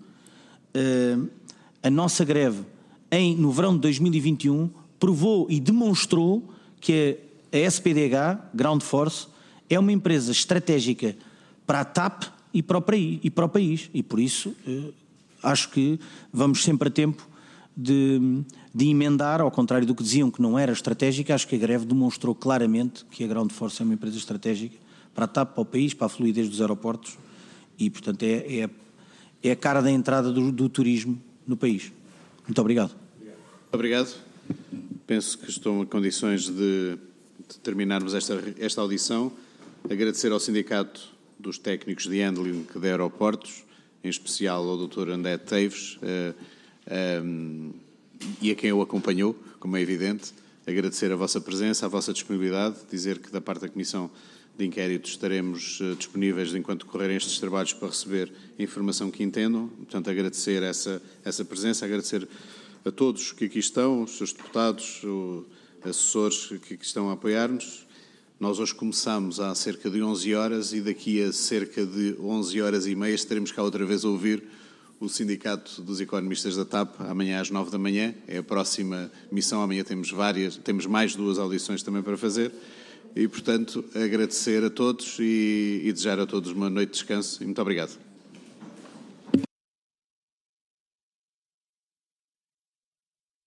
a nossa greve no verão de 2021 provou e demonstrou que a SPDH, Ground Force, é uma empresa estratégica para a TAP e para o país. E por isso acho que vamos sempre a tempo de emendar, ao contrário do que diziam que não era estratégica. Acho que a greve demonstrou claramente que a Ground Force é uma empresa estratégica para a TAP, para o país, para a fluidez dos aeroportos e, portanto, é a cara da entrada do turismo no país. Muito obrigado. Obrigado. Penso que estou em condições de terminarmos esta audição. Agradecer ao Sindicato dos Técnicos de Handling de Aeroportos, em especial ao Dr. André Teives, e a quem o acompanhou, como é evidente. Agradecer a vossa presença, a vossa disponibilidade, dizer que da parte da Comissão de Inquérito estaremos disponíveis enquanto correrem estes trabalhos para receber a informação que entendam. Portanto, agradecer essa presença, agradecer a todos que aqui estão, os seus deputados, os assessores que aqui estão a apoiar-nos. Nós hoje começamos há cerca de 11 horas e daqui a cerca de 11 horas e meia estaremos cá outra vez a ouvir o Sindicato dos Economistas da TAP, amanhã às 9 da manhã. É a próxima missão, amanhã temos mais 2 audições também para fazer. E, portanto, agradecer a todos e desejar a todos uma noite de descanso. E muito obrigado.